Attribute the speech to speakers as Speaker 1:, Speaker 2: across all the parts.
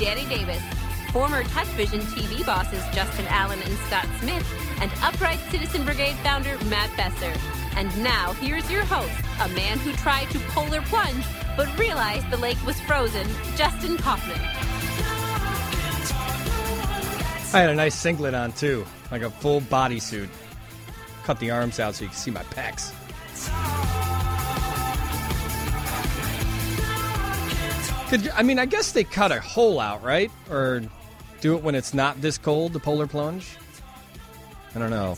Speaker 1: Danny Davis, former Touch Vision TV bosses Justin Allen and Scott Smith, and Upright Citizen Brigade founder Matt Besser. And now, here's your host, a man who tried to polar plunge, but realized the lake was frozen, Justin Kaufman.
Speaker 2: I had a nice singlet on, too, like a full bodysuit. Cut the arms out so you can see my pecs. I guess they cut a hole out, right? Or do it when it's not this cold, the polar plunge? I don't know.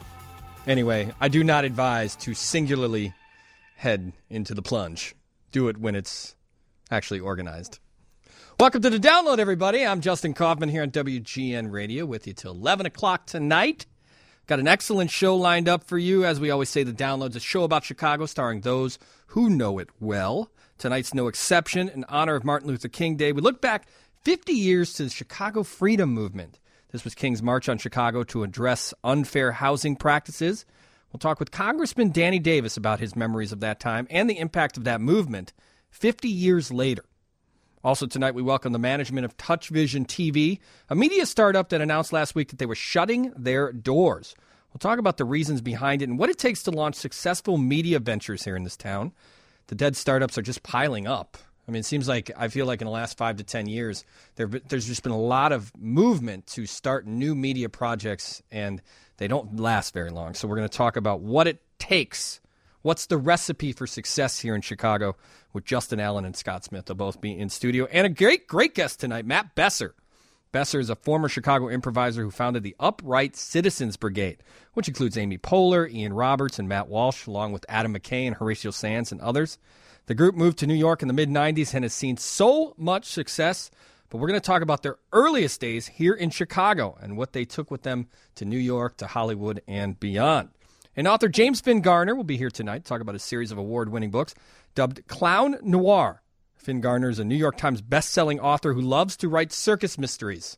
Speaker 2: Anyway, I do not advise to singularly head into the plunge. Do it when it's actually organized. Welcome to the download, everybody. I'm Justin Kaufman here on WGN Radio with you till 11 o'clock tonight. Got an excellent show lined up for you. As we always say, the download's a show about Chicago starring those who know it well. Tonight's no exception. In honor of Martin Luther King Day, we look back 50 years to the Chicago Freedom Movement. This was King's March on Chicago to address unfair housing practices. We'll talk with Congressman Danny Davis about his memories of that time and the impact of that movement 50 years later. Also tonight, we welcome the management of Touch Vision TV, a media startup that announced last week that they were shutting their doors. We'll talk about the reasons behind it and what it takes to launch successful media ventures here in this town. The dead startups are just piling up. I feel like in the last 5 to 10 years, there's just been a lot of movement to start new media projects, and they don't last very long. So we're going to talk about what it takes. What's the recipe for success here in Chicago with Justin Allen and Scott Smith? They'll both be in studio. And a great guest tonight, Matt Besser. Besser is a former Chicago improviser who founded the Upright Citizens Brigade, which includes Amy Poehler, Ian Roberts, and Matt Walsh, along with Adam McKay and Horatio Sands and others. The group moved to New York in the mid-'90s and has seen so much success, but we're going to talk about their earliest days here in Chicago and what they took with them to New York, to Hollywood, and beyond. And author James Finn Garner will be here tonight to talk about a series of award-winning books dubbed Clown Noir. Finn Garner is a New York Times best-selling author who loves to write circus mysteries.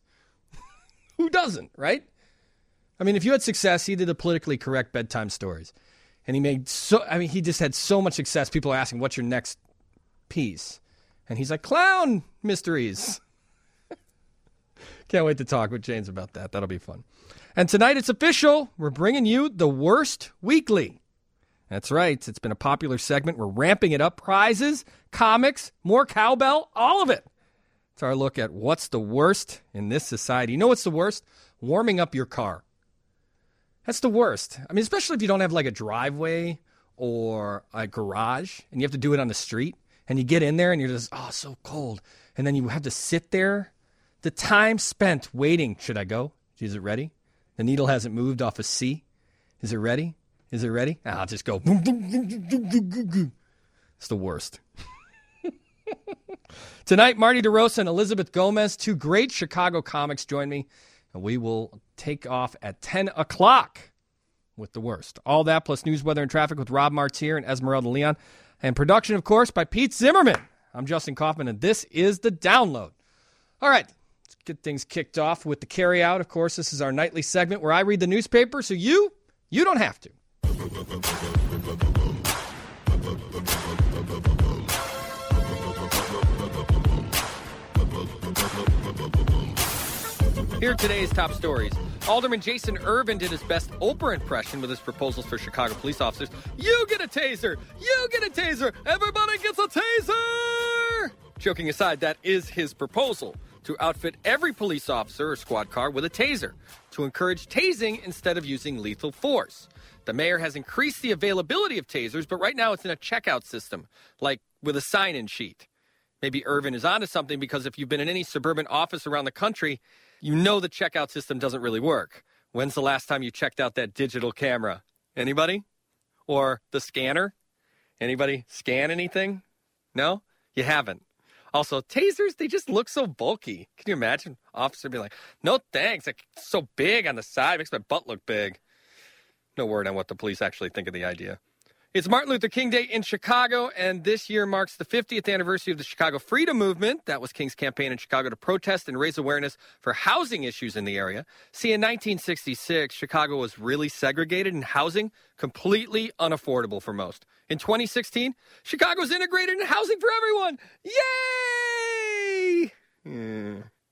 Speaker 2: Who doesn't, right? If you had success, he did the politically correct bedtime stories. And he just had so much success. People are asking, what's your next piece? And he's like, clown mysteries. Can't wait to talk with James about that. That'll be fun. And tonight it's official. We're bringing you the Worst Weekly. That's right. It's been a popular segment. We're ramping it up. Prizes, comics, more cowbell, all of it. It's our look at what's the worst in this society. You know what's the worst? Warming up your car. That's the worst. Especially if you don't have like a driveway or a garage and you have to do it on the street and you get in there and you're just, so cold. And then you have to sit there. The time spent waiting. Should I go? Is it ready? The needle hasn't moved off of C. Is it ready? Is it ready? I'll just go. It's the worst. Tonight, Marty DeRosa and Elizabeth Gomez, two great Chicago comics, join me. And we will take off at 10 o'clock with the worst. All that plus news, weather, and traffic with Rob Martier and Esmeralda Leon. And production, of course, by Pete Zimmerman. I'm Justin Kaufman, and this is The Download. All right. Let's get things kicked off with the carryout. Of course, this is our nightly segment where I read the newspaper, so you don't have to. Here are today's top stories. Alderman Jason Irvin did his best Oprah impression with his proposals for Chicago police officers. You get a taser! You get a taser! Everybody gets a taser! Joking aside, that is his proposal, to outfit every police officer or squad car with a taser, to encourage tasing instead of using lethal force. The mayor has increased the availability of tasers, but right now it's in a checkout system, like with a sign-in sheet. Maybe Irvin is onto something because if you've been in any suburban office around the country, you know the checkout system doesn't really work. When's the last time you checked out that digital camera? Anybody? Or the scanner? Anybody scan anything? No? You haven't. Also, tasers, they just look so bulky. Can you imagine? Officer being like, no thanks, it's so big on the side, makes my butt look big. No word on what the police actually think of the idea. It's Martin Luther King Day in Chicago, and this year marks the 50th anniversary of the Chicago Freedom Movement. That was King's campaign in Chicago to protest and raise awareness for housing issues in the area. See, in 1966, Chicago was really segregated and housing completely unaffordable for most. In 2016, Chicago's integrated in housing for everyone. Yay!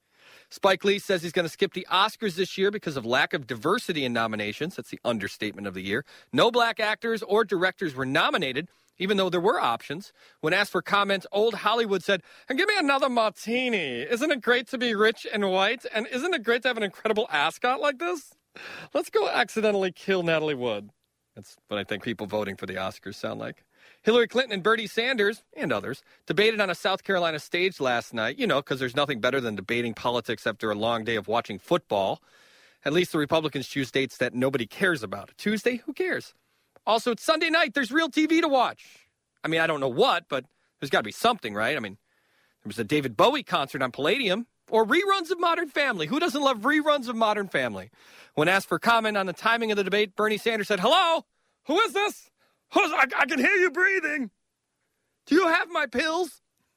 Speaker 2: Spike Lee says he's going to skip the Oscars this year because of lack of diversity in nominations. That's the understatement of the year. No black actors or directors were nominated, even though there were options. When asked for comments, Old Hollywood said, "And give me another martini. Isn't it great to be rich and white? And isn't it great to have an incredible ascot like this? Let's go accidentally kill Natalie Wood." That's what I think people voting for the Oscars sound like. Hillary Clinton and Bernie Sanders, and others, debated on a South Carolina stage last night, because there's nothing better than debating politics after a long day of watching football. At least the Republicans choose dates that nobody cares about. Tuesday, who cares? Also, it's Sunday night. There's real TV to watch. I mean, I don't know what, but there's got to be something, right? I mean, there was a David Bowie concert on Palladium, or reruns of Modern Family. Who doesn't love reruns of Modern Family? When asked for comment on the timing of the debate, Bernie Sanders said, "Hello? Who is this? I can hear you breathing. Do you have my pills?"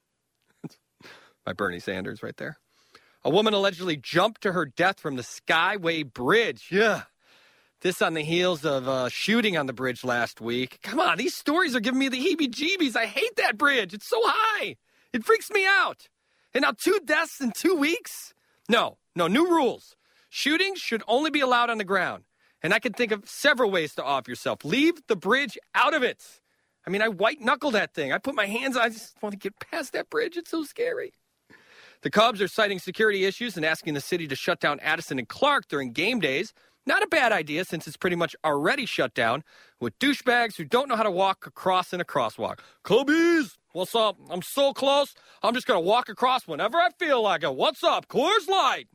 Speaker 2: By Bernie Sanders right there. A woman allegedly jumped to her death from the Skyway Bridge. Yeah. This on the heels of a shooting on the bridge last week. Come on, these stories are giving me the heebie-jeebies. I hate that bridge. It's so high. It freaks me out. And now 2 deaths in 2 weeks? No, new rules. Shootings should only be allowed on the ground. And I can think of several ways to off yourself. Leave the bridge out of it. I mean, I white-knuckle that thing. I put my hands on it. I just want to get past that bridge. It's so scary. The Cubs are citing security issues and asking the city to shut down Addison and Clark during game days. Not a bad idea since it's pretty much already shut down with douchebags who don't know how to walk across in a crosswalk. Cubbies, what's up? I'm so close. I'm just going to walk across whenever I feel like it. What's up? Coors Light.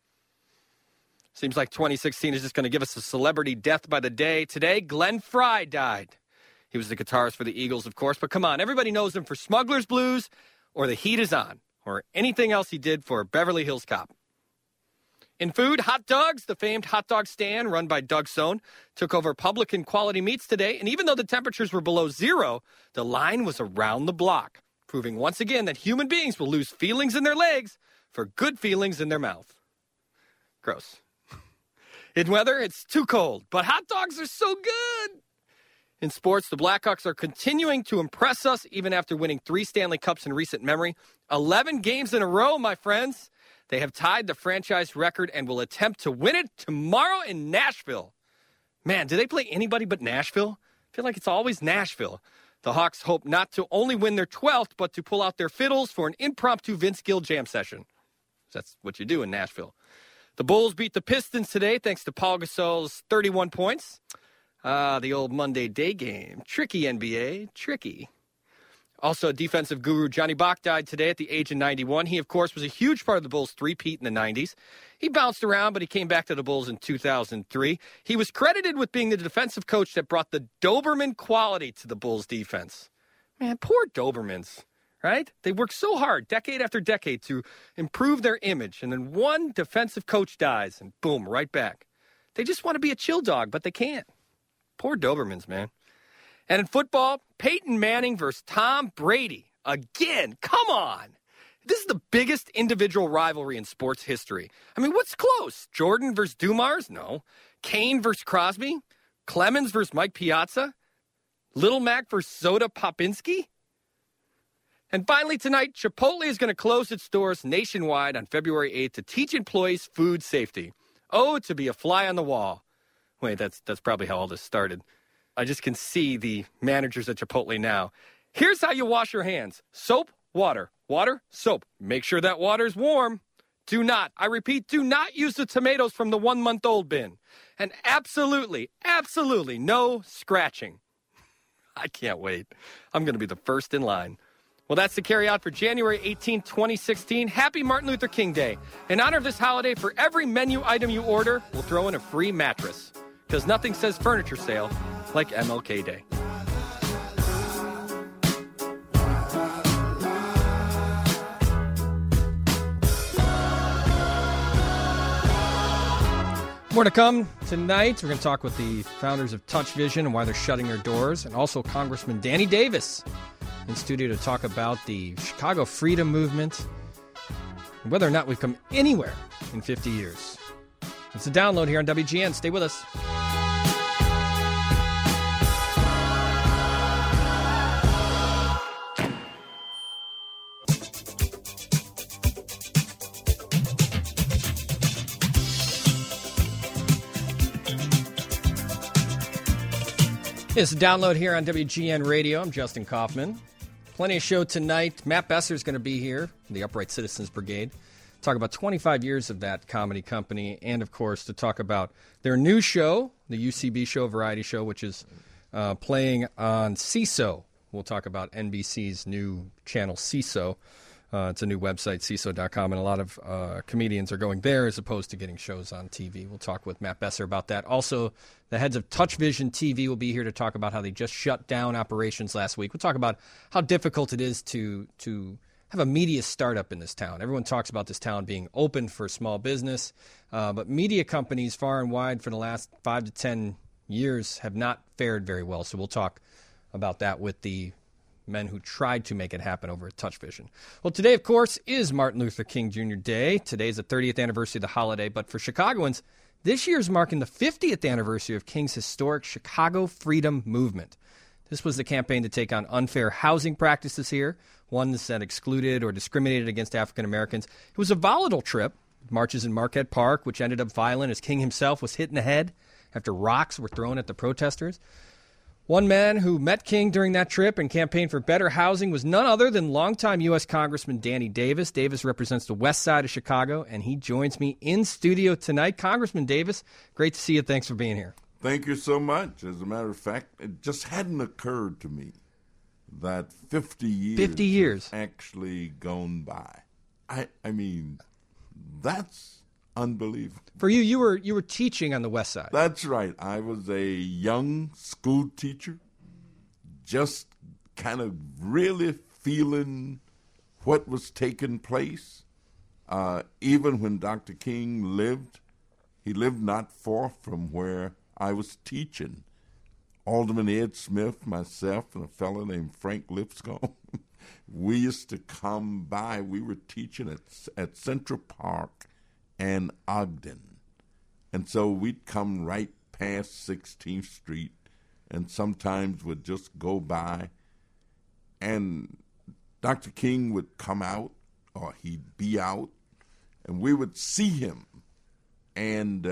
Speaker 2: Seems like 2016 is just going to give us a celebrity death by the day. Today, Glenn Frey died. He was the guitarist for the Eagles, of course. But come on, everybody knows him for Smuggler's Blues or The Heat Is On or anything else he did for Beverly Hills Cop. In food, hot dogs, the famed hot dog stand run by Doug Sohn, took over Publican Quality Meats today. And even though the temperatures were below zero, the line was around the block, proving once again that human beings will lose feelings in their legs for good feelings in their mouth. Gross. In weather, it's too cold, but hot dogs are so good. In sports, the Blackhawks are continuing to impress us even after winning 3 Stanley Cups in recent memory. 11 games in a row, my friends. They have tied the franchise record and will attempt to win it tomorrow in Nashville. Man, do they play anybody but Nashville? I feel like it's always Nashville. The Hawks hope not to only win their 12th, but to pull out their fiddles for an impromptu Vince Gill jam session. That's what you do in Nashville. The Bulls beat the Pistons today thanks to Paul Gasol's 31 points. The old Monday day game. Tricky NBA. Tricky. Also, defensive guru Johnny Bach died today at the age of 91. He, of course, was a huge part of the Bulls' three-peat in the 90s. He bounced around, but he came back to the Bulls in 2003. He was credited with being the defensive coach that brought the Doberman quality to the Bulls' defense. Man, poor Dobermans. Right? They work so hard, decade after decade, to improve their image. And then one defensive coach dies, and boom, right back. They just want to be a chill dog, but they can't. Poor Dobermans, man. And in football, Peyton Manning versus Tom Brady. Again, come on. This is the biggest individual rivalry in sports history. I mean, what's close? Jordan versus Dumars? No. Kane versus Crosby? Clemens versus Mike Piazza? Little Mac versus Soda Popinski? And finally tonight, Chipotle is going to close its doors nationwide on February 8th to teach employees food safety. Oh, to be a fly on the wall. Wait, that's probably how all this started. I just can see the managers at Chipotle now. Here's how you wash your hands. Soap, water. Water, soap. Make sure that water's warm. Do not, I repeat, do not use the tomatoes from the 1-month-old bin. And absolutely no scratching. I can't wait. I'm going to be the first in line. Well, that's the carry out for January 18, 2016. Happy Martin Luther King Day. In honor of this holiday, for every menu item you order, we'll throw in a free mattress. Because nothing says furniture sale like MLK Day. More to come tonight. We're going to talk with the founders of Touch Vision and why they're shutting their doors, and also Congressman Danny Davis in studio to talk about the Chicago Freedom Movement and whether or not we've come anywhere in 50 years. It's a download here on WGN. Stay with us. It's a download here on WGN Radio. I'm Justin Kaufman. Plenty of show tonight. Matt Besser is going to be here, the Upright Citizens Brigade. Talk about 25 years of that comedy company, and, of course, to talk about their new show, the UCB show, variety show, which is playing on CISO. We'll talk about NBC's new channel, CISO. It's a new website, CISO.com, and a lot of comedians are going there as opposed to getting shows on TV. We'll talk with Matt Besser about that. Also, the heads of TouchVision TV will be here to talk about how they just shut down operations last week. We'll talk about how difficult it is to have a media startup in this town. Everyone talks about this town being open for small business, but media companies far and wide for the last 5 to 10 years have not fared very well. So we'll talk about that with the men who tried to make it happen over at TouchVision. Well, today, of course, is Martin Luther King Jr. Day. Today is the 30th anniversary of the holiday, but for Chicagoans, this year is marking the 50th anniversary of King's historic Chicago Freedom Movement. This was the campaign to take on unfair housing practices here, ones that excluded or discriminated against African Americans. It was a volatile trip. Marches in Marquette Park, which ended up violent as King himself was hit in the head after rocks were thrown at the protesters. One man who met King during that trip and campaigned for better housing was none other than longtime U.S. Congressman Danny Davis. Davis represents the west side of Chicago, and he joins me in studio tonight. Congressman Davis, great to see you. Thanks for being here.
Speaker 3: Thank you so much. As a matter of fact, it just hadn't occurred to me that 50 years have actually gone by. I mean, that's unbelievable.
Speaker 2: For you, you were teaching on the west side.
Speaker 3: That's right. I was a young school teacher, just kind of really feeling what was taking place. Even when Dr. King lived, he lived not far from where I was teaching. Alderman Ed Smith, myself, and a fellow named Frank Lipscomb, we used to come by. We were teaching at Central Park and Ogden. And so we'd come right past 16th Street and sometimes would just go by. And Dr. King would come out, or he'd be out, and we would see him. And,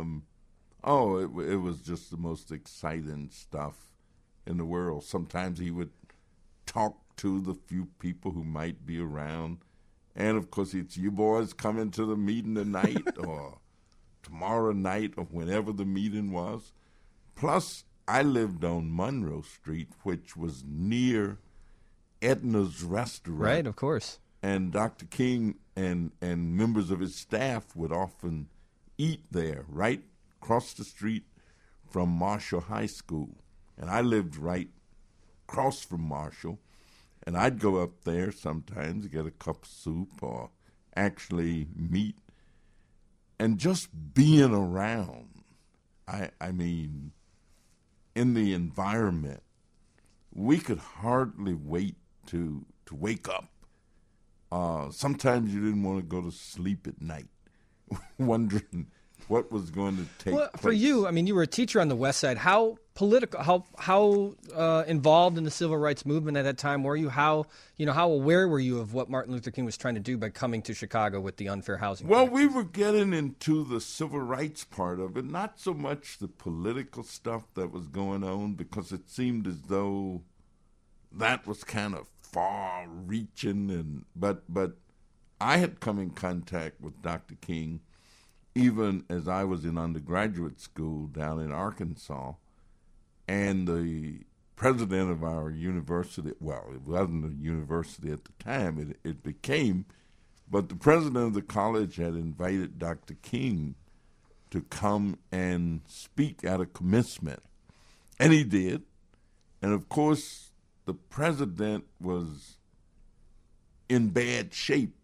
Speaker 3: it was just the most exciting stuff in the world. Sometimes he would talk to the few people who might be around. And, of course, it's you boys coming to the meeting tonight or tomorrow night or whenever the meeting was. Plus, I lived on Monroe Street, which was near Edna's Restaurant.
Speaker 2: Right, of course.
Speaker 3: And Dr. King and members of his staff would often eat there, right across the street from Marshall High School. And I lived right across from Marshall. And I'd go up there sometimes to get a cup of soup or actually meat. And just being around, I mean, in the environment, we could hardly wait to wake up. Sometimes you didn't want to go to sleep at night, wondering what was going to take place.
Speaker 2: For you, I mean, you were a teacher on the west side. How political, how involved in the civil rights movement at that time were you? How aware were you of what Martin Luther King was trying to do by coming to Chicago with the unfair housing?
Speaker 3: Well, we were getting into the civil rights part of it, not so much the political stuff that was going on, because it seemed as though that was kind of far-reaching. But I had come in contact with Dr. King even as I was in undergraduate school down in Arkansas, and the president of our university, well, it wasn't a university at the time, it became, but the president of the college had invited Dr. King to come and speak at a commencement, and he did. And of course, the president was in bad shape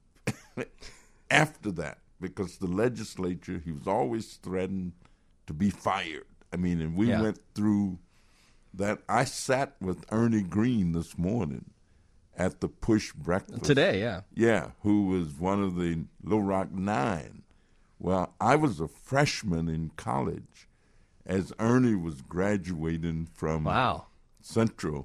Speaker 3: after that, because the legislature, he was always threatened to be fired. I mean, and we went through that. I sat with Ernie Green this morning at the Push Breakfast.
Speaker 2: Today, yeah.
Speaker 3: Yeah, who was one of the Little Rock Nine. Well, I was a freshman in college as Ernie was graduating from Central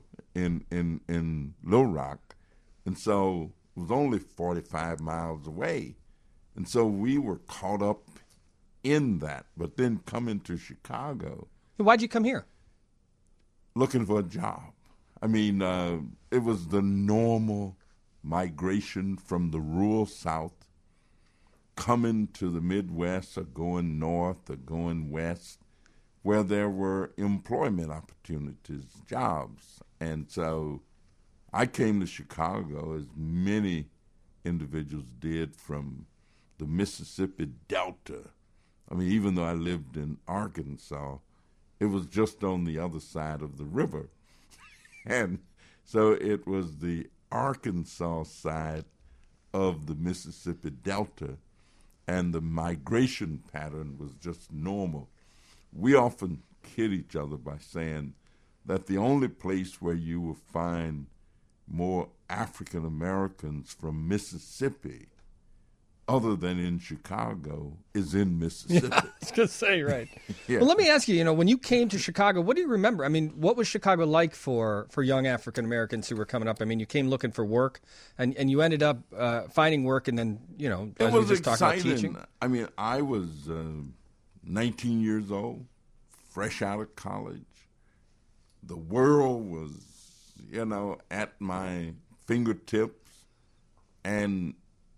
Speaker 3: in Little Rock. And so it was only 45 miles away. And so we were caught up in that. But then coming to Chicago.
Speaker 2: Why'd you come here?
Speaker 3: looking for a job. I mean, it was the normal migration from the rural South coming to the Midwest or going north or going west, where there were employment opportunities, jobs. And so I came to Chicago, as many individuals did, from the Mississippi Delta. I mean, even though I lived in Arkansas, it was just on the other side of the river. And so it was the Arkansas side of the Mississippi Delta, and the migration pattern was just normal. We often kid each other by saying that the only place where you will find more African Americans from Mississippi other than in Chicago is in Mississippi.
Speaker 2: Yeah, I was going to say, right.
Speaker 3: Yeah.
Speaker 2: Well, let me ask you, when you came to Chicago, what do you remember? I mean, what was Chicago like for young African Americans who were coming up? I mean, you came looking for work, and you ended up finding work, and then,
Speaker 3: it
Speaker 2: as
Speaker 3: was
Speaker 2: we just talked about teaching.
Speaker 3: I mean, I was 19 years old, fresh out of college. The world was, at my fingertips, and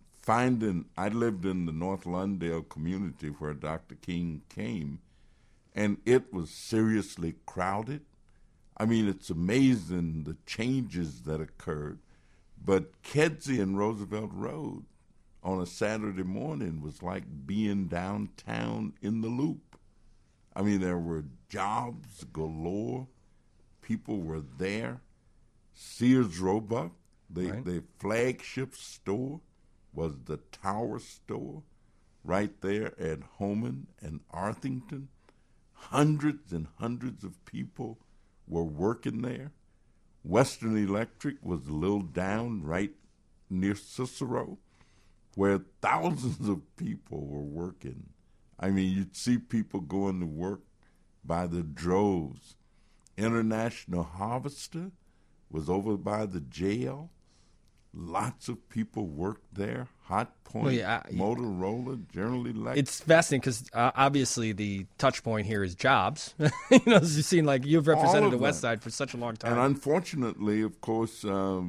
Speaker 3: I lived in the North Lawndale community where Dr. King came, and it was seriously crowded. I mean, it's amazing the changes that occurred, but Kedzie and Roosevelt Road on a Saturday morning was like being downtown in the Loop. I mean, there were jobs galore. People were there. Sears Roebuck, the flagship store, was the Tower store right there at Homan and Arthington. Hundreds and hundreds of people were working there. Western Electric was a little down right near Cicero, where thousands of people were working. I mean, you'd see people going to work by the droves. International Harvester was over by the jail. Lots of people worked there. Hot Point, Motorola, General Electric.
Speaker 2: It's fascinating because obviously the touch point here is jobs. As you've seen, like you've represented the West Side for such a long time.
Speaker 3: And unfortunately, of course,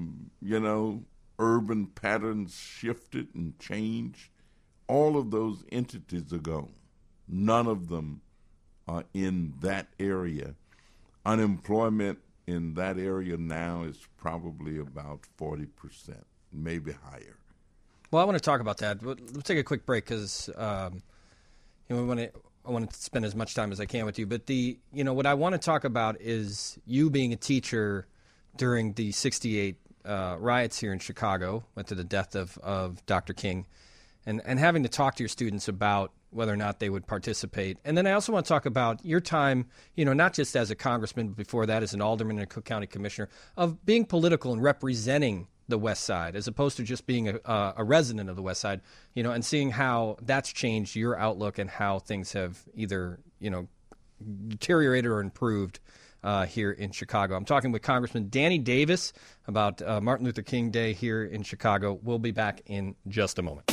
Speaker 3: urban patterns shifted and changed. All of those entities are gone. None of them are in that area. Unemployment in that area now is probably about 40%, maybe higher.
Speaker 2: Well, I want to talk about that. Let's take a quick break because I want to spend as much time as I can with you. But what I want to talk about is you being a teacher during the '68 riots here in Chicago, went to the death of Dr. King, and having to talk to your students about whether or not they would participate. And then I also want to talk about your time, not just as a congressman, but before that as an alderman and a Cook County commissioner, of being political and representing the West Side as opposed to just being a resident of the West Side, and seeing how that's changed your outlook and how things have either, deteriorated or improved here in Chicago. I'm talking with Congressman Danny Davis about Martin Luther King Day here in Chicago. We'll be back in just a moment.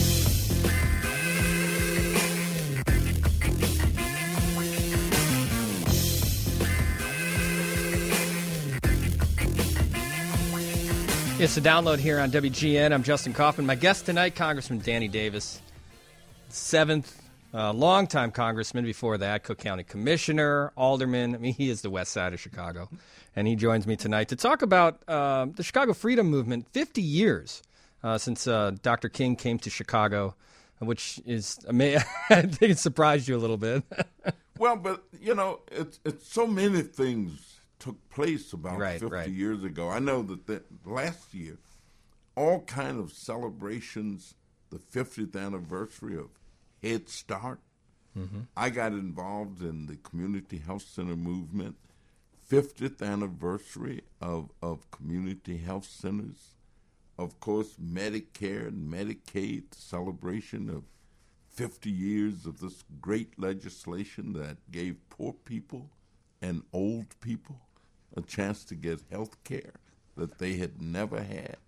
Speaker 2: It's a download here on WGN. I'm Justin Kaufman. My guest tonight, Congressman Danny Davis, 7th longtime congressman. Before that, Cook County commissioner, alderman. I mean, he is the West Side of Chicago. And he joins me tonight to talk about the Chicago Freedom Movement, 50 years since Dr. King came to Chicago, which is, I think it surprised you a little bit.
Speaker 3: Well, but, it's so many things took place about 50 years ago. I know that last year, all kind of celebrations, the 50th anniversary of Head Start. Mm-hmm. I got involved in the Community Health Center movement, 50th anniversary of community health centers. Of course, Medicare and Medicaid, the celebration of 50 years of this great legislation that gave poor people and old people a chance to get health care that they had never had.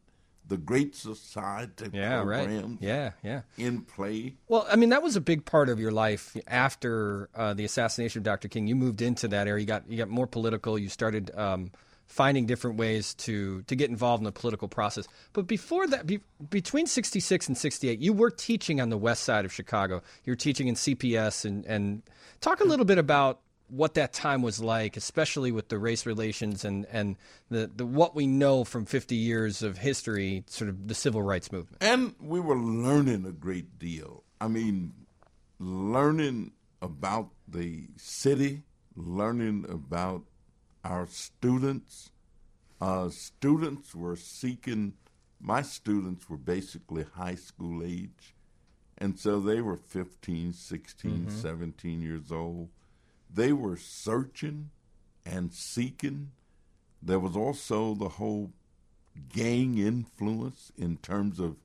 Speaker 3: the Great Society programs in play.
Speaker 2: Well, I mean, that was a big part of your life after the assassination of Dr. King. You moved into that area. You got more political. You started finding different ways to get involved in the political process. But before that, between 66 and 68, you were teaching on the west side of Chicago. You were teaching in CPS. And talk a little bit about what that time was like, especially with the race relations and the what we know from 50 years of history, sort of the civil rights movement.
Speaker 3: And we were learning a great deal. I mean, learning about the city, learning about our students. Students were seeking, my students were basically high school age, and so they were 15, 16, 17 years old. They were searching and seeking. There was also the whole gang influence in terms of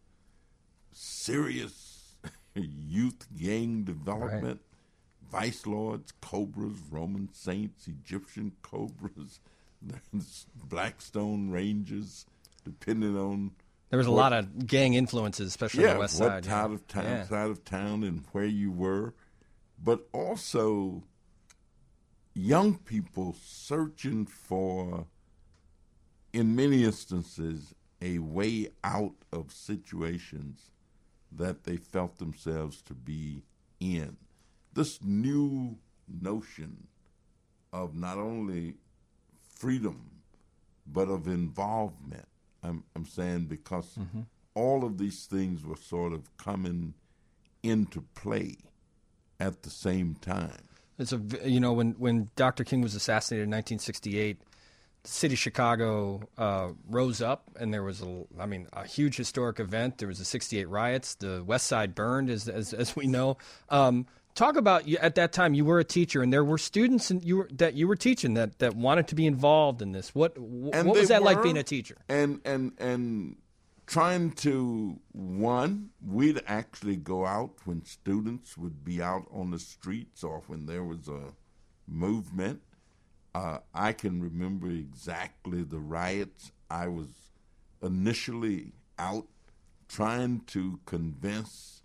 Speaker 3: serious youth gang development. Right. Vice Lords, Cobras, Roman Saints, Egyptian Cobras, Blackstone Rangers, depending on...
Speaker 2: There was a lot of gang influences, especially on the west side.
Speaker 3: Side of town and where you were. But also young people searching for, in many instances, a way out of situations that they felt themselves to be in. This new notion of not only freedom, but of involvement. I'm saying because all of these things were sort of coming into play at the same time.
Speaker 2: It's when Dr. King was assassinated in 1968, the city of Chicago rose up, and there was a huge historic event. There was the 68 riots. The West Side burned, as we know. Talk about, at that time, you were a teacher, and there were students that you were teaching that wanted to be involved in this. What was that like being a teacher?
Speaker 3: And trying to, we'd actually go out when students would be out on the streets or when there was a movement. I can remember exactly the riots. I was initially out trying to convince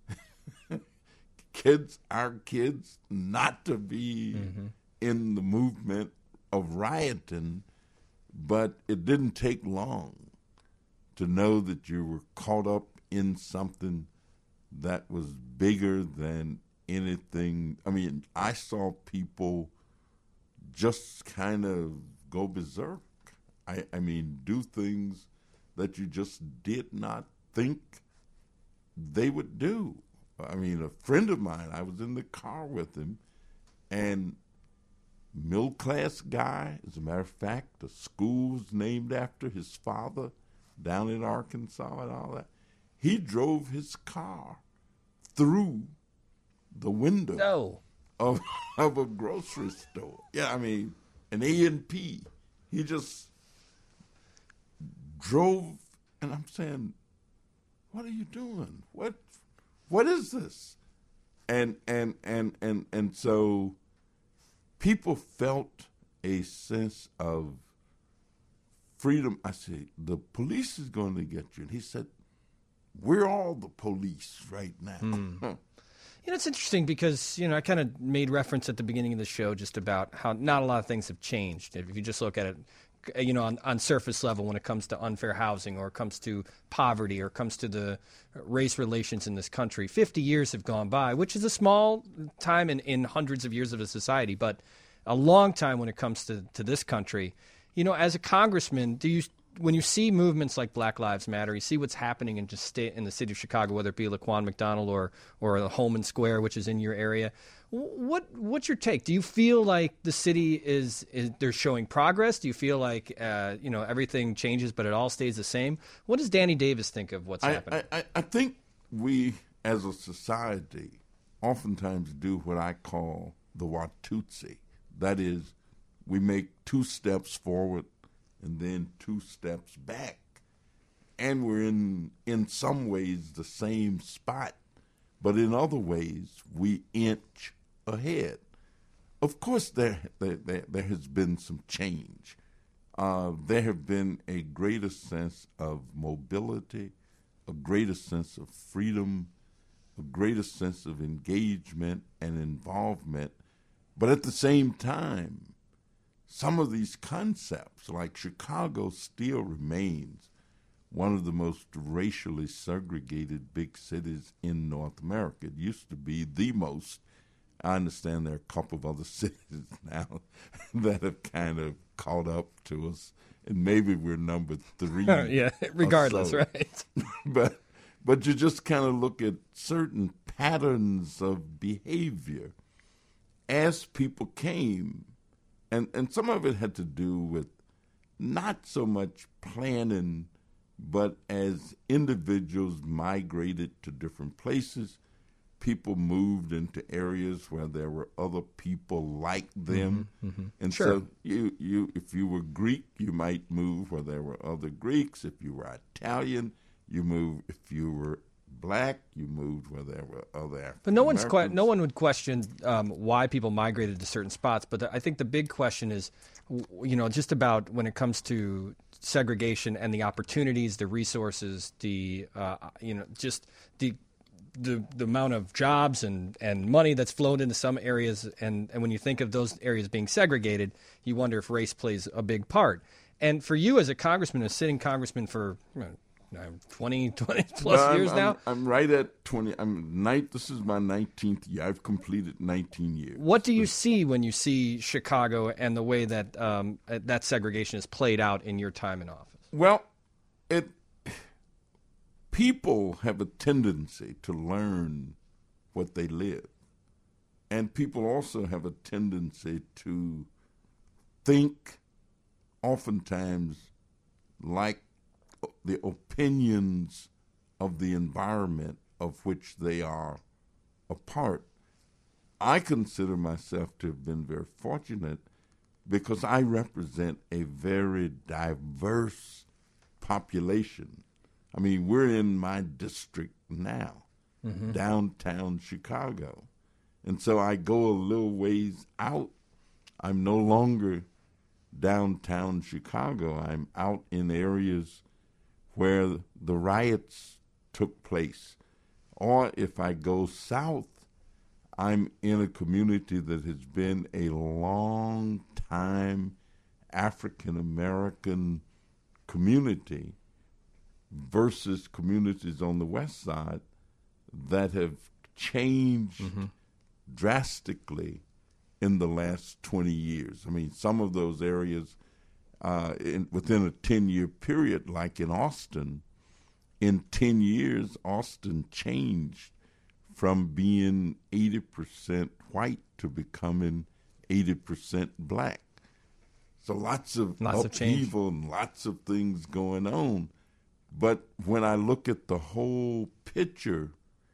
Speaker 3: our kids not to be in the movement of rioting, but it didn't take long to know that you were caught up in something that was bigger than anything. I mean, I saw people just kind of go berserk. I mean, do things that you just did not think they would do. I mean, a friend of mine, I was in the car with him, and middle-class guy, as a matter of fact, the school was named after his father down in Arkansas and all that. He drove his car through the window of a grocery store. Yeah, I mean, an A&P. He just drove, and I'm saying, what are you doing? What is this? And so people felt a sense of freedom. I said, the police is going to get you. And he said, we're all the police right now.
Speaker 2: It's interesting because, I kind of made reference at the beginning of the show just about how not a lot of things have changed. If you just look at it, on surface level when it comes to unfair housing or it comes to poverty or it comes to the race relations in this country. 50 years have gone by, which is a small time in hundreds of years of a society, but a long time when it comes to this country. As a congressman, when you see movements like Black Lives Matter, you see what's happening in the city of Chicago, whether it be Laquan McDonald or the Holman Square, which is in your area. What's your take? Do you feel like the city is they're showing progress? Do you feel like everything changes but it all stays the same? What does Danny Davis think of what's happening?
Speaker 3: I think we as a society oftentimes do what I call the Watusi. That is, we make 2 steps forward and then 2 steps back. And we're in some ways the same spot, but in other ways we inch ahead. Of course, there has been some change. there have been a greater sense of mobility, a greater sense of freedom, a greater sense of engagement and involvement. But at the same time, some of these concepts, like Chicago still remains one of the most racially segregated big cities in North America. It used to be the most. I understand there are a couple of other cities now that have kind of caught up to us, and maybe we're number 3.
Speaker 2: Yeah, regardless, right?
Speaker 3: But you just kind of look at certain patterns of behavior as people came, and some of it had to do with not so much planning, but as individuals migrated to different places, people moved into areas where there were other people like them.
Speaker 2: Mm-hmm.
Speaker 3: And
Speaker 2: sure.
Speaker 3: so you if you were Greek, you might move where there were other Greeks. If you were Italian, you moved. If you were black, you moved where there were other African
Speaker 2: But no one would question why people migrated to certain spots. But I think the big question is, just about when it comes to segregation and the opportunities, the resources, just the amount of jobs and money that's flowed into some areas. And when you think of those areas being segregated, you wonder if race plays a big part. And for you as a congressman, a sitting congressman for 20 plus years now?
Speaker 3: I'm right at 20. This is my 19th year. I've completed 19 years.
Speaker 2: What do you see when you see Chicago and the way that that segregation is played out in your time in office?
Speaker 3: Well, people have a tendency to learn what they live. And people also have a tendency to think oftentimes like the opinions of the environment of which they are a part. I consider myself to have been very fortunate because I represent a very diverse population. I mean, we're in my district now, downtown Chicago. And so I go a little ways out. I'm no longer downtown Chicago. I'm out in areas where the riots took place. Or if I go south, I'm in a community that has been a long time African-American community versus communities on the west side that have changed drastically in the last 20 years. I mean, some of those areas within a 10-year period, like in Austin, in 10 years, Austin changed from being 80% white to becoming 80% black. So lots of upheaval and lots of things going on. But when I look at the whole picture,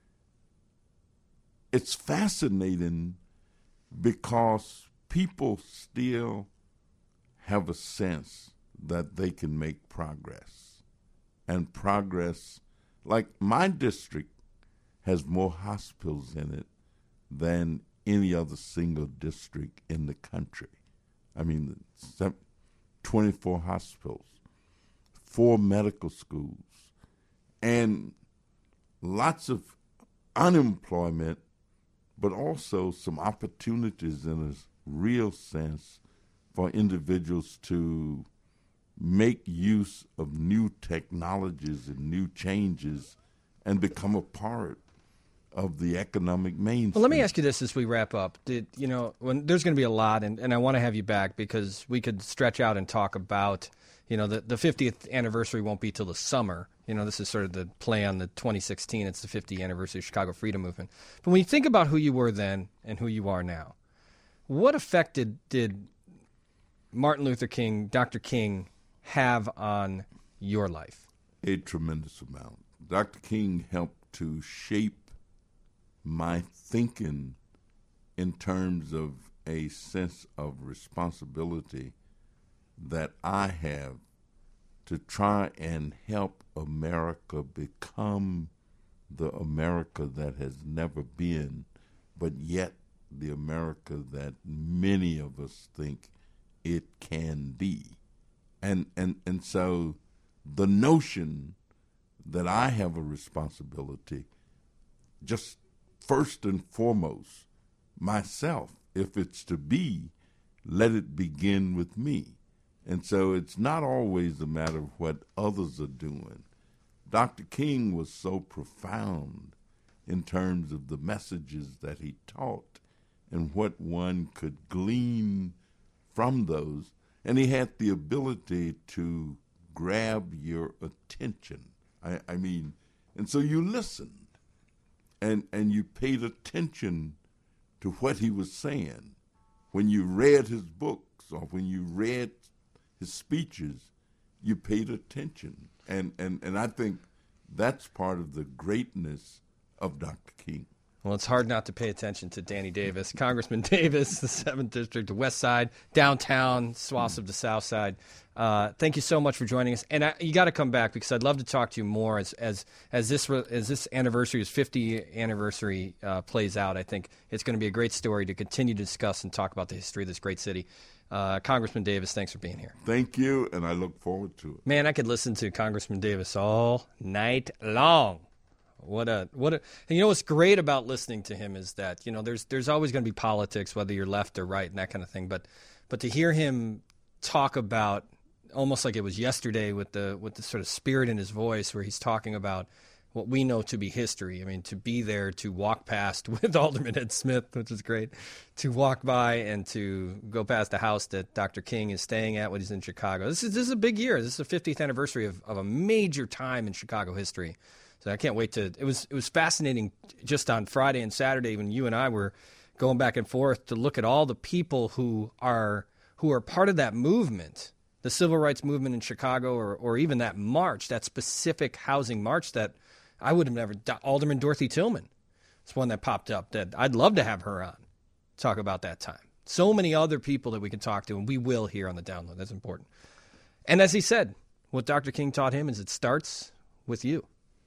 Speaker 3: it's fascinating because people still have a sense that they can make progress. And progress, like my district, has more hospitals in it than any other single district in the country. I mean, 24 hospitals, 4 medical schools, and lots of unemployment, but also some opportunities in a real sense for individuals to make use of new technologies and new changes and become a part of the economic mainstream.
Speaker 2: Well, let me ask you this as we wrap up. When there's going to be a lot, and I want to have you back because we could stretch out and talk about, the 50th anniversary won't be till the summer. This is sort of the play on the 2016. It's the 50th anniversary of Chicago Freedom Movement. But when you think about who you were then and who you are now, what effect did Martin Luther King, Dr. King, have on your life?
Speaker 3: A tremendous amount. Dr. King helped to shape my thinking in terms of a sense of responsibility that I have to try and help America become the America that has never been, but yet the America that many of us think it can be. And so the notion that I have a responsibility, just first and foremost, myself, if it's to be, let it begin with me. And so it's not always a matter of what others are doing. Dr. King was so profound in terms of the messages that he taught and what one could glean from those. And he had the ability to grab your attention. I mean, and so you listened and you paid attention to what he was saying. When you read his books or when you read his speeches, you paid attention. And I think that's part of the greatness of Dr. King.
Speaker 2: Well, it's hard not to pay attention to Danny Davis. Congressman Davis, the 7th District, the West Side, downtown, swaths of the South Side. Thank you so much for joining us. And you got to come back because I'd love to talk to you more as this anniversary, his 50th anniversary plays out. I think it's going to be a great story to continue to discuss and talk about the history of this great city. Congressman Davis, thanks for being here.
Speaker 3: Thank you, and I look forward to it.
Speaker 2: Man, I could listen to Congressman Davis all night long. What a and you know what's great about listening to him is that, you know, there's always going to be politics, whether you're left or right and that kind of thing, but to hear him talk about almost like it was yesterday with the sort of spirit in his voice where he's talking about what we know to be history. I mean, to be there, to walk past with Alderman Ed Smith, which is great, to walk by and to go past the house that Dr. King is staying at when he's in Chicago. This is a big year. This is the 50th anniversary of a major time in Chicago history. So I can't wait to. It was fascinating just on Friday and Saturday when you and I were going back and forth to look at all the people who are part of that movement, the civil rights movement in Chicago, or even that march, that specific housing march that I would have never. Alderman Dorothy Tillman is one that popped up that I'd love to have her on, talk about that time. So many other people that we can talk to, and we will here on the download. That's important. And as he said, what Dr. King taught him is it starts with you.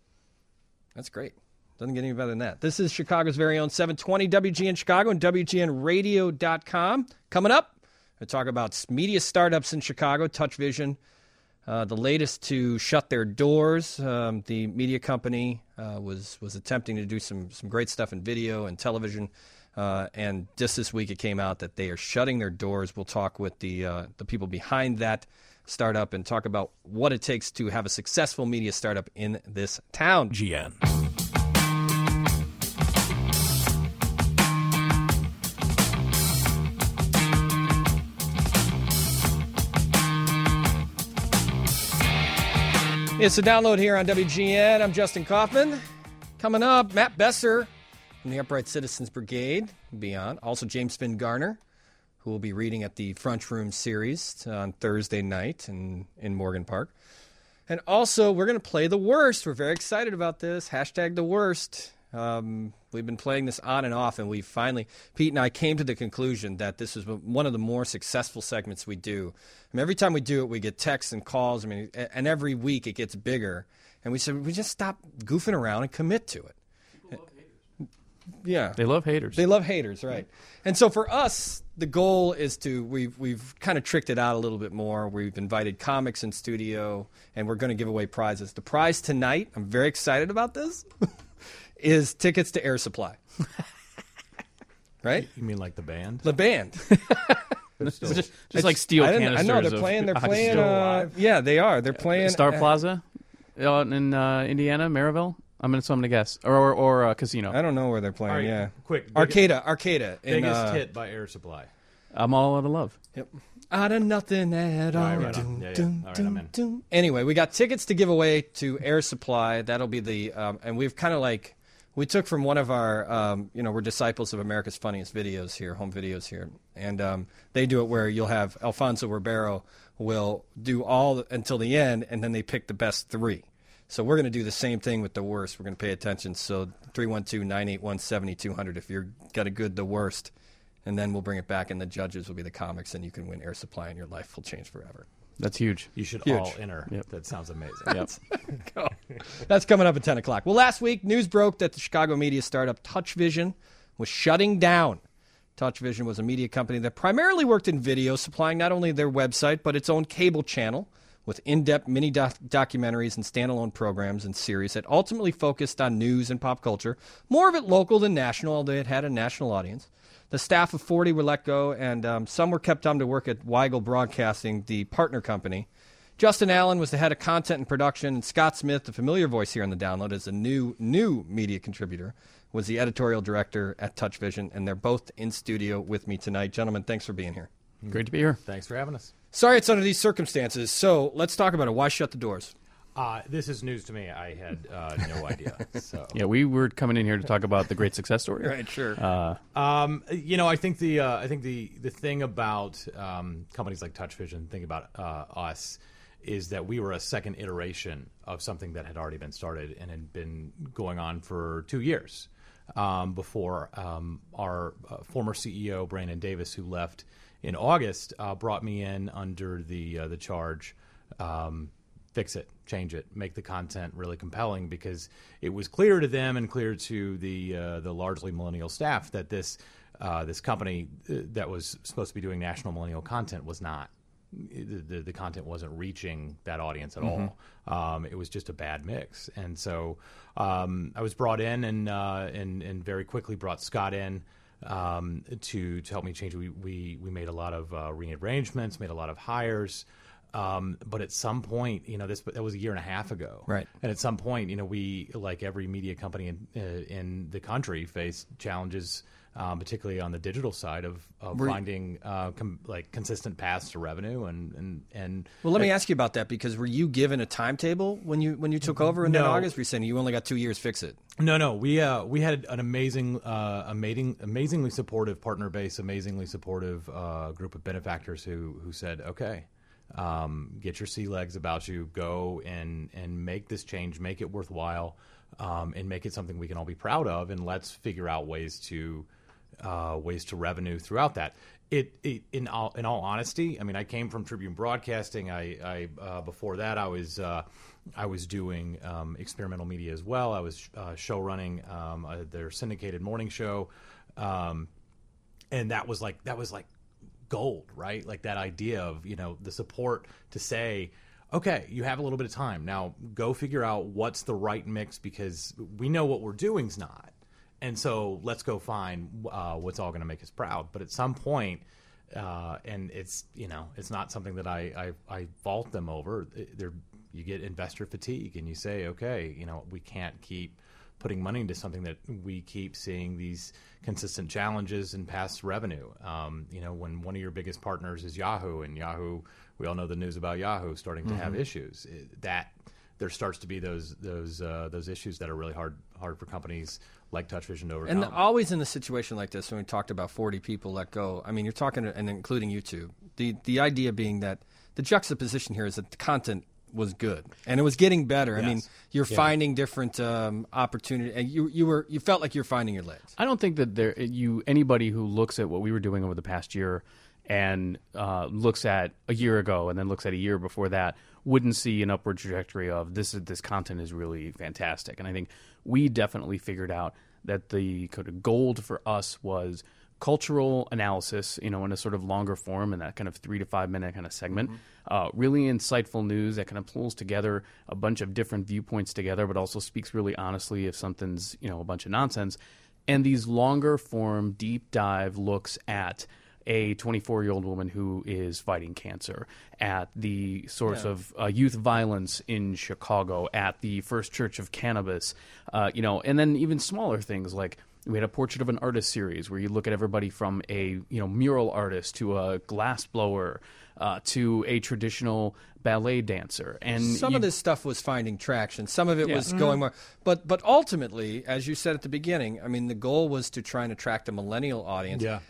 Speaker 2: That's great. Doesn't get any better than that. This is Chicago's very own 720 WGN Chicago and WGNradio.com. Coming up, we'll talk about media startups in Chicago, Touch Vision, the latest to shut their doors. The media company was attempting to do some great stuff in video and television, and just this week it came out that they are shutting their doors. We'll talk with the people behind that startup and talk about what it takes to have a successful media startup in this town.
Speaker 4: GN.
Speaker 2: It's a download here on WGN. I'm Justin Kaufman. Coming up, Matt Besser from the Upright Citizens Brigade will be on. Also, James Finn Garner, who will be reading at the Front Room series on Thursday night in Morgan Park. And also, we're going to play The Worst. We're very excited about this. Hashtag The Worst. We've been playing this on and off, and we finally, Pete and I came to the conclusion that this is one of the more successful segments we do. I mean, every time we do it, we get texts and calls. I mean, and every week it gets bigger. And we said, we just stop goofing around and commit to it. Yeah.
Speaker 4: They love haters.
Speaker 2: They love haters, right. And so for us, the goal is to, we've kind of tricked it out a little bit more. We've invited comics in studio, and we're going to give away prizes. The prize tonight, I'm very excited about this, is tickets to Air Supply. Right?
Speaker 4: You mean like the band?
Speaker 2: The band.
Speaker 4: just like steel canisters.
Speaker 2: I know, they're playing, yeah, they are. They're playing.
Speaker 4: Star Plaza in Indiana, Maryville? I'm going to guess. Or Casino.
Speaker 2: I don't know where they're playing,
Speaker 5: right,
Speaker 2: yeah.
Speaker 5: Quick.
Speaker 2: Arcata.
Speaker 5: Biggest hit by Air Supply.
Speaker 4: I'm all out of love.
Speaker 2: Yep. Out of nothing at all.
Speaker 5: Right on. Yeah. All right, I'm in.
Speaker 2: Anyway, we got tickets to give away to Air Supply. That'll be the, and we've kind of like, we took from one of our, we're disciples of America's Funniest Videos here, home videos here. And they do it where you'll have Alfonso Ribeiro will do all until the end, and then they pick the best three. So we're going to do the same thing with The Worst. We're going to pay attention. So 312-981-7200 if you're got a good The Worst. And then we'll bring it back, and the judges will be the comics, and you can win Air Supply, and your life will change forever.
Speaker 4: That's huge.
Speaker 5: You should
Speaker 2: Huge.
Speaker 5: all enter.
Speaker 4: Yep.
Speaker 5: That sounds amazing.
Speaker 4: Yep.
Speaker 2: That's coming up at 10 o'clock. Well, last week, news broke that the Chicago media startup Touch Vision was shutting down. TouchVision was a media company that primarily worked in video, supplying not only their website, but its own cable channel with in-depth mini documentaries and standalone programs and series that ultimately focused on news and pop culture, more of it local than national, although it had a national audience. The staff of 40 were let go, and some were kept on to work at Weigel Broadcasting, the partner company. Justin Allen was the head of content and production, and Scott Smith, the familiar voice here on the Download, as a new media contributor, was the editorial director at TouchVision, and they're both in studio with me tonight. Gentlemen, thanks for being here.
Speaker 4: Great to be here.
Speaker 5: Thanks for having us.
Speaker 2: Sorry it's under these circumstances, so let's talk about it. Why shut the doors?
Speaker 5: This is news to me. I had no idea. So
Speaker 4: Yeah, we were coming in here to talk about the great success story.
Speaker 2: Right, sure.
Speaker 5: I think the thing about companies like TouchVision, think about us, is that we were a second iteration of something that had already been started and had been going on for 2 years before our former CEO, Brandon Davis, who left in August, brought me in under the charge, fix it, change it, make the content really compelling, because it was clear to them and clear to the largely millennial staff that this company that was supposed to be doing national millennial content was not. The content wasn't reaching that audience at all. It was just a bad mix, and so I was brought in and very quickly brought Scott in to help me change. We made a lot of rearrangements, made a lot of hires, but at some point, that was a year and a half ago,
Speaker 2: right? And
Speaker 5: at some point, we, like every media company in the country, faced challenges. Particularly on the digital side of finding consistent paths to revenue and
Speaker 2: well, let me ask you about that, because were you given a timetable when you took over in that August? Were you saying you only got 2 years, fix it?
Speaker 5: No, we had an amazingly supportive partner base, amazingly supportive group of benefactors who said, okay, get your sea legs about you, go and make this change, make it worthwhile, and make it something we can all be proud of, and let's figure out ways to revenue throughout that. In all honesty, I mean, I came from Tribune Broadcasting. I before that I was doing experimental media as well. I was show running their syndicated morning show, and that was like gold, right? Like that idea of the support to say, okay, you have a little bit of time now. Go figure out what's the right mix, because we know what we're doing's not. And so let's go find what's all going to make us proud. But at some point, and it's not something that I fault them over. You get investor fatigue, and you say, okay, we can't keep putting money into something that we keep seeing these consistent challenges and past revenue. When one of your biggest partners is Yahoo, and Yahoo, we all know the news about Yahoo starting to have issues. That there starts to be those issues that are really hard for companies like TouchVision to overcome.
Speaker 2: And always in a situation like this, when we talked about 40 people let go, I mean, you're talking, and including you two, the idea being that the juxtaposition here is that the content was good and it was getting better. Yes. I mean, you're finding different opportunity, and you felt like you're finding your legs.
Speaker 4: I don't think that anybody who looks at what we were doing over the past year and looks at a year ago and then looks at a year before that wouldn't see an upward trajectory of this content is really fantastic. And I think we definitely figured out that the kind of gold for us was cultural analysis, in a sort of longer form, in that kind of 3 to 5 minute kind of segment. Really insightful news that kind of pulls together a bunch of different viewpoints together, but also speaks really honestly if something's, a bunch of nonsense. And these longer form, deep dive looks at a 24-year-old woman who is fighting cancer, at the source of youth violence in Chicago, at the First Church of Cannabis, and then even smaller things like we had a Portrait of an Artist series where you look at everybody from a mural artist to a glass blower to a traditional ballet dancer. And
Speaker 2: some of this stuff was finding traction. Some of it was going more. But ultimately, as you said at the beginning, I mean, the goal was to try and attract a millennial audience. Yeah.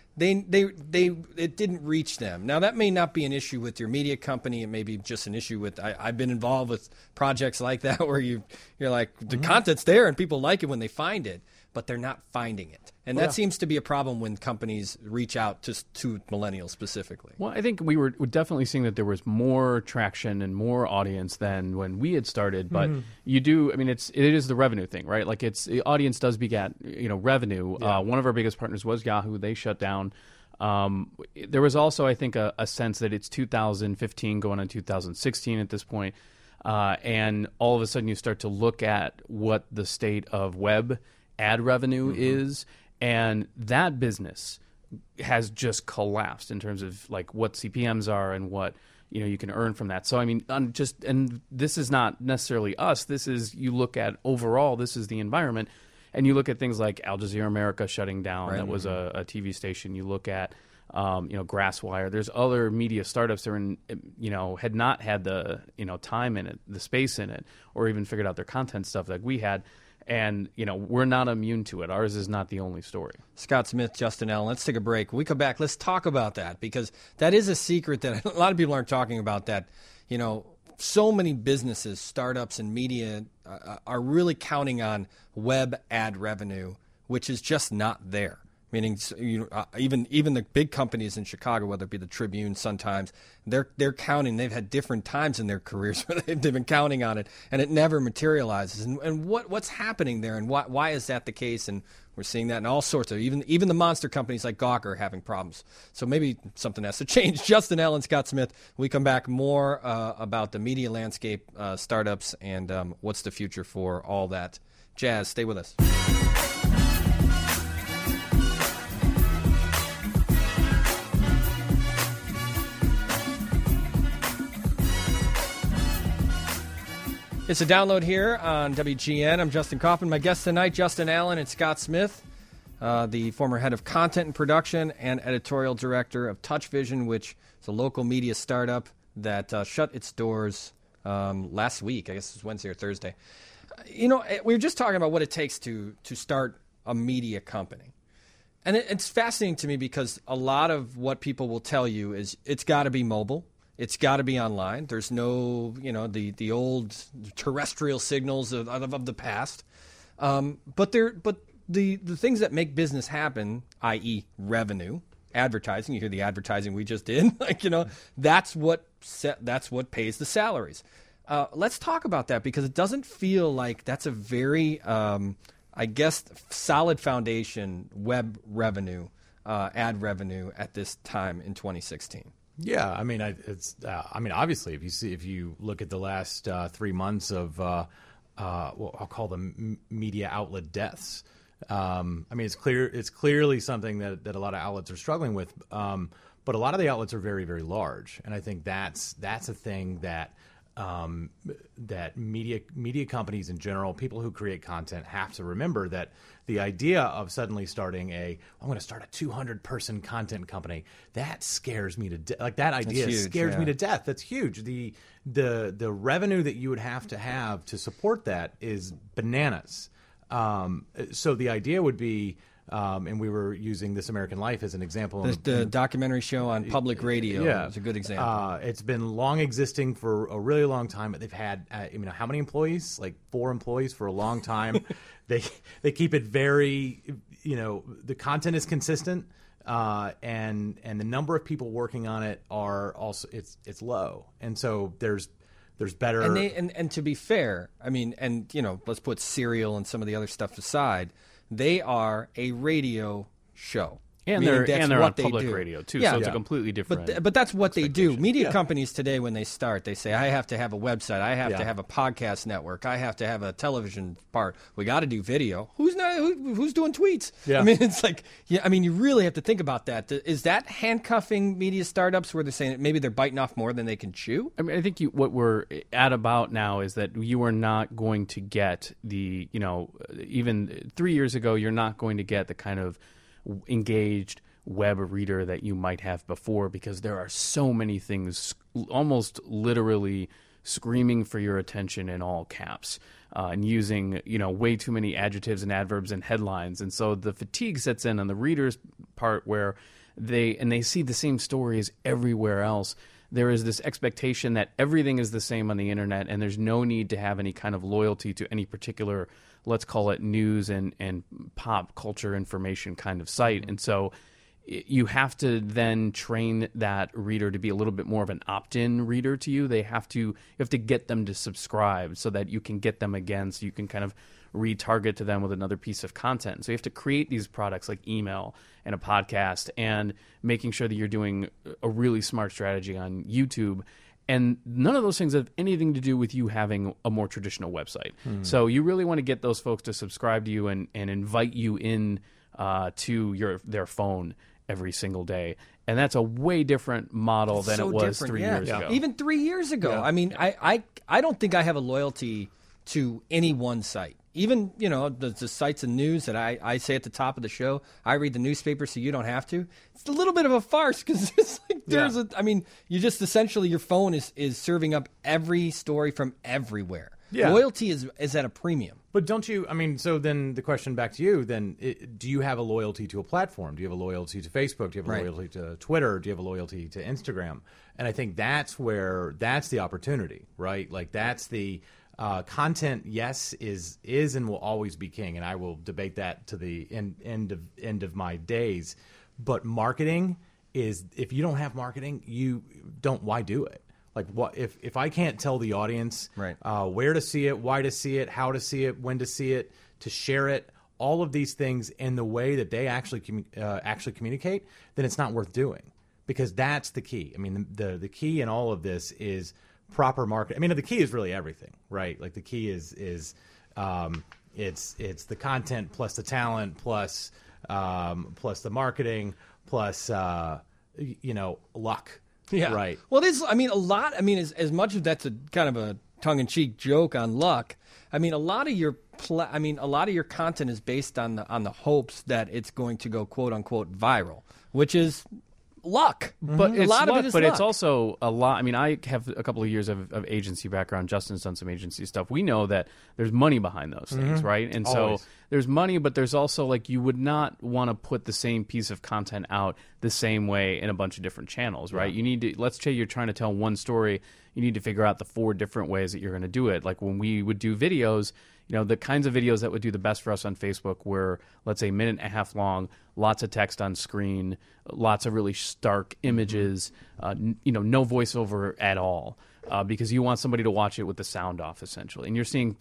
Speaker 2: It didn't reach them. Now, that may not be an issue with your media company. It may be just an issue with, I've been involved with projects like that where you're like, the content's there and people like it when they find it. but they're not finding it. And that seems to be a problem when companies reach out to millennials specifically.
Speaker 4: Well, I think we're definitely seeing that there was more traction and more audience than when we had started. But you do, I mean, it is the revenue thing, right? Like the audience does beget, revenue.
Speaker 2: Yeah.
Speaker 4: One of our biggest partners was Yahoo. They shut down. There was also, I think, a sense that it's 2015 going on 2016 at this point. And all of a sudden you start to look at what the state of web ad revenue is, and that business has just collapsed in terms of like what CPMs are and what you can earn from that. So I mean, and this is not necessarily us. This is, you look at overall, this is the environment, and you look at things like Al Jazeera America shutting down. Right. That was a TV station. You look at Grasswire. There's other media startups that are had not had the time in it, the space in it, or even figured out their content stuff like we had. And, we're not immune to it. Ours is not the only story.
Speaker 2: Scott Smith, Justin Allen, let's take a break. When we come back, let's talk about that, because that is a secret that a lot of people aren't talking about, that, so many businesses, startups, and media are really counting on web ad revenue, which is just not there. Meaning, even the big companies in Chicago, whether it be the Tribune, Sun-Times, they're counting. They've had different times in their careers where they've been counting on it, and it never materializes. And what's happening there, and why is that the case? And we're seeing that in all sorts of, even the monster companies like Gawker are having problems. So maybe something has to change. Justin Allen, Scott Smith. We come back more about the media landscape, startups, and what's the future for all that jazz. Stay with us. It's a download here on WGN. I'm Justin Kaufman. My guests tonight, Justin Allen and Scott Smith, the former head of content and production and editorial director of TouchVision, which is a local media startup that shut its doors last week. I guess it was Wednesday or Thursday. We were just talking about what it takes to start a media company. And it's fascinating to me because a lot of what people will tell you is it's got to be mobile. It's got to be online. There's no, the old terrestrial signals of the past. But the things that make business happen, i.e., revenue, advertising. You hear the advertising we just did, that's what pays the salaries. Let's talk about that, because it doesn't feel like that's a very, solid foundation, web revenue, ad revenue at this time in 2016.
Speaker 5: Yeah, I mean, obviously, if you look at the last 3 months of what I'll call the media outlet deaths, I mean, it's clearly something that a lot of outlets are struggling with, but a lot of the outlets are very, very large, and I think that's a thing that that media companies in general, people who create content, have to remember, that the idea of suddenly starting I'm going to start a 200-person content company, that scares me to death. Like, that idea scares me to death. That's huge. The revenue that you would have to support that is bananas. So the idea would be, and we were using This American Life as an example.
Speaker 2: The documentary show on public radio is a good example.
Speaker 5: It's been long existing for a really long time. They've had, how many employees? Like 4 employees for a long time. They keep it very, the content is consistent, and the number of people working on it are also, it's low. And so there's better.
Speaker 2: And to be fair, let's put Serial and some of the other stuff aside. They are a radio show.
Speaker 4: And they're on public radio, too, so it's a completely different.
Speaker 2: But that's what they do. Media companies today, when they start, they say, I have to have a website, I have to have a podcast network, I have to have a television part. We got to do video. Who's doing tweets?
Speaker 5: Yeah.
Speaker 2: It's like, you really have to think about that. Is that handcuffing media startups, where they're saying that maybe they're biting off more than they can chew?
Speaker 4: I mean, I think what we're at about now is that you are not going to get the, even 3 years ago, you're not going to get the kind of engaged web reader that you might have before, because there are so many things almost literally screaming for your attention in all caps, and using way too many adjectives and adverbs and headlines. And so the fatigue sets in on the reader's part, where they see the same stories everywhere else, there is this expectation that everything is the same on the internet, and there's no need to have any kind of loyalty to any particular, let's call it news and pop culture information kind of site. And so you have to then train that reader to be a little bit more of an opt-in reader to you. You have to get them to subscribe so that you can get them again, so you can kind of retarget to them with another piece of content. So you have to create these products like email and a podcast, and making sure that you're doing a really smart strategy on YouTube. And none of those things have anything to do with you having a more traditional website. So you really want to get those folks to subscribe to you and invite you in to their phone every single day. And that's a way different model than it was 3 years ago.
Speaker 2: Even 3 years ago. Yeah. I mean, I don't think I have a loyalty to any one site. Even, the sites and news that I say at the top of the show, I read the newspaper so you don't have to. It's a little bit of a farce because it's like you just essentially, your phone is serving up every story from everywhere. Yeah. Loyalty is at a premium.
Speaker 5: But don't you, so then the question back to you, then do you have a loyalty to a platform? Do you have a loyalty to Facebook? Do you have a loyalty to Twitter? Do you have a loyalty to Instagram? And I think that's the opportunity, right? Like that's the content, yes, is and will always be king, and I will debate that to the end of my days. But marketing is, if you don't have marketing, why do it? Like, what if I can't tell the audience where to see it, why to see it, how to see it, when to see it, to share it, all of these things in the way that they actually communicate, then it's not worth doing, because that's the key. I mean, the key in all of this is proper marketing. I mean, the key is really everything, right? Like the key is it's the content plus the talent plus the marketing plus luck.
Speaker 2: Yeah.
Speaker 5: Right.
Speaker 2: Well, there's, a lot. As much as that's a kind of a tongue-in-cheek joke on luck, a lot of your content is based on the hopes that it's going to go quote unquote viral, which is luck.
Speaker 4: But
Speaker 2: a lot of it is luck.
Speaker 4: It's also a lot. I have a couple of years of agency background. Justin's done some agency stuff. We know that there's money behind those things, right? And
Speaker 5: always.
Speaker 4: So there's money, but there's also, like, you would not want to put the same piece of content out the same way in a bunch of different channels, right? You need to, let's say you're trying to tell one story, you need to figure out the 4 different ways that you're going to do it. Like when we would do videos, the kinds of videos that would do the best for us on Facebook were, let's say, a minute and a half long, lots of text on screen, lots of really stark images, no voiceover at all, because you want somebody to watch it with the sound off, essentially. And you're seeing,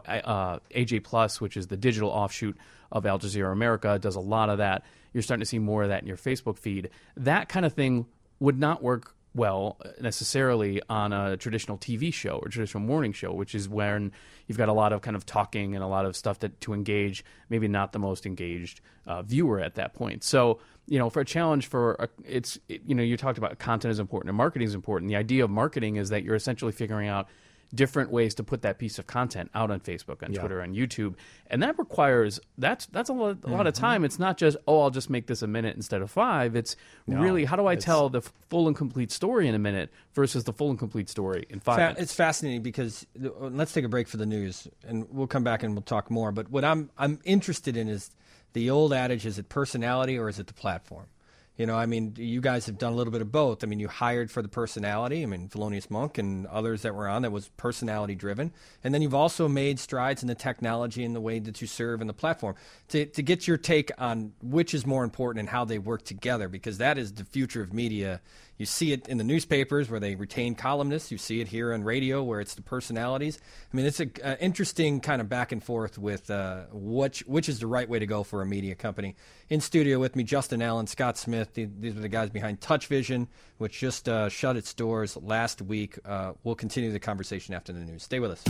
Speaker 4: AJ Plus, which is the digital offshoot of Al Jazeera America, does a lot of that. You're starting to see more of that in your Facebook feed. That kind of thing would not work well necessarily on a traditional TV show or traditional morning show, which is when you've got a lot of kind of talking and a lot of stuff to engage maybe not the most engaged viewer at that point. So, for a challenge you talked about content is important and marketing is important. The idea of marketing is that you're essentially figuring out different ways to put that piece of content out on Facebook, on Twitter, on YouTube. And that requires, that's a lot of time. It's not just, I'll just make this a minute instead of 5. It's really, how do I tell the full and complete story in a minute versus the full and complete story in 5 minutes?
Speaker 2: It's fascinating because, let's take a break for the news, and we'll come back and we'll talk more. But what I'm interested in is the old adage, is it personality or is it the platform? You guys have done a little bit of both. You hired for the personality. Thelonious Monk and others that were on, that was personality driven. And then you've also made strides in the technology and the way that you serve and the platform. To get your take on which is more important and how they work together, because that is the future of media. You see it in the newspapers where they retain columnists. You see it here on radio where it's the personalities. It's an interesting kind of back and forth with which is the right way to go for a media company. In studio with me, Justin Allen, Scott Smith. These are the guys behind Touch Vision, which just shut its doors last week. We'll continue the conversation after the news. Stay with us.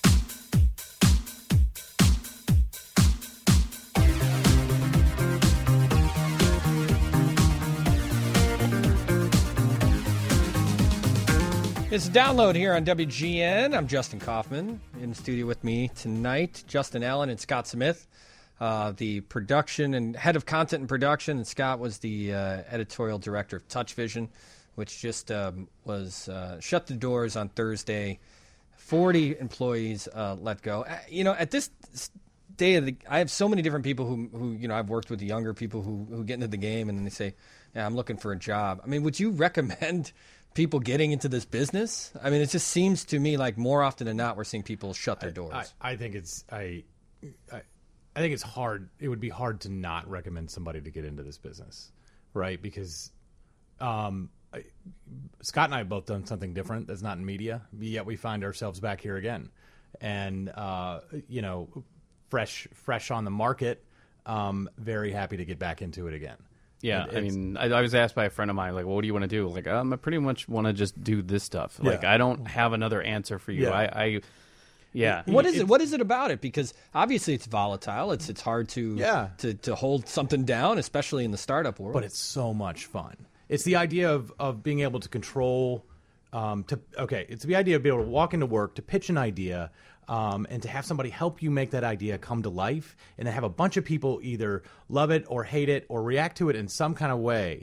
Speaker 2: It's Download here on WGN. I'm Justin Kaufman. In studio with me tonight, Justin Allen and Scott Smith, the production and head of content and production. And Scott was the editorial director of Touch Vision, which just was shut the doors on Thursday. 40 employees let go. At this day I have so many different people who I've worked with, the younger people who get into the game and then they say, yeah, I'm looking for a job. Would you recommend people getting into this business? I mean, it just seems to me like more often than not we're seeing people shut their doors.
Speaker 5: I think it's I think it's hard. It would be hard to not recommend somebody to get into this business, right? Because Scott and I have both done something different that's not in media, yet we find ourselves back here again, and fresh on the market. Very happy to get back into it again.
Speaker 4: Yeah, I mean, I was asked by a friend of mine, like, well, what do you want to do? Like, I pretty much want to just do this stuff. Like, I don't have another answer for you.
Speaker 5: Yeah.
Speaker 2: What is it? What is it about it? Because obviously it's volatile. It's hard to hold something down, especially in the startup world.
Speaker 5: But it's so much fun. It's the idea of being able to control. It's the idea of being able to walk into work, to pitch an idea, and to have somebody help you make that idea come to life, and to have a bunch of people either love it or hate it or react to it in some kind of way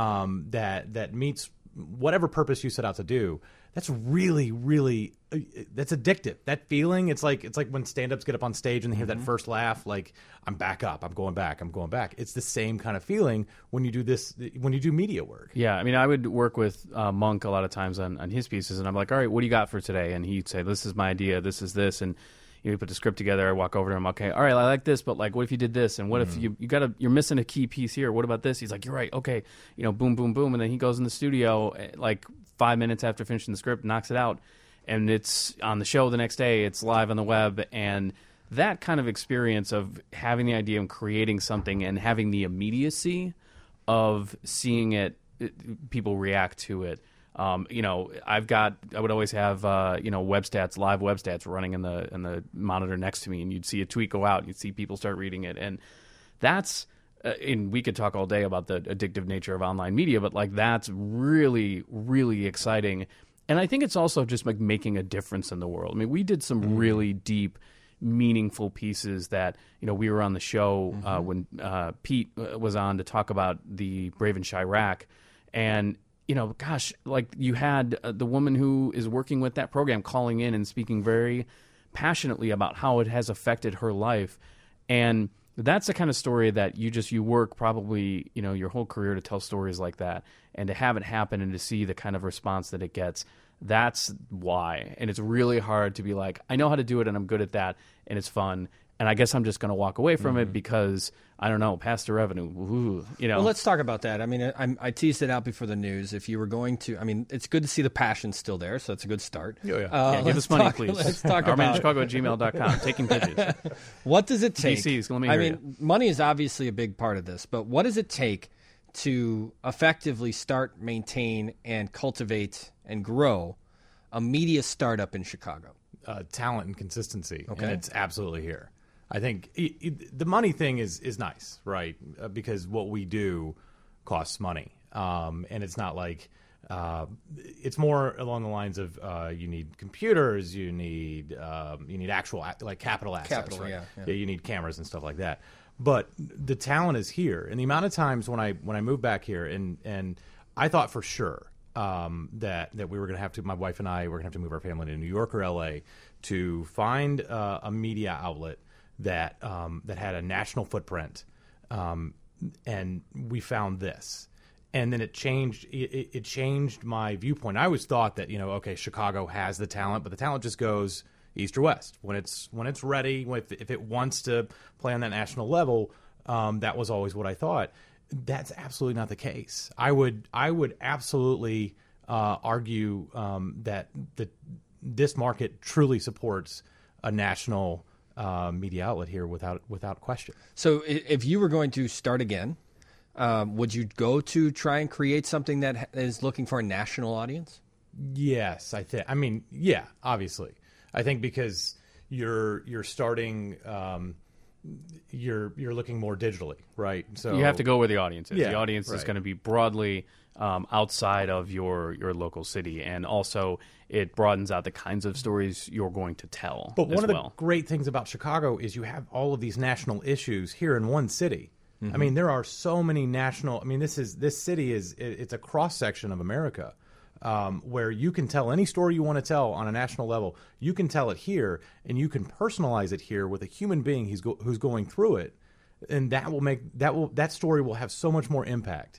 Speaker 5: that meets whatever purpose you set out to do. That's really, really that's addictive. That feeling, it's like when stand-ups get up on stage and they hear that first laugh, like, I'm back up, I'm going back. It's the same kind of feeling when you do media work.
Speaker 4: Yeah, I mean, I would work with Monk a lot of times on his pieces, and I'm like, all right, what do you got for today? And he'd say, this is my idea, this is this, and we put the script together. I walk over to him, okay, all right, I like this, but like, what if you did this? And what if you're missing a key piece here? What about this? He's like, you're right, okay, boom, boom, boom, and then he goes in the studio like 5 minutes after finishing the script, knocks it out, and it's on the show the next day. It's live on the web, and that kind of experience of having the idea and creating something and having the immediacy of seeing it, people react to it. I would always have web stats, live web stats running in the monitor next to me, and you'd see a tweet go out, you'd see people start reading it, and that's. And we could talk all day about the addictive nature of online media, but like that's really, really exciting. And I think it's also just like making a difference in the world. I mean, we did some really deep, meaningful pieces that, we were on the show when Pete was on to talk about the Brave and Chirac. And, like you had the woman who is working with that program calling in and speaking very passionately about how it has affected her life. And that's the kind of story that you work probably, your whole career to tell stories like that, and to have it happen and to see the kind of response that it gets. That's why. And it's really hard to be like, I know how to do it and I'm good at that and it's fun. And I guess I'm just going to walk away from it because, I don't know, past the revenue. Ooh,
Speaker 2: Well, let's talk about that. I mean, I teased it out before the news. If you were going to, I mean, it's good to see the passion still there, so that's a good start.
Speaker 4: Yeah, give us money, please.
Speaker 2: Let's talk about
Speaker 4: OurManChicago@gmail.com. Taking pitches.
Speaker 2: What does it take?
Speaker 4: DCs, let me hear you.
Speaker 2: Money is obviously a big part of this, but what does it take to effectively start, maintain, and cultivate and grow a media startup in Chicago?
Speaker 5: Talent and consistency,
Speaker 2: Okay.
Speaker 5: and it's absolutely here. I think the money thing is nice, right? Because what we do costs money, and it's not like it's more along the lines of you need computers, you need actual like capital assets, right? Yeah, you need cameras and stuff like that. But the talent is here, and the amount of times when I moved back here, and I thought for sure that we were going to have to, my wife and I were going to have to move our family to New York or LA to find a media outlet that had a national footprint, and we found this, and then it changed. It changed my viewpoint. I always thought that Chicago has the talent, but the talent just goes east or west when it's ready. If it wants to play on that national level, that was always what I thought. That's absolutely not the case. I would absolutely argue that this market truly supports a national media outlet here without question.
Speaker 2: So if you were going to start again, would you go to try and create something that is looking for a national audience?
Speaker 5: Yes, I mean, yeah, obviously. I think because you're starting, you're looking more digitally, right? So
Speaker 4: you have to go where the audience is.
Speaker 5: Yeah,
Speaker 4: the audience is going to be broadly outside of your local city, and also it broadens out the kinds of stories you're going to tell.
Speaker 5: But one of the great things about Chicago is you have all of these national issues here in one city. Mm-hmm. I mean, there are so many national. I mean, this city it's a cross section of America. Where you can tell any story you want to tell on a national level. You can tell it here, and you can personalize it here with a human being who's going through it, and that story will have so much more impact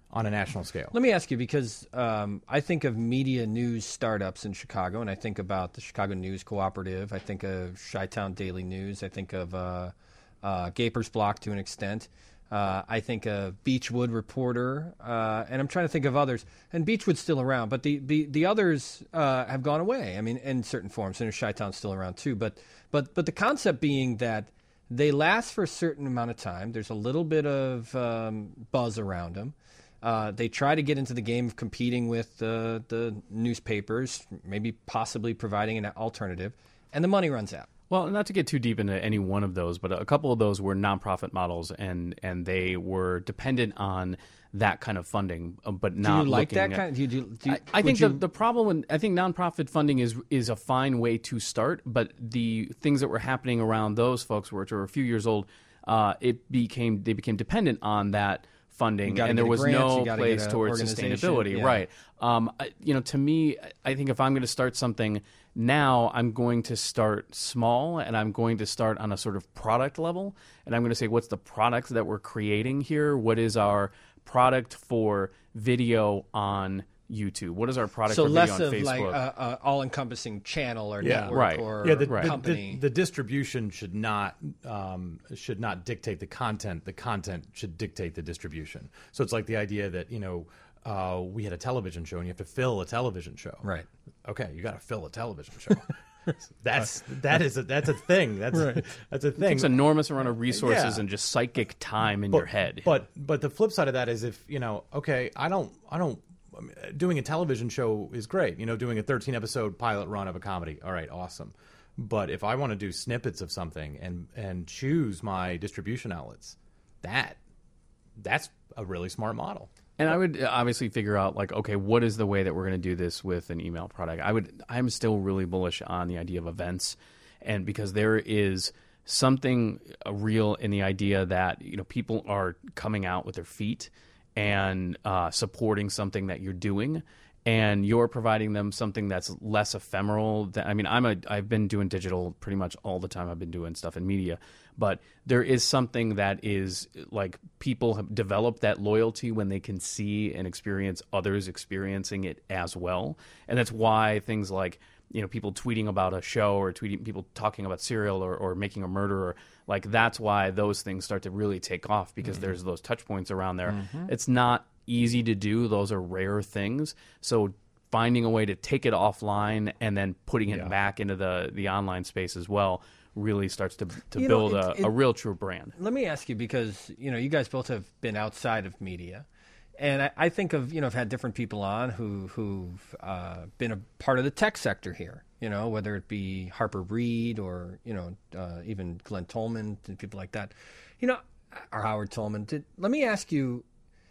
Speaker 5: on a national scale.
Speaker 2: Let me ask you, because I think of media news startups in Chicago, and I think about the Chicago News Cooperative. I think of Chi-Town Daily News. I think of Gapers Block to an extent. I think of Beechwood Reporter, and I'm trying to think of others. And Beechwood's still around, but the others have gone away. I mean, in certain forms. And Chi-Town's still around too. But the concept being that they last for a certain amount of time. There's a little bit of buzz around them. They try to get into the game of competing with the newspapers, maybe possibly providing an alternative, and the money runs out.
Speaker 4: Well, not to get too deep into any one of those, but a couple of those were nonprofit models, and they were dependent on that kind of funding, but not.
Speaker 2: Do you like
Speaker 4: looking
Speaker 2: that kind?
Speaker 4: I think the problem, I think nonprofit funding is a fine way to start, but the things that were happening around those folks, which were a few years old, they became dependent on that funding, and there was no place towards sustainability.
Speaker 2: Yeah.
Speaker 4: Right. To me, I think if I'm going to start something now, I'm going to start small, and I'm going to start on a sort of product level, and I'm going to say, what's the product that we're creating here? What is our product for video on YouTube? What is our product for video on Facebook?
Speaker 2: So less of like a all-encompassing channel or network or company.
Speaker 5: The distribution should not dictate the content. The content should dictate the distribution. So it's like the idea that, we had a television show and you have to fill a television show.
Speaker 2: Right.
Speaker 5: Okay, you got to fill a television show. That's a thing. That's a thing.
Speaker 4: It takes an enormous amount of resources and just psychic time in your head.
Speaker 5: But the flip side of that is if doing a television show is great. Doing a 13-episode pilot run of a comedy. All right, awesome. But if I want to do snippets of something and choose my distribution outlets, that's a really smart model.
Speaker 4: And I would obviously figure out, like, okay, what is the way that we're going to do this with an email product? I'm still really bullish on the idea of events, and because there is something real in the idea that people are coming out with their feet and supporting something that you're doing, and you're providing them something that's less ephemeral. I've been doing digital pretty much all the time. I've been doing stuff in media, but there is something that is like people have developed that loyalty when they can see and experience others experiencing it as well. And that's why things like, people tweeting about a show or people talking about Serial or Making a Murderer, like that's why those things start to really take off, because there's those touch points around there. It's not easy to do. Those are rare things. So finding a way to take it offline and then putting it back into the online space as well really starts to build a real true brand.
Speaker 2: Let me ask you, because you guys both have been outside of media, and I think of I've had different people on who've been a part of the tech sector here. Whether it be Harper Reed or even Glenn Tolman and people like that, or Howard Tolman. Let me ask you: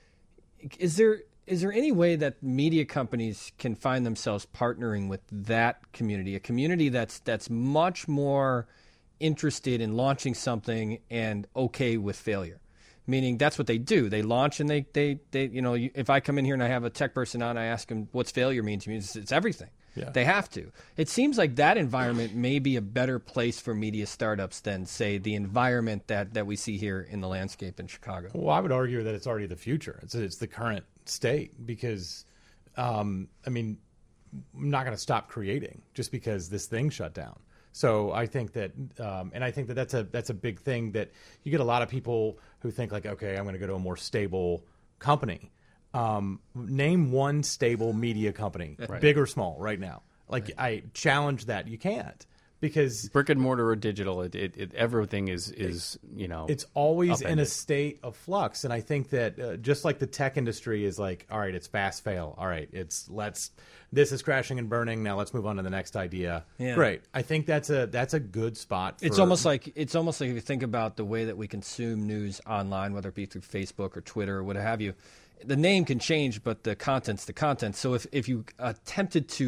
Speaker 2: Is there any way that media companies can find themselves partnering with that community, a community that's much more interested in launching something and okay with failure? Meaning that's what they do. They launch and they if I come in here and I have a tech person on, I ask them what's failure mean to me. It's everything. Yeah. They have to. It seems like that environment may be a better place for media startups than, say, the environment that we see here in the landscape in Chicago.
Speaker 5: Well, I would argue that it's already the future. It's the current state, because, I'm not going to stop creating just because this thing shut down. So I think that, that's a big thing, that you get a lot of people who think like, okay, I'm going to go to a more stable company. Name one stable media company, big or small, right now. I challenge that. You can't, because
Speaker 4: brick and mortar or digital, everything is
Speaker 5: it's always upended. In a state of flux. And I think that just like the tech industry is like, all right, it's fast fail. All right, this is crashing and burning. Now let's move on to the next idea. Yeah. Great. I think that's a good spot.
Speaker 2: It's almost like if you think about the way that we consume news online, whether it be through Facebook or Twitter or what have you. The name can change, but the content's the content. So if you attempted to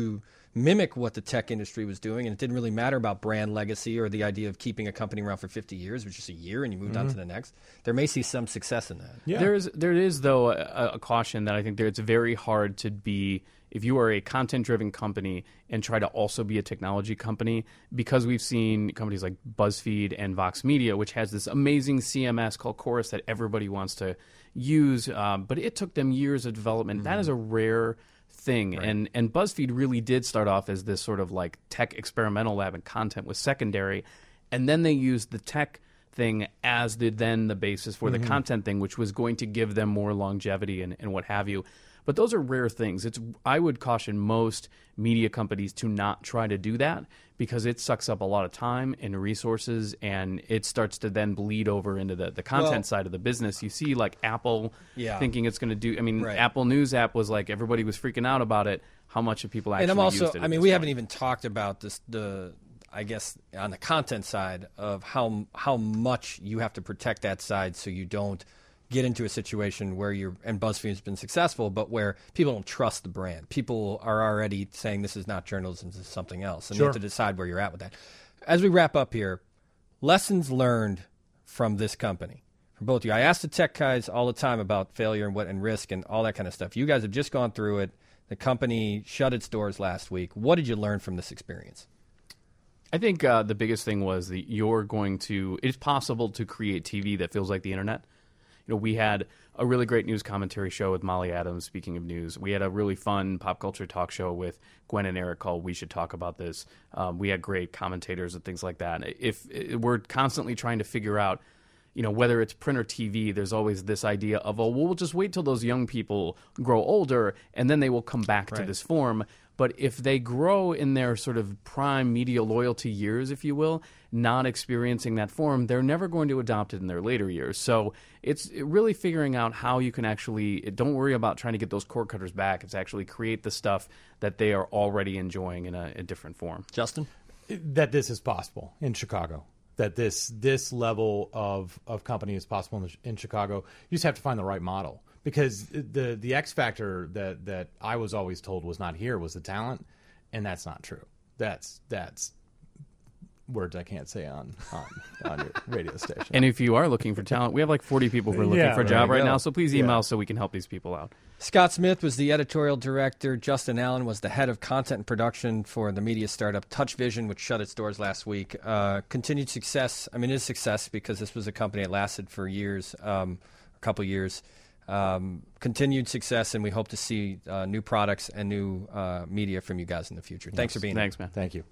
Speaker 2: mimic what the tech industry was doing, and it didn't really matter about brand legacy or the idea of keeping a company around for 50 years, which is a year, and you moved on to the next. There may see some success in that.
Speaker 5: Yeah.
Speaker 4: There is though a caution that I think it's very hard to be, if you are a content-driven company and try to also be a technology company, because we've seen companies like BuzzFeed and Vox Media, which has this amazing CMS called Chorus that everybody wants to use, but it took them years of development. That is a rare thing. Right. And BuzzFeed really did start off as this sort of like tech experimental lab, and content was secondary. And then they used the tech thing as the basis for the content thing, which was going to give them more longevity and what have you. But those are rare things. I would caution most media companies to not try to do that, because it sucks up a lot of time and resources, and it starts to then bleed over into the content side of the business. You see like Apple thinking it's going to do, I mean, Apple News app was like, everybody was freaking out about it. How much of people actually
Speaker 2: and I'm also,
Speaker 4: used it?
Speaker 2: I mean, we haven't even talked about this, I guess, on the content side of how much you have to protect that side so you don't get into a situation where and BuzzFeed's been successful, but where people don't trust the brand. People are already saying this is not journalism, this is something else. And you have to decide where you're at with that. As we wrap up here, lessons learned from this company, from both of you. I ask the tech guys all the time about failure and risk and all that kind of stuff. You guys have just gone through it. The company shut its doors last week. What did you learn from this experience?
Speaker 4: I think the biggest thing was that it's possible to create TV that feels like the internet. You know, we had a really great news commentary show with Molly Adams, speaking of news. We had a really fun pop culture talk show with Gwen and Eric called We Should Talk About This. We had great commentators and things like that. If we're constantly trying to figure out, you know, whether it's print or TV, there's always this idea of, we'll just wait till those young people grow older and then they will come back to this form. But if they grow in their sort of prime media loyalty years, if you will, not experiencing that form, they're never going to adopt it in their later years. So it's really figuring out how you can actually, don't worry about trying to get those cord cutters back. It's actually create the stuff that they are already enjoying in a different form.
Speaker 2: Justin?
Speaker 5: That this is possible in Chicago. That this level of company is possible in Chicago. You just have to find the right model. Because the X factor that I was always told was not here was the talent, and that's not true. That's words I can't say on your radio station.
Speaker 4: And if you are looking for talent, we have like 40 people who are looking for a job right now, so please email so we can help these people out.
Speaker 2: Scott Smith was the editorial director. Justin Allen was the head of content and production for the media startup Touch Vision, which shut its doors last week. Continued success. I mean, it is success because this was a company that lasted for years, a couple years. Continued success, and we hope to see new products and new media from you guys in the future. Thanks for being here.
Speaker 4: Thanks, man.
Speaker 5: Thank you.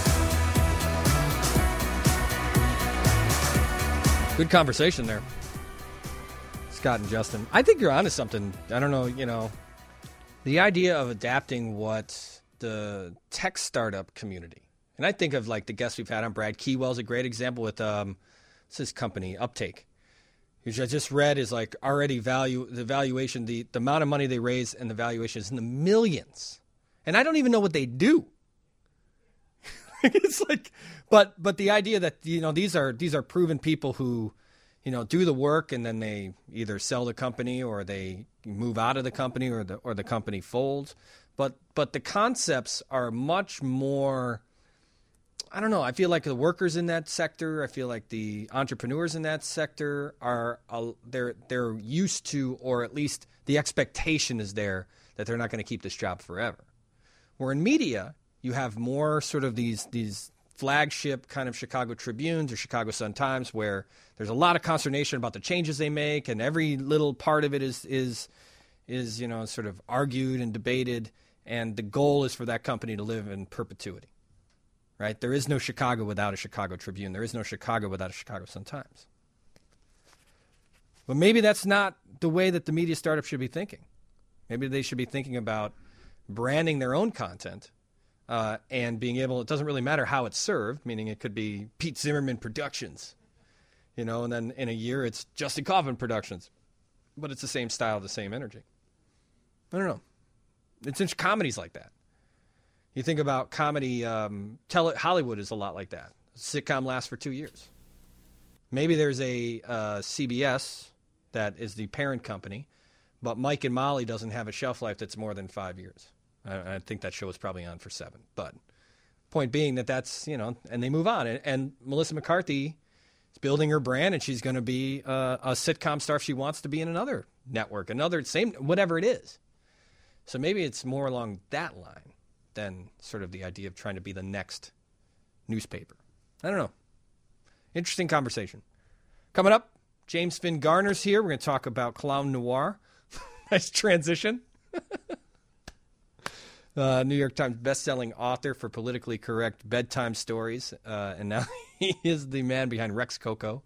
Speaker 2: Good conversation there, Scott and Justin. I think you're onto something. I don't know, the idea of adapting what the tech startup community, and I think of like the guests we've had on. Brad Keywell's a great example with what's his company, Uptake, which I just read is like already the valuation, the amount of money they raise and the valuation is in the millions. And I don't even know what they do. It's like, but the idea that, these are proven people who, do the work and then they either sell the company or they move out of the company or the company folds. But the concepts are much more, I don't know. I feel like the workers in that sector, I feel like the entrepreneurs in that sector are they're used to, or at least the expectation is there that they're not going to keep this job forever. Where in media, you have more sort of these flagship kind of Chicago Tribunes or Chicago Sun-Times where there's a lot of consternation about the changes they make, and every little part of it is sort of argued and debated, and the goal is for that company to live in perpetuity. Right? There is no Chicago without a Chicago Tribune. There is no Chicago without a Chicago Sun-Times. But maybe that's not the way that the media startup should be thinking. Maybe they should be thinking about branding their own content and being able, it doesn't really matter how it's served, meaning it could be Pete Zimmerman Productions, and then in a year it's Justin Kaufman Productions. But it's the same style, the same energy. I don't know. It's in comedies like that. You think about comedy, Hollywood is a lot like that. A sitcom lasts for 2 years. Maybe there's a CBS that is the parent company, but Mike and Molly doesn't have a shelf life that's more than 5 years. I think that show was probably on for 7. But point being that's, and they move on. And Melissa McCarthy is building her brand, and she's going to be a sitcom star if she wants to be in another network, whatever it is. So maybe it's more along that line than sort of the idea of trying to be the next newspaper. I don't know. Interesting conversation. Coming up, James Finn Garner's here. We're going to talk about Clown Noir. Nice transition. New York Times bestselling author for politically correct bedtime stories. And now he is the man behind Rex Coco.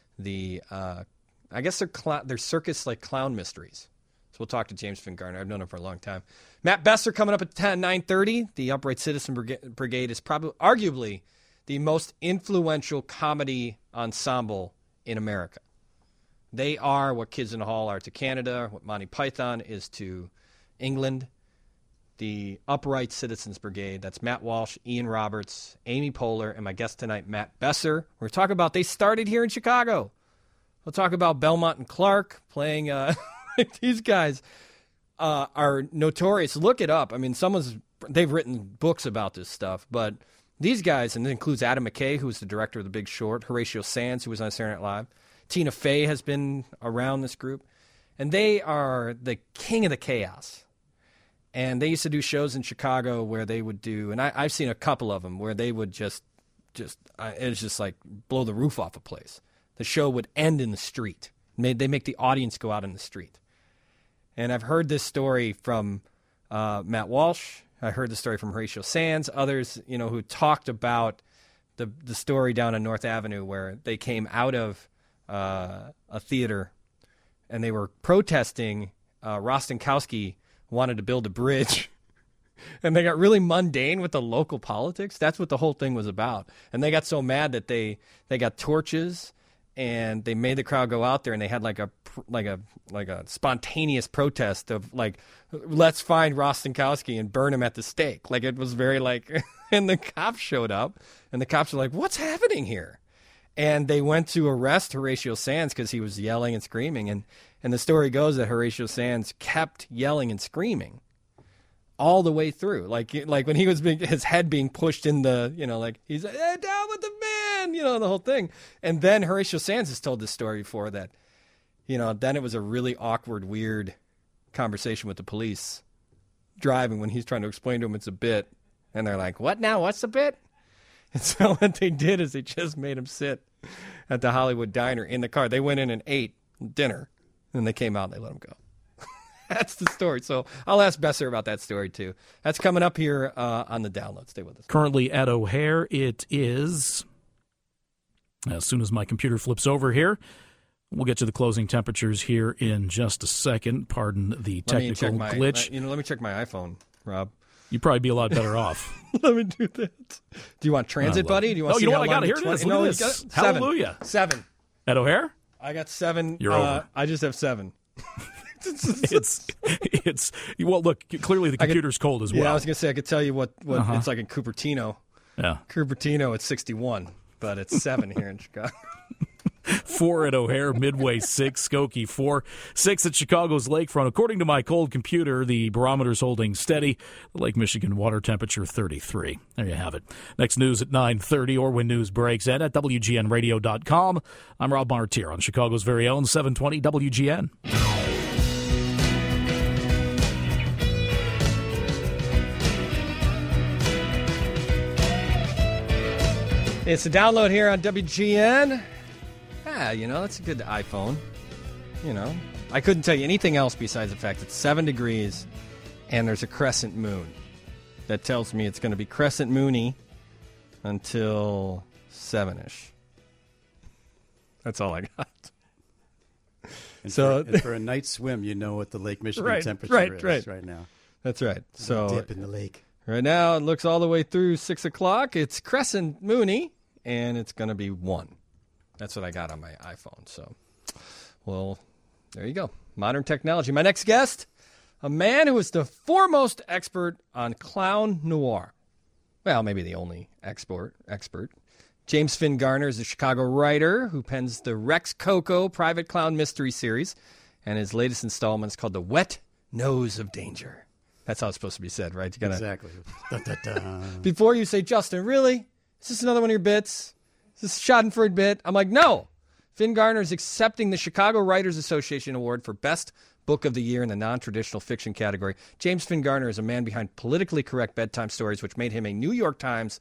Speaker 2: I guess they're circus like clown mysteries. So we'll talk to James Finn Garner. I've known him for a long time. Matt Besser coming up at 9:30. The Upright Citizen Brigade is arguably the most influential comedy ensemble in America. They are what Kids in the Hall are to Canada, what Monty Python is to England. The Upright Citizens Brigade, that's Matt Walsh, Ian Roberts, Amy Poehler, and my guest tonight, Matt Besser. We're talking about they started here in Chicago. We'll talk about Belmont and Clark playing these guys are notorious. Look it up. I mean, they've written books about this stuff, but these guys, and it includes Adam McKay, who was the director of The Big Short, Horatio Sands, who was on Saturday Night Live, Tina Fey has been around this group, and they are the king of the chaos. And they used to do shows in Chicago where they would do, and I've seen a couple of them where they would just it was just like blow the roof off a place. The show would end in the street. They make the audience go out in the street. And I've heard this story from Matt Walsh. I heard the story from Horatio Sands, others, who talked about the story down on North Avenue where they came out of a theater and they were protesting. Rostenkowski wanted to build a bridge, and they got really mundane with the local politics. That's what the whole thing was about. And they got so mad that they got torches, and they made the crowd go out there, and they had like a spontaneous protest of like, let's find Rostenkowski and burn him at the stake. Like, it was very like, and the cops showed up, and the cops were like, what's happening here? And they went to arrest Horatio Sands because he was yelling and screaming. And the story goes that Horatio Sands kept yelling and screaming all the way through. Like when he was his head being pushed in the, like he's down with the man, the whole thing. And then Horatio Sands has told this story before that, then it was a really awkward, weird conversation with the police driving when he's trying to explain to him it's a bit. And they're like, what now? What's the bit? And so what they did is they just made him sit at the Hollywood Diner in the car. They went in and ate dinner, and they came out and they let him go. That's the story. So I'll ask Besser about that story, too. That's coming up here on the download. Stay with us.
Speaker 6: Currently at O'Hare, it is, as soon as my computer flips over here, we'll get to the closing temperatures here in just a second. Pardon the technical glitch.
Speaker 2: Let me check my iPhone, Rob.
Speaker 6: You'd probably be a lot better off.
Speaker 2: Let me do that. Do you want Transit Buddy? Do you want?
Speaker 6: Oh, you know what? I got it. Here it is. Look at this. Hallelujah.
Speaker 2: 7.
Speaker 6: At O'Hare?
Speaker 2: I got 7.
Speaker 6: You're over.
Speaker 2: I just have 7.
Speaker 6: It's well. Look, clearly the computer's cold as well.
Speaker 2: Yeah, I was gonna say I could tell you what it's like in Cupertino.
Speaker 6: Yeah,
Speaker 2: Cupertino it's 61, but it's 7 here in Chicago.
Speaker 6: 4 at O'Hare, Midway 6, Skokie 4, 6 at Chicago's lakefront. According to my cold computer, the barometer's holding steady. The Lake Michigan water temperature 33. There you have it. Next news at 9:30, or when news breaks, and at WGNradio.com. I'm Rob Martier on Chicago's very own 720 WGN.
Speaker 2: It's a download here on WGN. That's a good iPhone. I couldn't tell you anything else besides the fact it's 7 degrees and there's a crescent moon. That tells me it's going to be crescent moony until 7-ish. That's all I got.
Speaker 7: And for a night swim, you know what the Lake Michigan temperature is right now.
Speaker 2: That's right. So
Speaker 7: dip in the lake.
Speaker 2: Right now, it looks all the way through 6 o'clock. It's crescent moony, and it's going to be 1. That's what I got on my iPhone. So, well, there you go. Modern technology. My next guest, a man who is the foremost expert on clown noir. Well, maybe the only expert. James Finn Garner is a Chicago writer who pens the Rex Coco Private Clown Mystery Series, and his latest installment is called The Wet Nose of Danger. That's how it's supposed to be said, right? You gotta,
Speaker 7: Exactly.
Speaker 2: before you say, Justin, really? Is this another one of your bits? Is this a Schadenfreude bit? I'm like, no. Finn Garner is accepting the Chicago Writers Association Award for Best Book of the Year in the non-traditional fiction category. James Finn Garner is a man behind politically correct bedtime stories, which made him a New York Times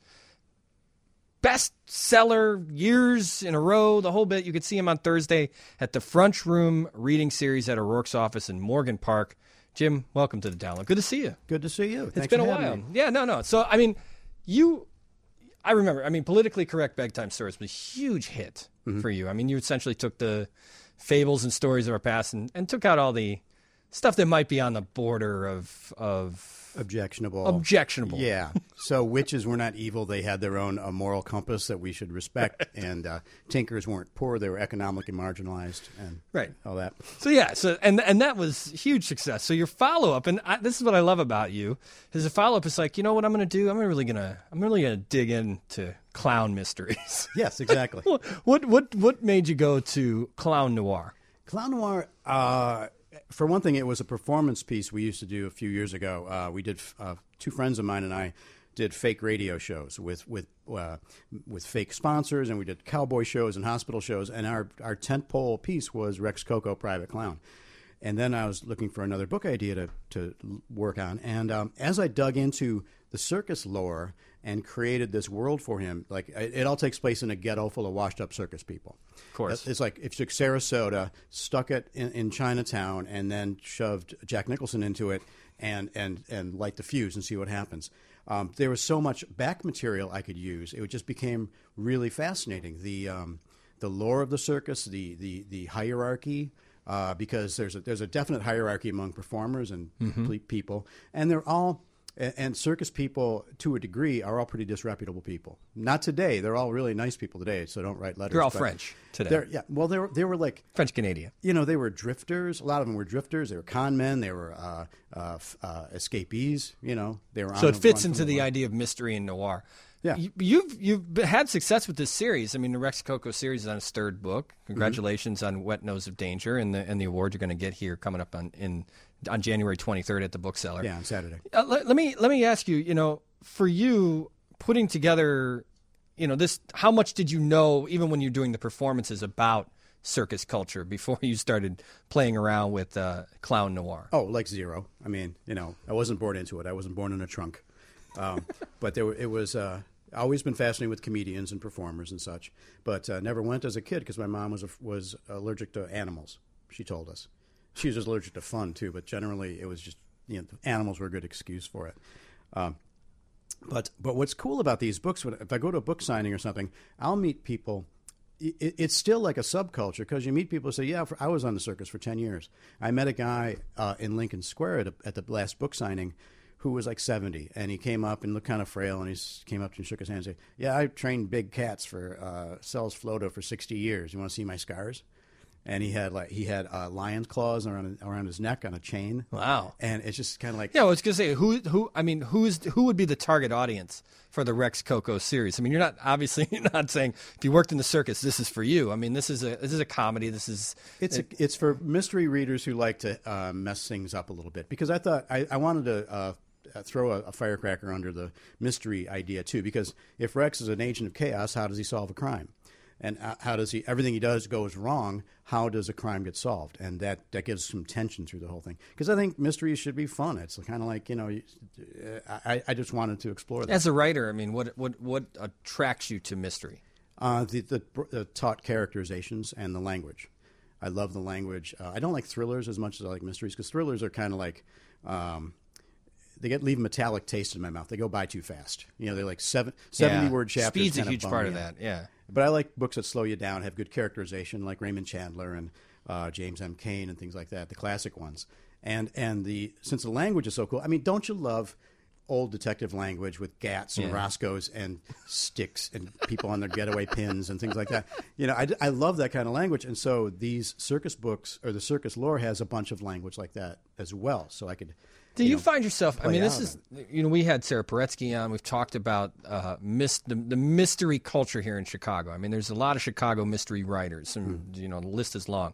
Speaker 2: bestseller years in a row, the whole bit. You could see him on Thursday at the Front Room reading series at O'Rourke's office in Morgan Park. Jim, welcome to the Download. Good to see you.
Speaker 7: Good to see you.
Speaker 2: It's been a while. Yeah, no. So, I mean, I remember, politically correct bedtime stories was a huge hit for you. I mean, you essentially took the fables and stories of our past and took out all the stuff that might be on the border of
Speaker 7: objectionable. Yeah. So witches were not evil. They had their own moral compass that we should respect. And tinkers weren't poor. They were economically marginalized and all that.
Speaker 2: So, yeah. And that was huge success. So your follow-up, and this is what I love about you, is the follow-up is like, you know what I'm going to do? I'm really going to dig into clown mysteries.
Speaker 7: Yes, exactly.
Speaker 2: What made you go to clown noir?
Speaker 7: Clown noir, for one thing, it was a performance piece we used to do a few years ago. We did, two friends of mine and I did fake radio shows with fake sponsors, and we did cowboy shows and hospital shows. And our tentpole piece was Rex Coco, Private Clown. And then I was looking for another book idea to work on. And as I dug into the circus lore and created this world for him, like it all takes place in a ghetto full of washed-up circus people.
Speaker 2: Of course.
Speaker 7: It's like if you took Sarasota, stuck it in Chinatown, and then shoved Jack Nicholson into it and light the fuse and see what happens. There was so much back material I could use. It just became really fascinating. The lore of the circus, the hierarchy, because there's a definite hierarchy among performers and people, and they're all. And circus people, to a degree, are all pretty disreputable people. Not today; they're all really nice people today. So don't write letters.
Speaker 2: They're all French today.
Speaker 7: They were like
Speaker 2: French Canadian.
Speaker 7: They were drifters. A lot of them were drifters. They were con men. They were escapees. They were.
Speaker 2: So it fits into the idea of mystery and noir.
Speaker 7: Yeah,
Speaker 2: you've had success with this series. I mean, the Rex Coco series is on its third book. Congratulations on Wet Nose of Danger and the award you're going to get here coming up on January 23rd at the Bookseller.
Speaker 7: Yeah, on Saturday.
Speaker 2: Let me ask you. For you putting together, this, how much did you know even when you're doing the performances about circus culture before you started playing around with clown noir?
Speaker 7: Oh, like zero. I mean, I wasn't born into it. I wasn't born in a trunk. But it was. Always been fascinated with comedians and performers and such, but never went as a kid because my mom was allergic to animals. She told us. She was just allergic to fun too, but generally it was just animals were a good excuse for it. But what's cool about these books? If I go to a book signing or something, I'll meet people. It's still like a subculture because you meet people who say, "Yeah, I was on the circus for 10 years." I met a guy in Lincoln Square at the last book signing who was like 70, and he came up and looked kind of frail, and he came up to me and shook his hand and said, "Yeah, I trained big cats for Cells Floto for 60 years. You want to see my scars?" And he had lion's claws around his neck on a chain.
Speaker 2: Wow!
Speaker 7: And it's just kind of like,
Speaker 2: yeah. I was going to say who would be the target audience for the Rex Coco series? I mean, you're not saying if you worked in the circus, this is for you. I mean, this is a comedy. It's
Speaker 7: for mystery readers who like to mess things up a little bit, because I thought I wanted to throw a firecracker under the mystery idea too, because if Rex is an agent of chaos, how does he solve a crime? And how does everything he does goes wrong, how does a crime get solved? And that gives some tension through the whole thing. Because I think mysteries should be fun. It's kind of like, I just wanted to explore that.
Speaker 2: As a writer, I mean, what attracts you to mystery?
Speaker 7: The taut characterizations and the language. I love the language. I don't like thrillers as much as I like mysteries, because thrillers are kind of like... they leave a metallic taste in my mouth. They go by too fast. They're like 70-word chapters.
Speaker 2: Speed's a huge part of that, yeah.
Speaker 7: But I like books that slow you down, have good characterization, like Raymond Chandler and James M. Cain and things like that, the classic ones. And since the language is so cool, I mean, don't you love old detective language with gats and Roscoes and sticks and people on their getaway pins and things like that? I love that kind of language. And so these circus books, or the circus lore, has a bunch of language like that as well. So I could...
Speaker 2: Do you find yourself? I mean, this is we had Sarah Paretsky on. We've talked about the mystery culture here in Chicago. I mean, there's a lot of Chicago mystery writers, and the list is long.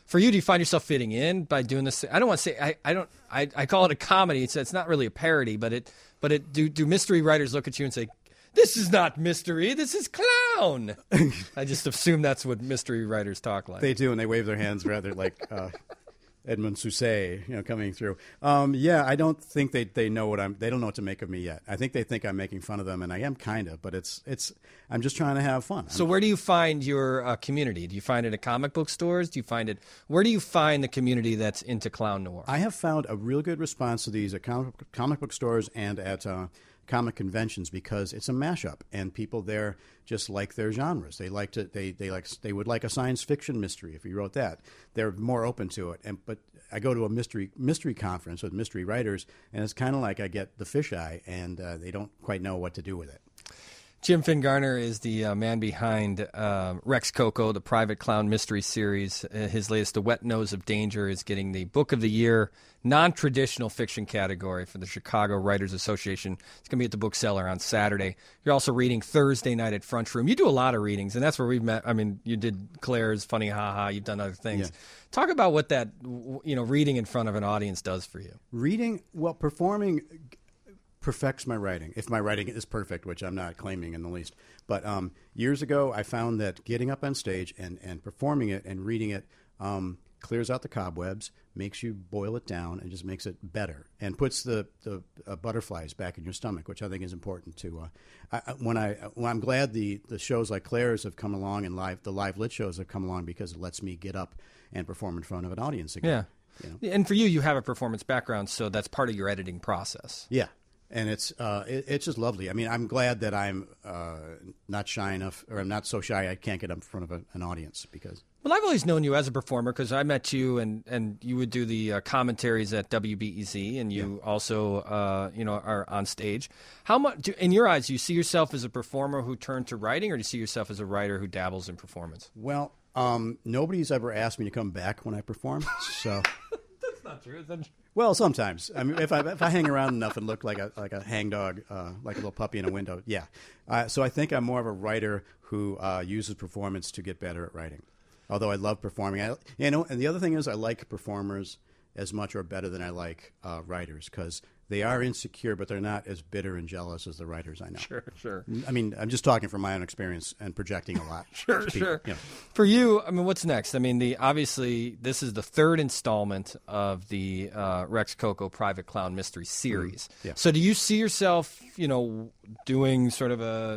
Speaker 2: for you, do you find yourself fitting in by doing this? I don't want to say I call it a comedy. It's not really a parody, but do mystery writers look at you and say, "This is not mystery. This is clown"? I just assume that's what mystery writers talk like.
Speaker 7: They do, and they wave their hands rather like Edmund Sussay, coming through. I don't think they know they don't know what to make of me yet. I think they think I'm making fun of them, and I am kind of, but I'm just trying to have fun.
Speaker 2: So where do you find your community? Do you find it at comic book stores? Where do you find the community that's into clown noir?
Speaker 7: I have found a real good response to these at comic book stores and at comic conventions because it's a mashup, and people there just like their genres. They would like a science fiction mystery if we wrote that. They're more open to it. But I go to a mystery conference with mystery writers, and it's kind of like I get the fisheye, and they don't quite know what to do with it.
Speaker 2: Jim Fingarner is the man behind Rex Coco, the Private Clown Mystery Series. His latest, The Wet Nose of Danger, is getting the Book of the Year non-traditional fiction category for the Chicago Writers Association. It's going to be at the Bookseller on Saturday. You're also reading Thursday night at Front Room. You do a lot of readings, and that's where we've met. I mean, you did Claire's Funny Ha Ha. You've done other things. Yeah. Talk about what that, reading in front of an audience does for you.
Speaker 7: Performing perfects my writing, if my writing is perfect, which I'm not claiming in the least. But years ago, I found that getting up on stage and performing it and reading it clears out the cobwebs, makes you boil it down, and just makes it better, and puts the butterflies back in your stomach, which I think is important too. I'm glad the shows like Claire's have come along, and the live lit shows have come along because it lets me get up and perform in front of an audience again.
Speaker 2: Yeah. And for you have a performance background, so that's part of your editing process.
Speaker 7: Yeah. And it's just lovely. I mean, I'm glad that I'm not shy enough, or I'm not so shy I can't get up in front of an audience because.
Speaker 2: Well, I've always known you as a performer because I met you and you would do the commentaries at WBEZ, and you also are on stage. How much, in your eyes, do you see yourself as a performer who turned to writing, or do you see yourself as a writer who dabbles in performance?
Speaker 7: Well, nobody's ever asked me to come back when I perform, so.
Speaker 2: That's not true. Is that true?
Speaker 7: Well, sometimes. I mean, if I hang around enough and look like a hangdog, like a little puppy in a window, yeah. So I think I'm more of a writer who uses performance to get better at writing. Although I love performing, and the other thing is I like performers as much or better than I like writers because they are insecure, but they're not as bitter and jealous as the writers I know.
Speaker 2: Sure.
Speaker 7: I mean, I'm just talking from my own experience and projecting a lot.
Speaker 2: Sure. For you, I mean, what's next? I mean, obviously, this is the third installment of the Rex Coco Private Clown Mystery Series.
Speaker 7: Yeah.
Speaker 2: So do you see yourself, doing sort of a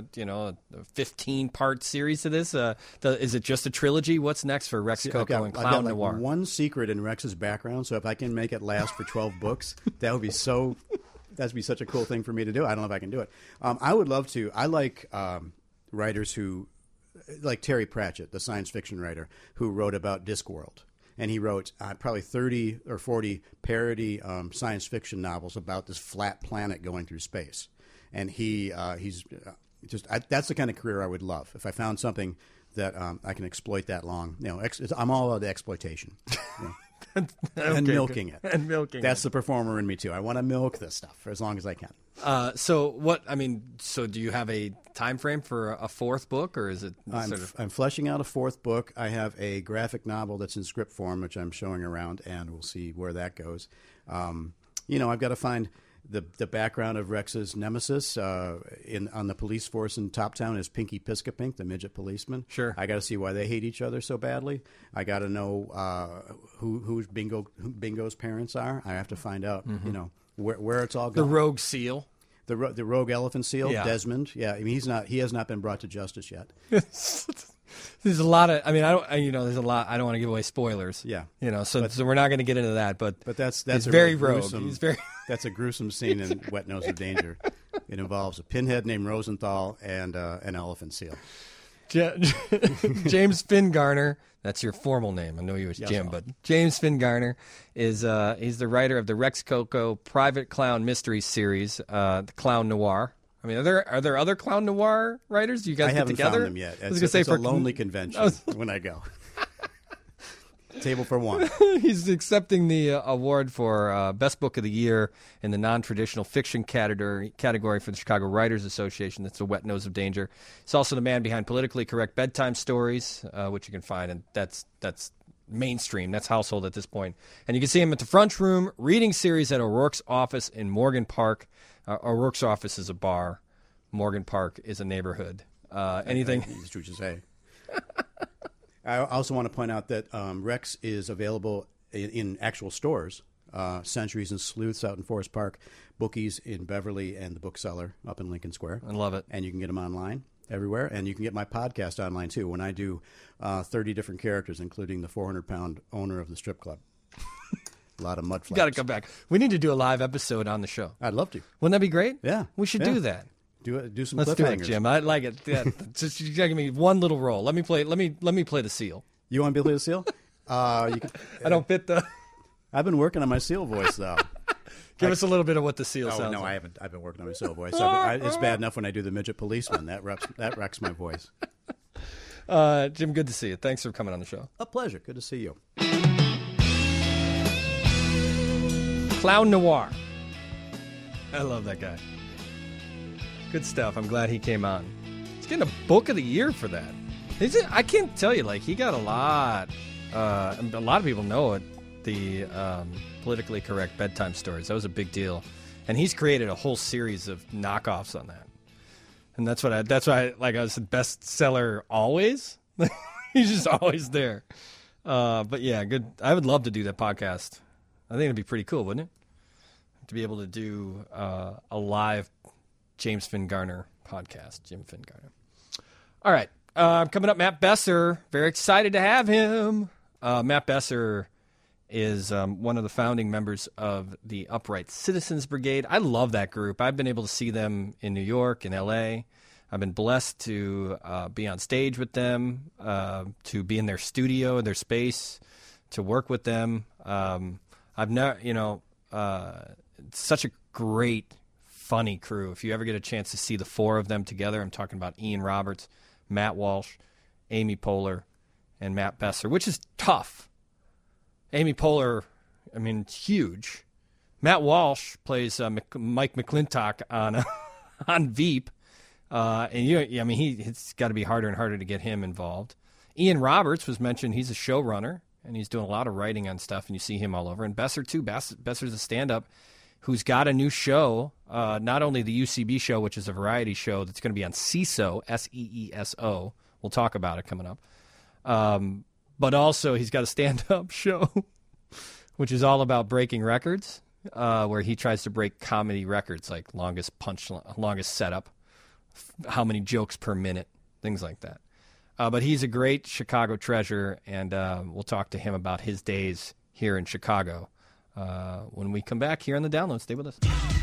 Speaker 2: 15-part series to this? Is it just a trilogy? What's next for Rex Coco and Clown Noir?
Speaker 7: One secret in Rex's background, so if I can make it last for 12 books, that would be that'd be such a cool thing for me to do. I don't know if I can do it. I would love to. I like writers who, like Terry Pratchett, the science fiction writer, who wrote about Discworld. And he wrote probably 30 or 40 parody science fiction novels about this flat planet going through space. And he's that's the kind of career I would love. If I found something that I can exploit that long. I'm all about the exploitation. And milking it.
Speaker 2: And milking
Speaker 7: That's the performer in me, too. I want to milk this stuff for as long as I can.
Speaker 2: So do you have a time frame for a fourth book, or is it
Speaker 7: I'm fleshing out a fourth book. I have a graphic novel that's in script form, which I'm showing around, and we'll see where that goes. I've got to find the background of Rex's nemesis on the police force in Top Town is Pinky Piscapink, the midget policeman.
Speaker 2: Sure.
Speaker 7: I got to see why they hate each other so badly. I got to know who Bingo's parents are. I have to find out, where it's all going.
Speaker 2: The rogue seal.
Speaker 7: The rogue elephant seal,
Speaker 2: yeah.
Speaker 7: Desmond. Yeah, I mean he has not been brought to justice yet.
Speaker 2: There's a lot of. I mean, there's a lot. I don't want to give away spoilers.
Speaker 7: Yeah.
Speaker 2: So we're not going to get into that. But
Speaker 7: that's
Speaker 2: very rogue. He's very.
Speaker 7: That's a gruesome scene in Wet Nose of Danger. It involves a pinhead named Rosenthal and an elephant seal.
Speaker 2: James Fingarner. That's your formal name. I know you as Jim, but James Fingarner is he's the writer of the Rex Coco Private Clown Mystery Series, the Clown Noir. I mean, are there other Clown Noir writers? You guys get together?
Speaker 7: I haven't found them yet. It's a lonely convention when I go. Table for one.
Speaker 2: He's accepting the award for Best Book of the Year in the non-traditional fiction category for the Chicago Writers Association. That's The Wet Nose of Danger. He's also the man behind Politically Correct Bedtime Stories, which you can find, and that's mainstream. That's household at this point. And you can see him at the Front Room reading series at O'Rourke's office in Morgan Park. O'Rourke's office is a bar. Morgan Park is a neighborhood. Anything?
Speaker 7: That's what you say. I also want to point out that Rex is available in actual stores. Centuries and Sleuths out in Forest Park, Bookies in Beverly, and the Bookseller up in Lincoln Square.
Speaker 2: I love it.
Speaker 7: And you can get them online everywhere. And you can get my podcast online, too, when I do 30 different characters, including the 400-pound owner of the strip club. A lot of mud flaps.
Speaker 2: You got to come back. We need to do a live episode on the show.
Speaker 7: I'd love to.
Speaker 2: Wouldn't that be great?
Speaker 7: Yeah.
Speaker 2: We should do that.
Speaker 7: Do some
Speaker 2: Let's
Speaker 7: cliffhangers.
Speaker 2: do it, Jim. I like it. Yeah. Just you gotta give me one little role. Let me play the seal.
Speaker 7: You want to play the seal? You can,
Speaker 2: I don't fit the.
Speaker 7: I've been working on my seal voice, though.
Speaker 2: Give us a little bit of what the seal
Speaker 7: Oh,
Speaker 2: sounds
Speaker 7: no,
Speaker 2: like.
Speaker 7: I haven't. I've been working on my seal voice. It's bad enough when I do the midget policeman. That wrecks my voice.
Speaker 2: Jim, good to see you. Thanks for coming on the show.
Speaker 7: A pleasure. Good to see you.
Speaker 2: Clown Noir. I love that guy. Good stuff. I'm glad he came on. He's getting a book of the year for that. I can't tell you, like, he got a lot. A lot of people know it. The politically correct bedtime stories. That was a big deal. And he's created a whole series of knockoffs on that. And that's why I was the bestseller always. He's just always there. But yeah, good. I would love to do that podcast. I think it'd be pretty cool, wouldn't it? To be able to do a live James Finn Garner podcast, Jim Finn Garner. All right. Coming up, Matt Besser. Very excited to have him. Matt Besser is one of the founding members of the Upright Citizens Brigade. I love that group. I've been able to see them in New York and L.A. I've been blessed to be on stage with them, to be in their studio, their space, to work with them. I've never, it's such a great, funny crew. If you ever get a chance to see the four of them together, I'm talking about Ian Roberts, Matt Walsh, Amy Poehler, and Matt Besser, which is tough. Amy Poehler, I mean, huge. Matt Walsh plays Mike McClintock on Veep, it's got to be harder and harder to get him involved. Ian Roberts was mentioned; he's a showrunner, and he's doing a lot of writing on stuff, and you see him all over. And Besser too. Besser's a stand-up who's got a new show, not only the UCB show, which is a variety show that's going to be on CESO, SEESO. We'll talk about it coming up. But also he's got a stand-up show, which is all about breaking records, where he tries to break comedy records, like longest setup, how many jokes per minute, things like that. But he's a great Chicago treasure, and we'll talk to him about his days here in Chicago when we come back here on The Download. Stay with us.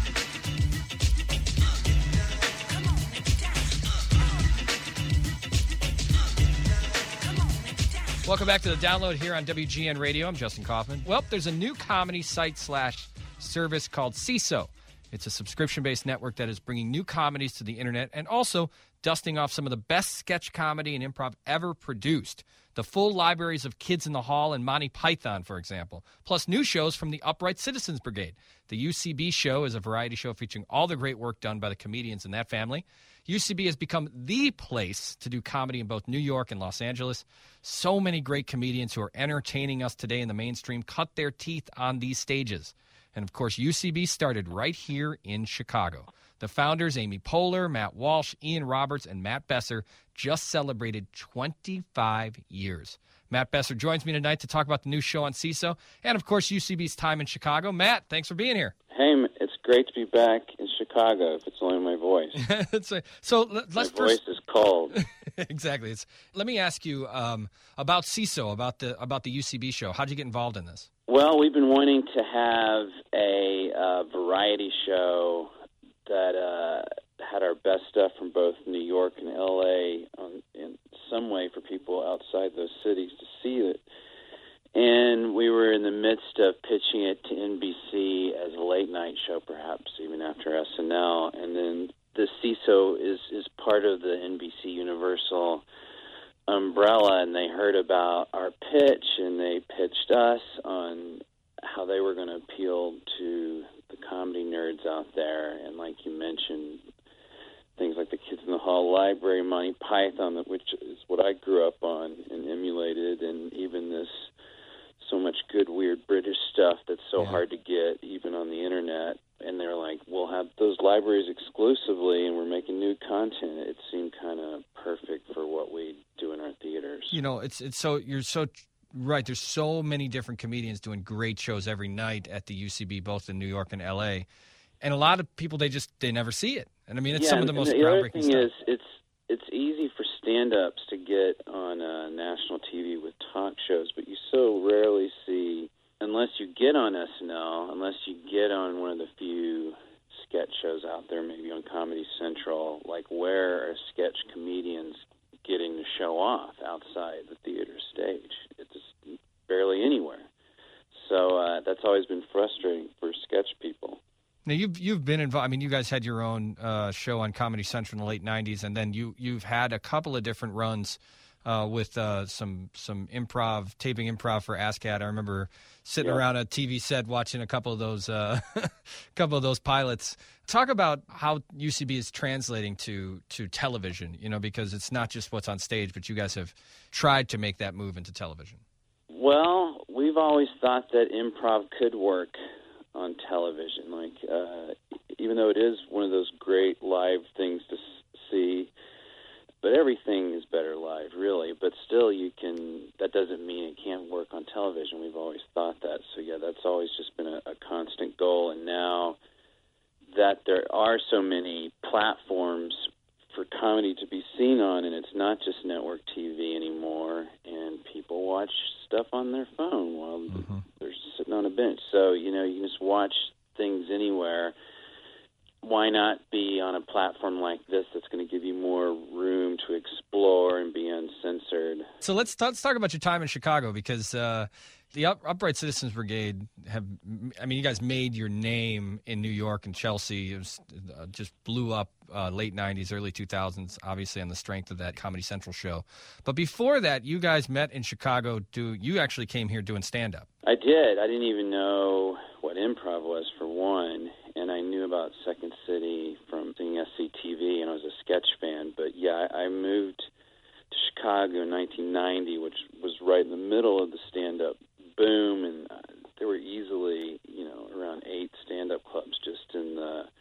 Speaker 2: Welcome back to The Download here on WGN Radio. I'm Justin Kaufman. Well, there's a new comedy site/service called CESO. It's a subscription-based network that is bringing new comedies to the internet and also dusting off some of the best sketch comedy and improv ever produced. The full libraries of Kids in the Hall and Monty Python, for example, plus new shows from the Upright Citizens Brigade. The UCB show is a variety show featuring all the great work done by the comedians in that family. UCB has become the place to do comedy in both New York and Los Angeles. So many great comedians who are entertaining us today in the mainstream cut their teeth on these stages. And, of course, UCB started right here in Chicago. The founders, Amy Poehler, Matt Walsh, Ian Roberts, and Matt Besser, just celebrated 25 years. Matt Besser joins me tonight to talk about the new show on CESO and, of course, UCB's time in Chicago. Matt, thanks for being here.
Speaker 8: Hey, it's great to be back in Chicago, if it's only my voice.
Speaker 2: Let's
Speaker 8: my voice is cold.
Speaker 2: Exactly. Let me ask you about CESO, about the UCB show. How did you get involved in this?
Speaker 8: Well, we've been wanting to have a variety show that had our best stuff from both New York and L.A. In some way for people outside those cities to see it. And we were in the midst of pitching it to NBC as a late-night show, perhaps even after SNL. And then the CESO is part of the NBC Universal umbrella, and they heard about our pitch, and they pitched us on how they were going to appeal to the comedy nerds out there. And like you mentioned, things like the Kids in the Hall Library, Monty Python, which is what I grew up on and emulated, and even this stuff that's so hard to get even on the internet. And they're like, we'll have those libraries exclusively, and we're making new content. It seemed kind of perfect for what we do in our theaters.
Speaker 2: You know, it's so you're so right. There's so many different comedians doing great shows every night at the UCB, both in New York and L.A. And a lot of people, they never see it. And I mean, it's some of the most groundbreaking stuff.
Speaker 8: The other thing is, it's easy for stand-ups to get on national TV with talk shows, but you so rarely see, unless you get on SNL, unless you get on one of the few sketch shows out there, maybe on Comedy Central, like where are sketch comedians getting to show off outside the theater stage? It's just barely anywhere. So that's always been frustrating for sketch people.
Speaker 2: Now you've been involved. I mean, you guys had your own show on Comedy Central in the late '90s, and then you've had a couple of different runs with some improv, taping improv for ASCAT. I remember sitting around a TV set watching a couple of those pilots. Talk about how UCB is translating to television. You know, because it's not just what's on stage, but you guys have tried to make that move into television.
Speaker 8: Well, we've always thought that improv could work on television, even though it is one of those great live things to see, but everything is better live, really. But still, that doesn't mean it can't work on television. We've always thought that. So, yeah, that's always just been a constant goal. And now that there are so many platforms for comedy to be seen on, and it's not just network TV anymore, and people watch stuff on their phone while they're sitting on a bench. So, you can just watch things anywhere. Why not be on a platform like this that's going to give you more room to explore and be uncensored?
Speaker 2: So let's talk about your time in Chicago, because the Upright Citizens Brigade you guys made your name in New York and Chelsea. It was, just blew up late 90s, early 2000s, obviously on the strength of that Comedy Central show. But before that, you guys met in Chicago. You actually came here doing stand-up.
Speaker 8: I did. I didn't even know what improv was, for one, and I knew about Second City from seeing SCTV, and I was a sketch fan. But, yeah, I moved to Chicago in 1990, which was right in the middle of the stand-up boom, and there were easily, around 8 stand-up clubs just in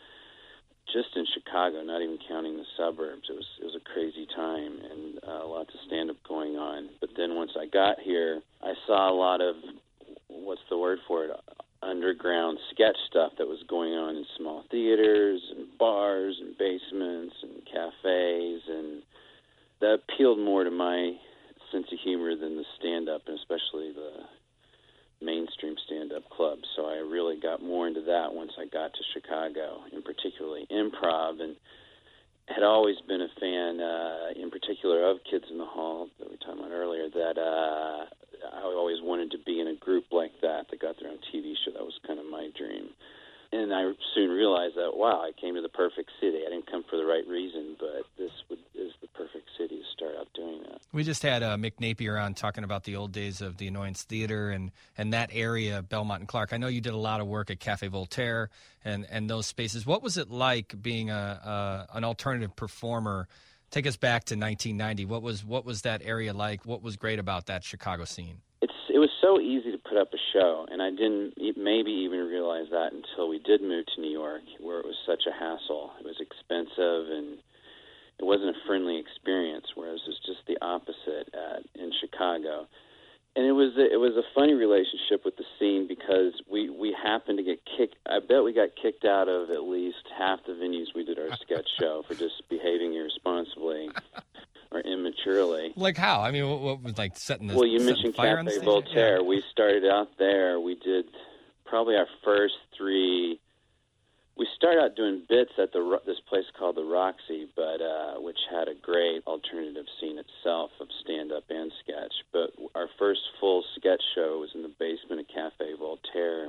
Speaker 8: Chicago, not even counting the suburbs. It was a crazy time, and lots of stand-up going on. But then once I got here, I saw a lot of, what's the word for it, underground sketch stuff that was going on in small theaters and bars and basements and cafes, and that appealed more to my sense of humor than the stand-up, and especially the mainstream stand-up clubs. So I really got more into that once I got to Chicago, and particularly improv, and had always been a fan, in particular, of Kids in the Hall that we talked about earlier, that I always wanted to be in a group like that got their own TV show. That was kind of my dream. And I soon realized that, wow, I came to the perfect city. I didn't come for the right reason, but this is the perfect city to start out doing that.
Speaker 2: We just had Mick Napier on talking about the old days of the Annoyance Theater and that area, Belmont and Clark. I know you did a lot of work at Cafe Voltaire and those spaces. What was it like being an alternative performer? Take us back to 1990. What was that area like? What was great about that Chicago scene?
Speaker 8: It was so easy to put up a show, and I didn't maybe even realize that until we did move to New York, where it was such a hassle. It was expensive, and it wasn't a friendly experience, whereas it was just the opposite in Chicago. And it was a funny relationship with the scene, because we happened to get kicked. I bet we got kicked out of at least half the venues we did our sketch show for just behaving irresponsibly or immaturely.
Speaker 2: Like how? I mean, what was like setting the
Speaker 8: Well, you mentioned Cafe Voltaire. Yeah. We started out there. We did probably our first 3. We started out doing bits at this place called the Roxy, but which had a great alternative scene itself of stand-up and sketch. But our first full sketch show was in the basement of Cafe Voltaire.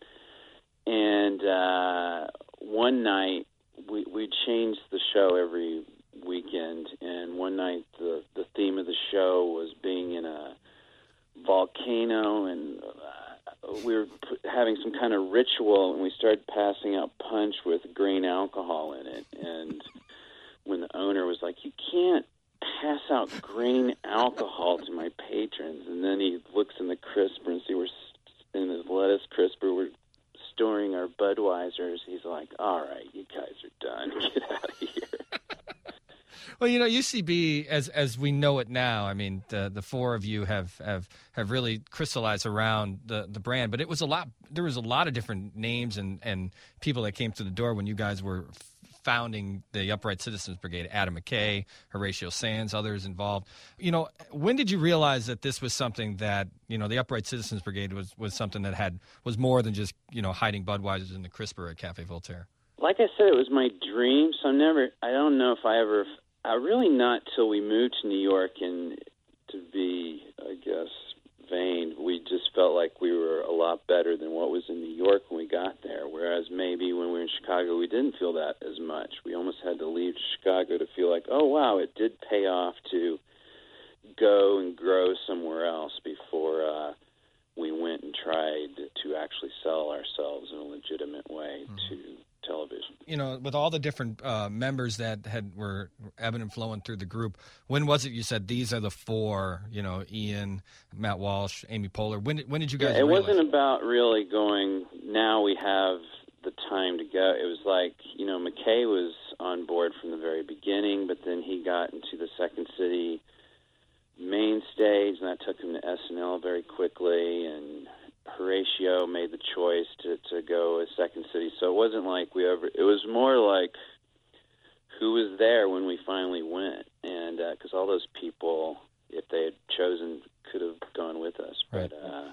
Speaker 8: And one night, we changed the show every weekend, and one night the theme of the show was being in a volcano, and we were having some kind of ritual, and we started passing out punch with grain alcohol in it. And when the owner was like, "You can't pass out grain alcohol to my patrons," and then he looks in the crisper and see we're in his lettuce crisp
Speaker 2: Well, UCB, as we know it now, I mean, the four of you have really crystallized around the brand. But it was a lot. There was a lot of different names and people that came through the door when you guys were founding the Upright Citizens Brigade. Adam McKay, Horatio Sands, others involved. When did you realize that this was something that the Upright Citizens Brigade was something that was more than just hiding Budweisers in the crisper at Cafe Voltaire?
Speaker 8: Like I said, it was my dream. So I don't know if really not till we moved to New York, and to be, I guess, vain, we just felt like we were a lot better than what was in New York when we got there, whereas maybe when we were in Chicago, we didn't feel that as much. We almost had to leave Chicago to feel like, oh, wow, it did pay off to go and grow somewhere else before we went and tried to actually sell ourselves in a legitimate way to television.
Speaker 2: With all the different members that were ebbing and flowing through the group, when was it you said these are the four? Ian, Matt Walsh, Amy Poehler. When did you guys?
Speaker 8: It
Speaker 2: realize?
Speaker 8: Wasn't about really going. Now we have the time to go. It was like McKay was on board from the very beginning, but then he got into the Second City main stage, and that took him to SNL very quickly, and Horatio made the choice to go as Second City. So it wasn't like it was more like who was there when we finally went. And because all those people, if they had chosen, could have gone with us.
Speaker 2: Right.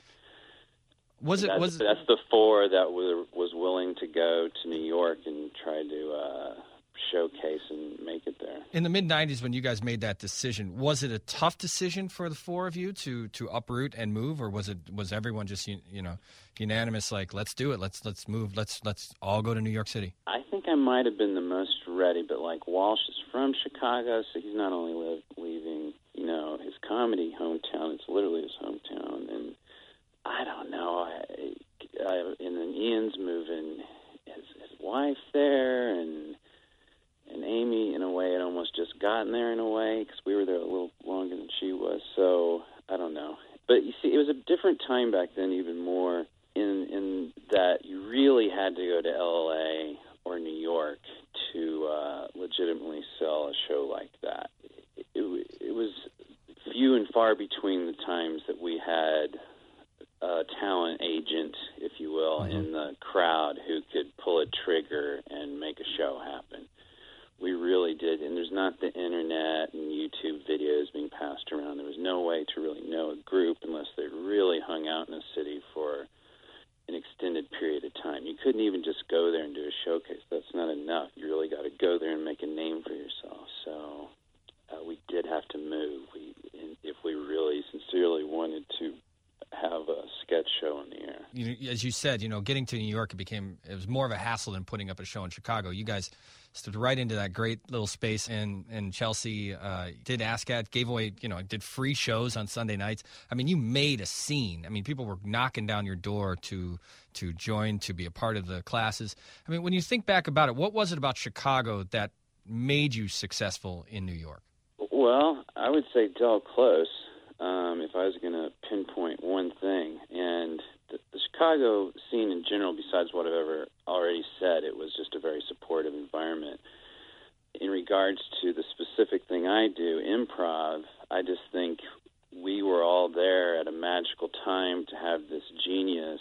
Speaker 8: But that's the four that was willing to go to New York and try to showcase and make it there.
Speaker 2: In the mid-'90s, when you guys made that decision, was it a tough decision for the four of you to uproot and move, or was everyone just unanimous, like, let's do it, let's move, let's all go to New York City?
Speaker 8: I think I might have been the most ready, but like Walsh is from Chicago, so he's not only leaving his comedy hometown, it's literally his hometown, and I don't know, and then Ian's moving his wife there, and Amy, in a way, had almost just gotten there in a way, because we were there a little longer than she was, so I don't know. But you see, it was a different time back then, even more, in that you really had to go to L.A. or New York to legitimately sell a show like that. It was few and far between the times that we had a talent agent, if you will, in the crowd who could pull a trigger and make a show happen. We really did, and there's not the internet and YouTube videos being passed around. There was no way to really know a group unless they really hung out in a city for an extended period of time. You couldn't even just go there and do a showcase. That's not enough. You really got to go there and make a name for yourself. So we did have to move if we really sincerely wanted to have a sketch show in the air.
Speaker 2: As you said, getting to New York, it was more of a hassle than putting up a show in Chicago. You guys stepped right into that great little space in Chelsea, did ASCAT, gave away, did free shows on Sunday nights. I mean, you made a scene. I mean, people were knocking down your door to join, to be a part of the classes. I mean, when you think back about it, what was it about Chicago that made you successful in New York?
Speaker 8: Well, I would say Del Close, if I was going to pinpoint one thing. And the Chicago scene in general, besides what I've ever already said, it was just a very supportive environment. In regards to the specific thing I do, improv, I just think we were all there at a magical time to have this genius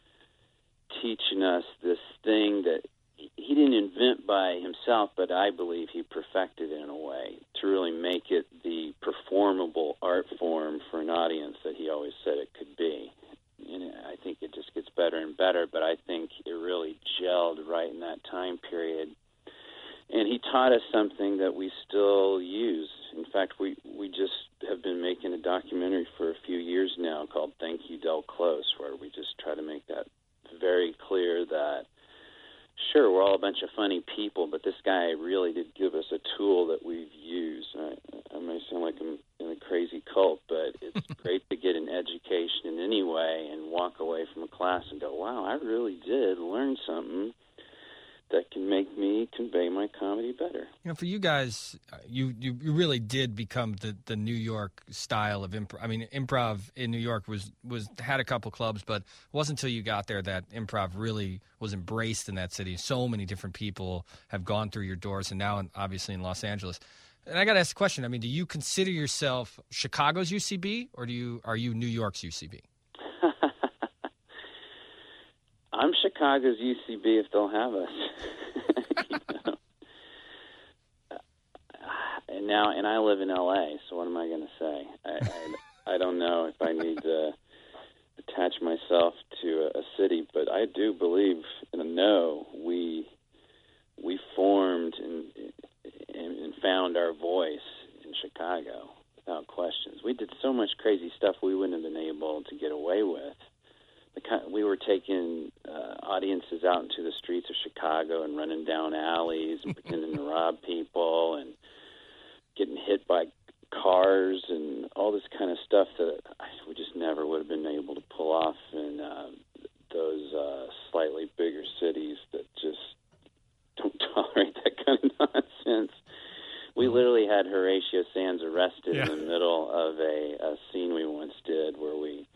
Speaker 8: teaching us this thing that he didn't invent by himself, but I believe he perfected it in a way to really make it the performable art form for an audience that he always said it could be. And I think it just gets better and better, but I think it really gelled right in that time period. And he taught us something that we still use. In fact, we just have been making a documentary for a few years now called Thank You, Del Close, where we just try to make that very clear that, sure, we're all a bunch of funny people, but this guy really did give us a tool that we've used. I may sound like I'm in a crazy cult, but it's great to get an education in any way and walk away from a class and go, wow, I really did learn something that can make me convey my comedy better.
Speaker 2: For you guys, you really did become the New York style of improv. I mean, improv in New York had a couple clubs, but it wasn't until you got there that improv really was embraced in that city. So many different people have gone through your doors, and now obviously in Los Angeles. And I got to ask the question. I mean, do you consider yourself Chicago's UCB, or are you New York's UCB?
Speaker 8: I'm Chicago's UCB if they'll have us. You know? And I live in L.A., so what am I going to say? I don't know if I need to attach myself to a city, but I do believe and know we formed and found our voice in Chicago without questions. We did so much crazy stuff we wouldn't have been able to get away with. We were taking audiences out into the streets of Chicago and running down alleys and pretending to rob people and getting hit by cars and all this kind of stuff that we just never would have been able to pull off in those slightly bigger cities that just don't tolerate that kind of nonsense. We literally had Horatio Sands arrested in the middle of a scene we once did where we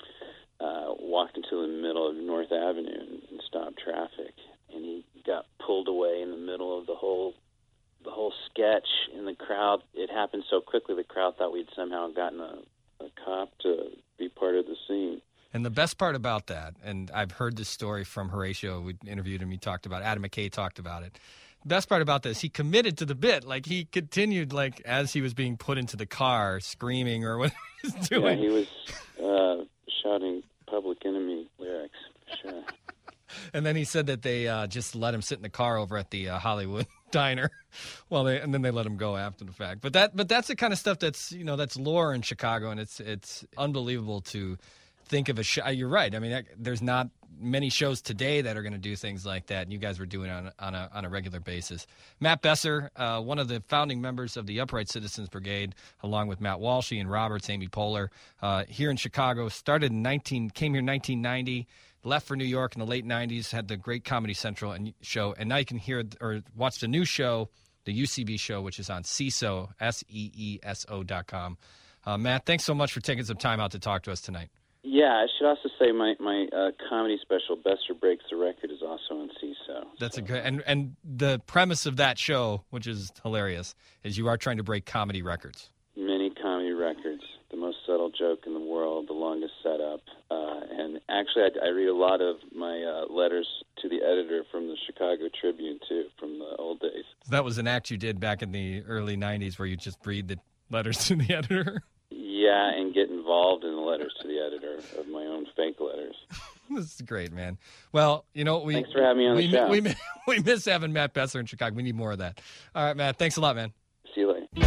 Speaker 8: walked into the middle of North Avenue and stopped traffic, and he got pulled away in the middle of the whole sketch. In the crowd, it happened so quickly, the crowd thought we'd somehow gotten a cop to be part of the scene.
Speaker 2: And the best part about that, and I've heard this story from Horatio, we interviewed him, he talked about it, Adam McKay talked about it. The best part about this, he committed to the bit. Like, he continued, like, as he was being put into the car, screaming or what he was doing.
Speaker 8: Yeah, he was shouting Public Enemy lyrics, for sure.
Speaker 2: And then he said that they just let him sit in the car over at the Hollywood diner, and then they let him go after the fact. But that's the kind of stuff that's that's lore in Chicago, and it's unbelievable to think of a show. You're right. I mean, there's not many shows today that are going to do things like that, and you guys were doing it on a regular basis. Matt Besser, one of the founding members of the Upright Citizens Brigade, along with Matt Walsh, Ian Roberts, Amy Poehler, here in Chicago, came here in 1990. Left for New York in the late 90s, had the great Comedy Central show, and now you can hear or watch the new show, the UCB show, which is on CESO, SEESO.com. Matt, thanks so much for taking some time out to talk to us tonight.
Speaker 8: Yeah, I should also say my comedy special, Besser Breaks the Record, is also on CESO.
Speaker 2: That's a good, and the premise of that show, which is hilarious, is you are trying to break comedy records.
Speaker 8: Many comedy records, the most subtle joke in the world, the longest setup. And actually, I read a lot of my letters to the editor from the Chicago Tribune, too, from the old days.
Speaker 2: So that was an act you did back in the early 90s where you just read the letters to the editor?
Speaker 8: Yeah, and get involved in the letters to the editor of my own fake letters.
Speaker 2: This is great, man. Well,
Speaker 8: thanks for having me on the show.
Speaker 2: We miss having Matt Besser in Chicago. We need more of that. All right, Matt, thanks a lot, man.
Speaker 8: See you later.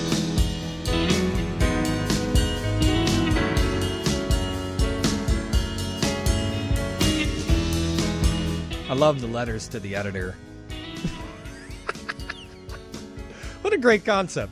Speaker 2: I love the letters to the editor. What a great concept.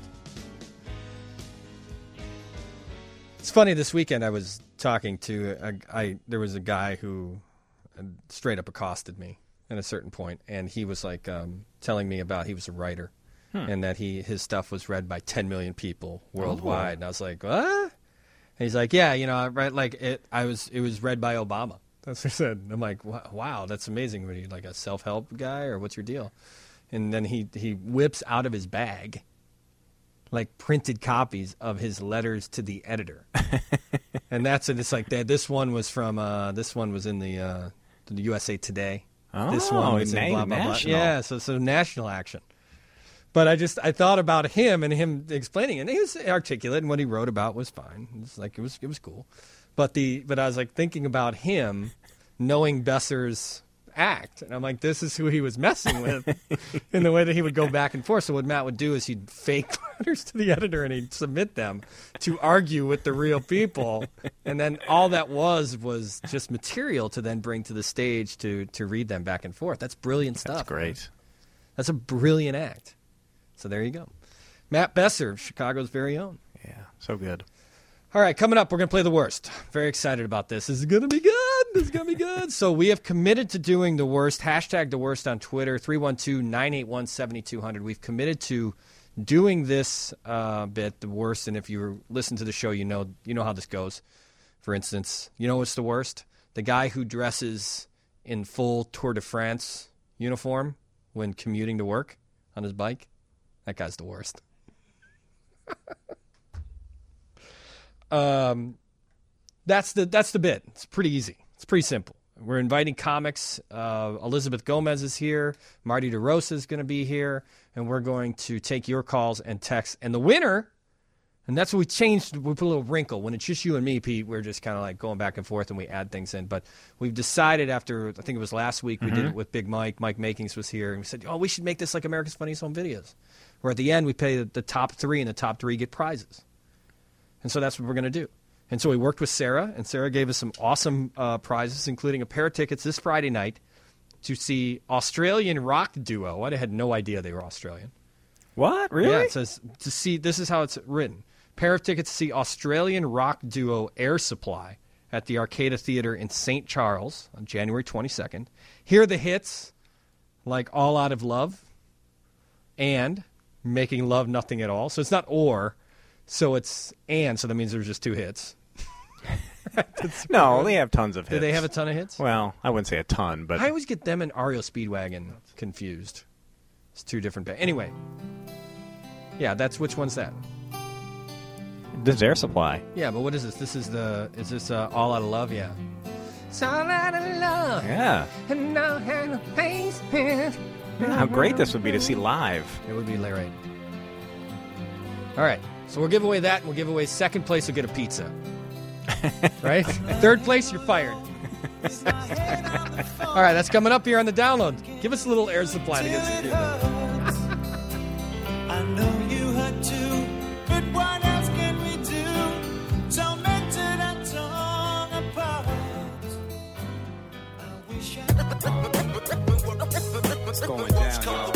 Speaker 2: It's funny, this weekend I was talking to there was a guy who straight up accosted me at a certain point, and he was like telling me about he was a writer and that his stuff was read by 10 million people worldwide. And I was like, what? And he's like, yeah, I read it was read by Obama. That's what he said. I'm like, wow, that's amazing. Are you like a self-help guy, or what's your deal? And then he whips out of his bag like printed copies of his letters to the editor. And it's like that. This one was from this one was in the USA Today.
Speaker 9: Oh,
Speaker 2: this one was in blah, blah, blah.
Speaker 9: national.
Speaker 2: Yeah, so national action. But I thought about him and him explaining it. And he was articulate, and what he wrote about was fine. It was cool. But I was like thinking about him knowing Besser's act, and I'm like, this is who he was messing with in the way that he would go back and forth. So what Matt would do is he'd fake letters to the editor and he'd submit them to argue with the real people, and then all that was just material to then bring to the stage to read them back and forth. That's brilliant stuff.
Speaker 9: That's great.
Speaker 2: Man. That's a brilliant act. So there you go. Matt Besser, Chicago's very own.
Speaker 9: Yeah, so good.
Speaker 2: All right, coming up, we're going to play The Worst. Very excited about this. This is going to be good. This is going to be good. So we have committed to doing The Worst. Hashtag The Worst on Twitter, 312-981-7200. We've committed to doing this bit, The Worst. And if you listen to the show, you know how this goes. For instance, what's the worst? The guy who dresses in full Tour de France uniform when commuting to work on his bike. That guy's the worst. That's the bit. It's pretty easy. It's pretty simple. We're inviting comics. Elizabeth Gomez is here. Marty DeRosa is going to be here. And we're going to take your calls and texts. And the winner, and that's what we changed. We put a little wrinkle. When it's just you and me, Pete, we're just kind of like going back and forth and we add things in. But we've decided after, I think it was last week, we did it with Big Mike. Mike Makings was here. And we said, we should make this like America's Funniest Home Videos. Where at the end, we pay the top 3, and the top 3 get prizes. And so that's what we're going to do. And so we worked with Sarah, and Sarah gave us some awesome prizes, including a pair of tickets this Friday night to see Australian rock duo. I had no idea they were Australian.
Speaker 9: What? Really?
Speaker 2: Yeah, it says to see, this is how it's written. Pair of tickets to see Australian rock duo Air Supply at the Arcada Theatre in St. Charles on January 22nd. Hear the hits like All Out of Love and Making Love Nothing at All. So it's not or, so it's and, so that means there's just 2 hits.
Speaker 9: No, they have tons of hits.
Speaker 2: Do they have a ton of hits?
Speaker 9: Well, I wouldn't say a ton, but
Speaker 2: I always get them and REO Speedwagon confused. It's 2 different bands. Anyway, yeah, that's which one's that?
Speaker 9: This is Air Supply.
Speaker 2: Yeah, but what is this? Is this All Out of Love? Yeah. It's all out of love.
Speaker 9: Yeah.
Speaker 2: And now have a face.
Speaker 9: How great this would be to see live.
Speaker 2: It would be right. All right, so we'll give away that, and we'll give away second place will get a pizza. Right? Third place, you're fired. All right, that's coming up here on the download. Give us a little Air Supply to get secured.
Speaker 10: I know you hurt too, but what else can we do? Tormented and torn apart. I wish
Speaker 9: What's going down, y'all?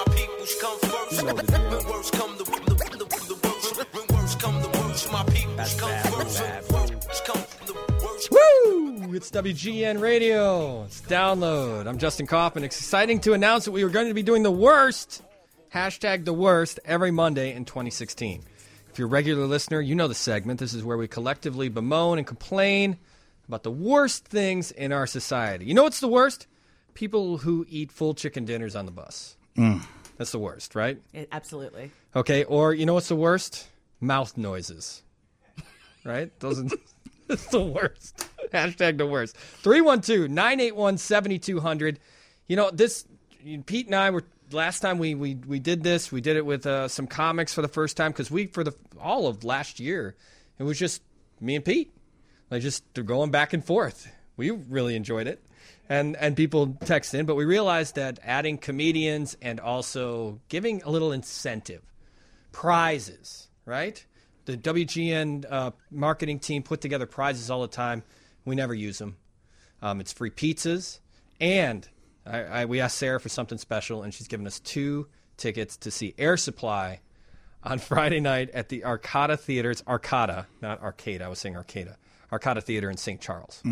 Speaker 2: Woo! It's WGN Radio. It's Download. I'm Justin Kaufman. It's exciting to announce that we were going to be doing the worst, hashtag the worst, every Monday in 2016. If you're a regular listener, you know the segment. This is where we collectively bemoan and complain about the worst things in our society. You know what's the worst? People who eat full chicken dinners on the bus. That's the worst, right?
Speaker 11: Absolutely.
Speaker 2: Okay, or you know what's the worst? Mouth noises. Right? That's the worst. Hashtag the worst. 312-981-7200. You know, Pete and I were, last time we did this, we did it with some comics for the first time, because all of last year, it was just me and Pete. Like, just going back and forth. We really enjoyed it. And people text in, but we realized that adding comedians and also giving a little incentive, prizes, right? The WGN marketing team put together prizes all the time. We never use them. It's free pizzas. And we asked Sarah for something special, and she's given us 2 tickets to see Air Supply on Friday night at the Arcada Theater. It's Arcada, not Arcade. I was saying Arcada. Arcada Theater in St. Charles.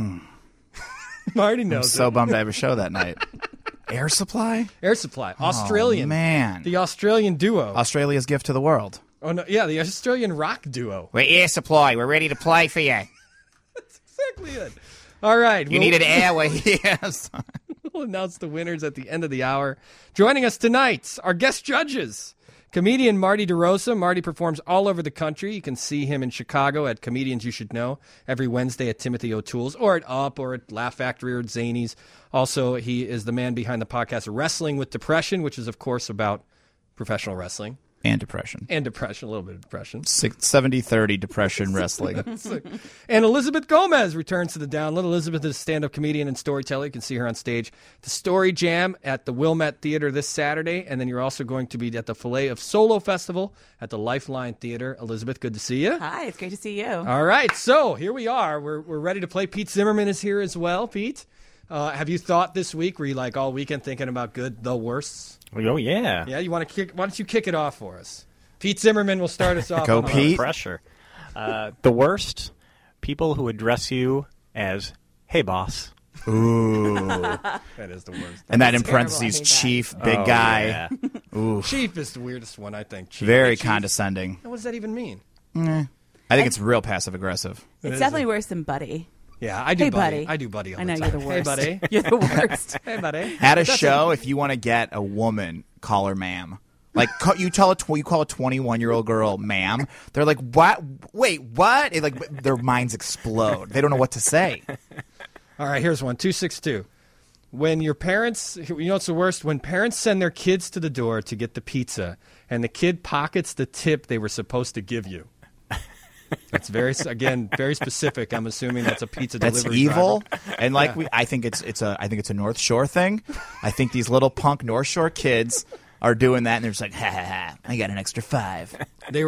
Speaker 2: Marty knows.
Speaker 12: I'm so bummed I have a show that night. Air Supply?
Speaker 2: Air Supply. Australian.
Speaker 12: Oh, man.
Speaker 2: The Australian duo.
Speaker 12: Australia's gift to the world.
Speaker 2: Oh, no. Yeah, the Australian rock duo.
Speaker 12: We're Air Supply. We're ready to play for you.
Speaker 2: That's exactly it. All right.
Speaker 12: You need an hour. Yes.
Speaker 2: We'll announce the winners at the end of the hour. Joining us tonight, our guest judges. Comedian Marty DeRosa. Marty performs all over the country. You can see him in Chicago at Comedians You Should Know every Wednesday at Timothy O'Toole's, or at Up, or at Laugh Factory, or at Zany's. Also, he is the man behind the podcast Wrestling with Depression, which is, of course, about professional wrestling.
Speaker 12: And depression.
Speaker 2: And depression, a little bit of depression.
Speaker 12: 70-30 depression wrestling.
Speaker 2: And Elizabeth Gomez returns to the download. Elizabeth is a stand-up comedian and storyteller. You can see her on stage at the Story Jam at the Wilmette Theater this Saturday. And then you're also going to be at the Filet of Solo Festival at the Lifeline Theater. Elizabeth, good to see you.
Speaker 11: Hi, it's great to see you.
Speaker 2: All right, so here we are. We're ready to play. Pete Zimmerman is here as well. Pete, have you thought this week, were you like all weekend thinking about the worsts?
Speaker 9: Oh, yeah.
Speaker 2: Yeah, why don't you kick it off for us? Pete Zimmerman will start us off.
Speaker 12: Go, Pete.
Speaker 9: Pressure. The worst, people who address you as, hey, boss.
Speaker 12: Ooh.
Speaker 2: That is the worst.
Speaker 12: And that in parentheses, chief, big guy.
Speaker 9: Yeah.
Speaker 12: Ooh.
Speaker 2: Chief is the weirdest one, I think. Chief.
Speaker 12: Very
Speaker 2: Chief.
Speaker 12: condescending.
Speaker 2: What does that even mean?
Speaker 12: I think it's real passive-aggressive.
Speaker 11: It's definitely worse than Buddy.
Speaker 2: Yeah, I do
Speaker 11: Hey,
Speaker 2: buddy.
Speaker 11: buddy.
Speaker 2: I do buddy all
Speaker 11: I
Speaker 2: the
Speaker 11: know
Speaker 2: time.
Speaker 11: you're the worst.
Speaker 2: Hey, buddy.
Speaker 11: You're the worst.
Speaker 2: Hey, buddy.
Speaker 12: At a show, if you want to get a woman, call her ma'am. Like you call a 21-year-old girl ma'am. They're like, what? Wait, what? Like their minds explode. They don't know what to say.
Speaker 2: All right, here's one. 262. When your parents, you know what's the worst? When parents send their kids to the door to get the pizza and the kid pockets the tip they were supposed to give you. That's very specific. I'm assuming that's a pizza delivery
Speaker 12: That's evil.
Speaker 2: driver.
Speaker 12: And I think it's a North Shore thing. I think these little punk North Shore kids are doing that, and they're just like, ha ha ha! I got an extra $5.
Speaker 2: They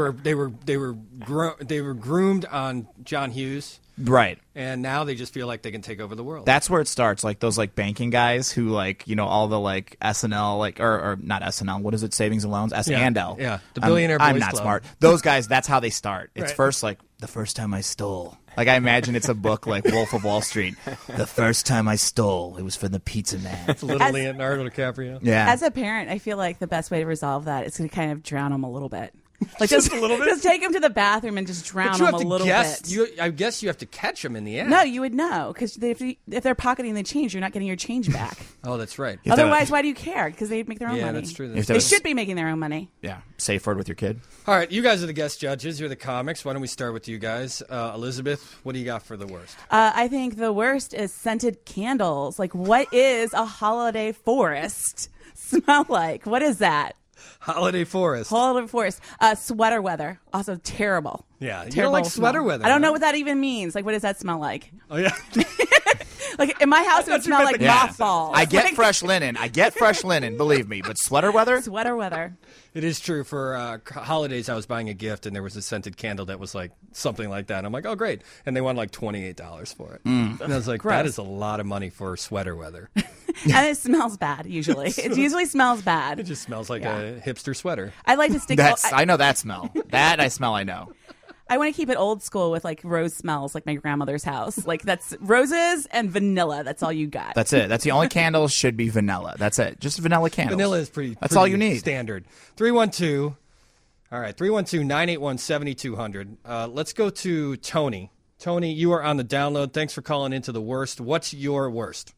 Speaker 2: were groomed on John Hughes,
Speaker 12: Right.
Speaker 2: and now they just feel like they can take over the world.
Speaker 12: That's where it starts. Like those like banking guys who like all the like SNL or not SNL. What is it? Savings and Loans. S&L.
Speaker 2: Yeah. The Billionaire Boys
Speaker 12: I'm not
Speaker 2: Club.
Speaker 12: smart. Those guys. That's how they start. It's
Speaker 2: Right.
Speaker 12: first like the first time I stole. Like I imagine it's a book like Wolf of Wall Street. The first time I stole, it was from the pizza man.
Speaker 2: It's little Leonardo DiCaprio.
Speaker 12: Yeah.
Speaker 11: As a parent, I feel like the best way to resolve that is to kind of drown them a little bit. Like just a little bit. Just take them to the bathroom and just drown them a little bit.
Speaker 2: I guess you have to catch them in the act.
Speaker 11: No, you would know because if they're pocketing the change, you're not getting your change back.
Speaker 2: Oh, that's right.
Speaker 11: Otherwise, why do you care? Because they make their own money.
Speaker 2: Yeah, that's true.
Speaker 11: They should be making their own money.
Speaker 12: Yeah. Safe word with your kid.
Speaker 2: All right, you guys are the guest judges. You're the comics. Why don't we start with you guys? Elizabeth, what do you got for the worst?
Speaker 11: I think the worst is scented candles. Like, what is a holiday forest smell like? What is that?
Speaker 2: Holiday forest.
Speaker 11: Holiday forest. Sweater weather. Also terrible.
Speaker 2: Yeah, you
Speaker 11: Terrible
Speaker 2: don't like
Speaker 11: smell.
Speaker 2: sweater weather.
Speaker 11: I don't know
Speaker 2: huh?
Speaker 11: what that even means. Like, what does that smell like?
Speaker 2: Oh, yeah.
Speaker 11: Like, in my house, it would smell like mothballs.
Speaker 12: I get
Speaker 11: Like,
Speaker 12: fresh linen. Believe me. But sweater weather?
Speaker 11: Sweater weather.
Speaker 2: It is true. For holidays, I was buying a gift, and there was a scented candle that was like something like that. And I'm like, oh, great. And they wanted like $28 for it. And I was like, that is a lot of money for sweater weather.
Speaker 11: And it smells bad, usually. It usually smells bad.
Speaker 2: It just smells like a hipster sweater.
Speaker 11: I like to stick...
Speaker 12: I know that smell. That I smell, I know.
Speaker 11: I want to keep it old school with like rose smells, like my grandmother's house. Like that's roses and vanilla. That's all you got.
Speaker 12: That's it. That's the only candle should be vanilla. That's it. Just vanilla candles.
Speaker 2: Vanilla is pretty.
Speaker 12: That's all you need.
Speaker 2: Standard. 312. All right. 312-981-7200. Let's go to Tony. Tony, you are on the download. Thanks for calling into the worst. What's your worst?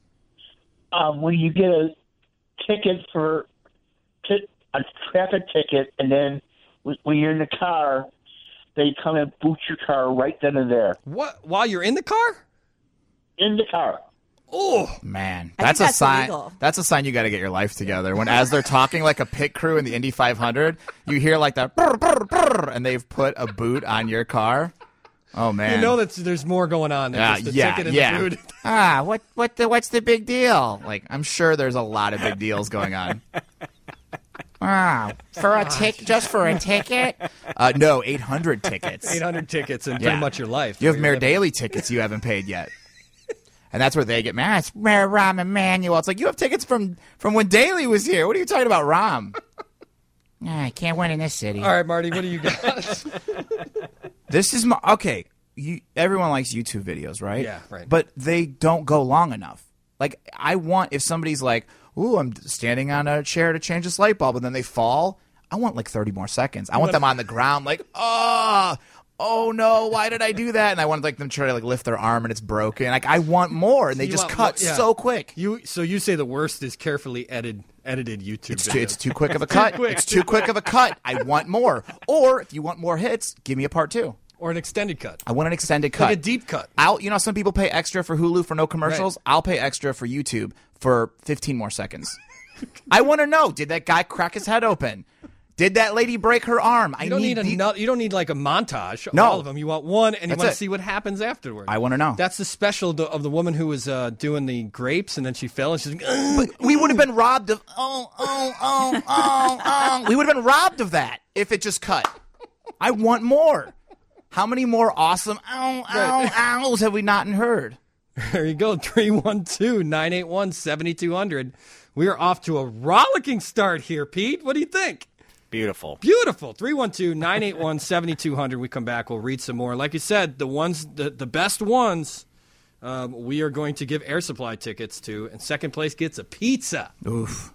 Speaker 13: When you get a ticket for a traffic ticket, and then when you're in the car, they come and boot your car right then and there.
Speaker 2: What? While you're in the car?
Speaker 13: In the car.
Speaker 2: Oh
Speaker 12: man,
Speaker 11: I
Speaker 12: that's
Speaker 11: think
Speaker 12: a
Speaker 11: that's
Speaker 12: sign.
Speaker 11: illegal.
Speaker 12: That's a sign you got to get your life together. When as they're talking like a pit crew in the Indy 500, you hear like that, brr, brr, brr, and they've put a boot on your car. Oh man,
Speaker 2: You know that there's more going on than just the ticket and the food.
Speaker 12: What's the big deal? Like I'm sure there's a lot of big deals going on. For a just for a ticket? No, 800 tickets.
Speaker 2: 800 tickets and pretty much your life.
Speaker 12: You have Mayor Daley tickets you haven't paid yet. And that's where they get mad. It's Mayor Rahm Emanuel. It's like, you have tickets from when Daley was here. What are you talking about, Rahm? I can't win in this city.
Speaker 2: All right, Marty, what do you got?
Speaker 12: This is okay. Everyone likes YouTube videos, right?
Speaker 2: Yeah, right.
Speaker 12: But they don't go long enough. Like, I want, if somebody's like, ooh, I'm standing on a chair to change this light bulb, and then they fall, I want like 30 more seconds. I want them on the ground like, oh no, why did I do that? And I want like them to try to like lift their arm and it's broken. Like, I want more, and they just cut so quick.
Speaker 2: So you say the worst is carefully edited YouTube videos.
Speaker 12: It's too quick of a cut. It's too quick of a cut. I want more. Or if you want more hits, give me a part 2.
Speaker 2: Or an extended cut.
Speaker 12: I want an extended cut.
Speaker 2: Like a deep cut.
Speaker 12: Some people pay extra for Hulu for no commercials. Right. I'll pay extra for YouTube for 15 more seconds. I want to know, did that guy crack his head open? Did that lady break her arm?
Speaker 2: You don't need like a montage of
Speaker 12: no.
Speaker 2: all of them. You want one, and you want to see what happens afterward.
Speaker 12: I want to know.
Speaker 2: That's the special of the woman who was doing the grapes, and then she fell, and she's like,
Speaker 12: but we would have been robbed of, we would have been robbed of that if it just cut. I want more. How many more awesome ows have we not heard?
Speaker 2: There you go, 312-981-7200. We are off to a rollicking start here, Pete. What do you think?
Speaker 9: Beautiful.
Speaker 2: 312-981-7200. We come back, we'll read some more. Like you said, the best ones, we are going to give Air Supply tickets to, and second place gets a pizza.
Speaker 12: Oof.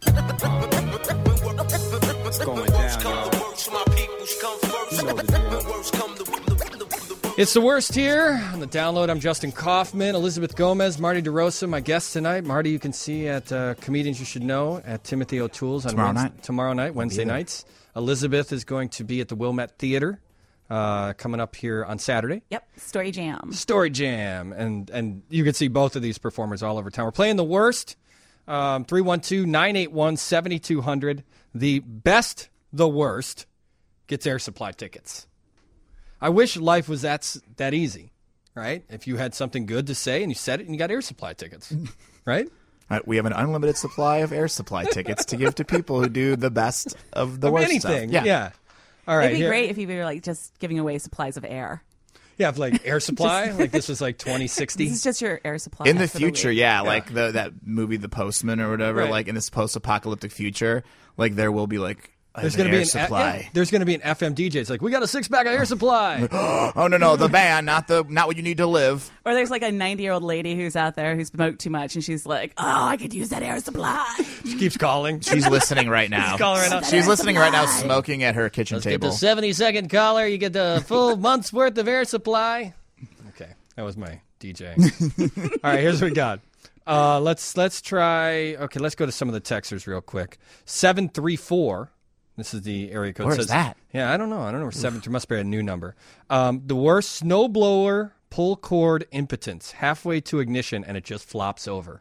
Speaker 10: It's going down, y'all. You know the deal.
Speaker 2: It's the worst here. On the download, I'm Justin Kaufman, Elizabeth Gomez, Marty DeRosa, my guest tonight. Marty, you can see at Comedians You Should Know at Timothy O'Toole's on tomorrow night, Wednesday nights. Elizabeth is going to be at the Wilmette Theater coming up here on Saturday.
Speaker 11: Yep, Story Jam.
Speaker 2: Story Jam. And you can see both of these performers all over town. We're playing the worst. 312-981-7200. The best, the worst, gets Air Supply tickets. I wish life was that easy, right? If you had something good to say and you said it and you got Air Supply tickets, right?
Speaker 12: We have an unlimited supply of Air Supply tickets to give to people who do the best of the worst
Speaker 2: anything.
Speaker 12: stuff.
Speaker 2: Yeah. All right.
Speaker 11: It'd be great if you were like just giving away supplies of air.
Speaker 2: Yeah, like Air Supply, like this was like 2060.
Speaker 11: This is just your Air Supply.
Speaker 12: In the future, like that movie The Postman or whatever,
Speaker 2: Right.
Speaker 12: like in this post-apocalyptic future, like there will be like
Speaker 2: There's going to be
Speaker 12: Air
Speaker 2: an
Speaker 12: Supply.
Speaker 2: there's going to be an FM DJ. It's like, we got a 6-pack of Air Supply.
Speaker 12: Oh no, the band, not what you need to live.
Speaker 11: Or there's like a 90-year-old lady who's out there who smoked too much, and she's like, "Oh, I could use that Air Supply."
Speaker 2: She keeps calling.
Speaker 12: She's listening right now.
Speaker 2: She's calling right now.
Speaker 12: She's listening right now, smoking at her kitchen table.
Speaker 2: Get the 70-second caller. You get the full month's worth of Air Supply. Okay, that was my DJ. All right, here's what we got. Let's try. Okay, let's go to some of the texters real quick. 734. This is the area code.
Speaker 12: Where's that?
Speaker 2: Yeah, I don't know. Where 7. There must be a new number. The worst snowblower pull cord impotence, halfway to ignition, and it just flops over.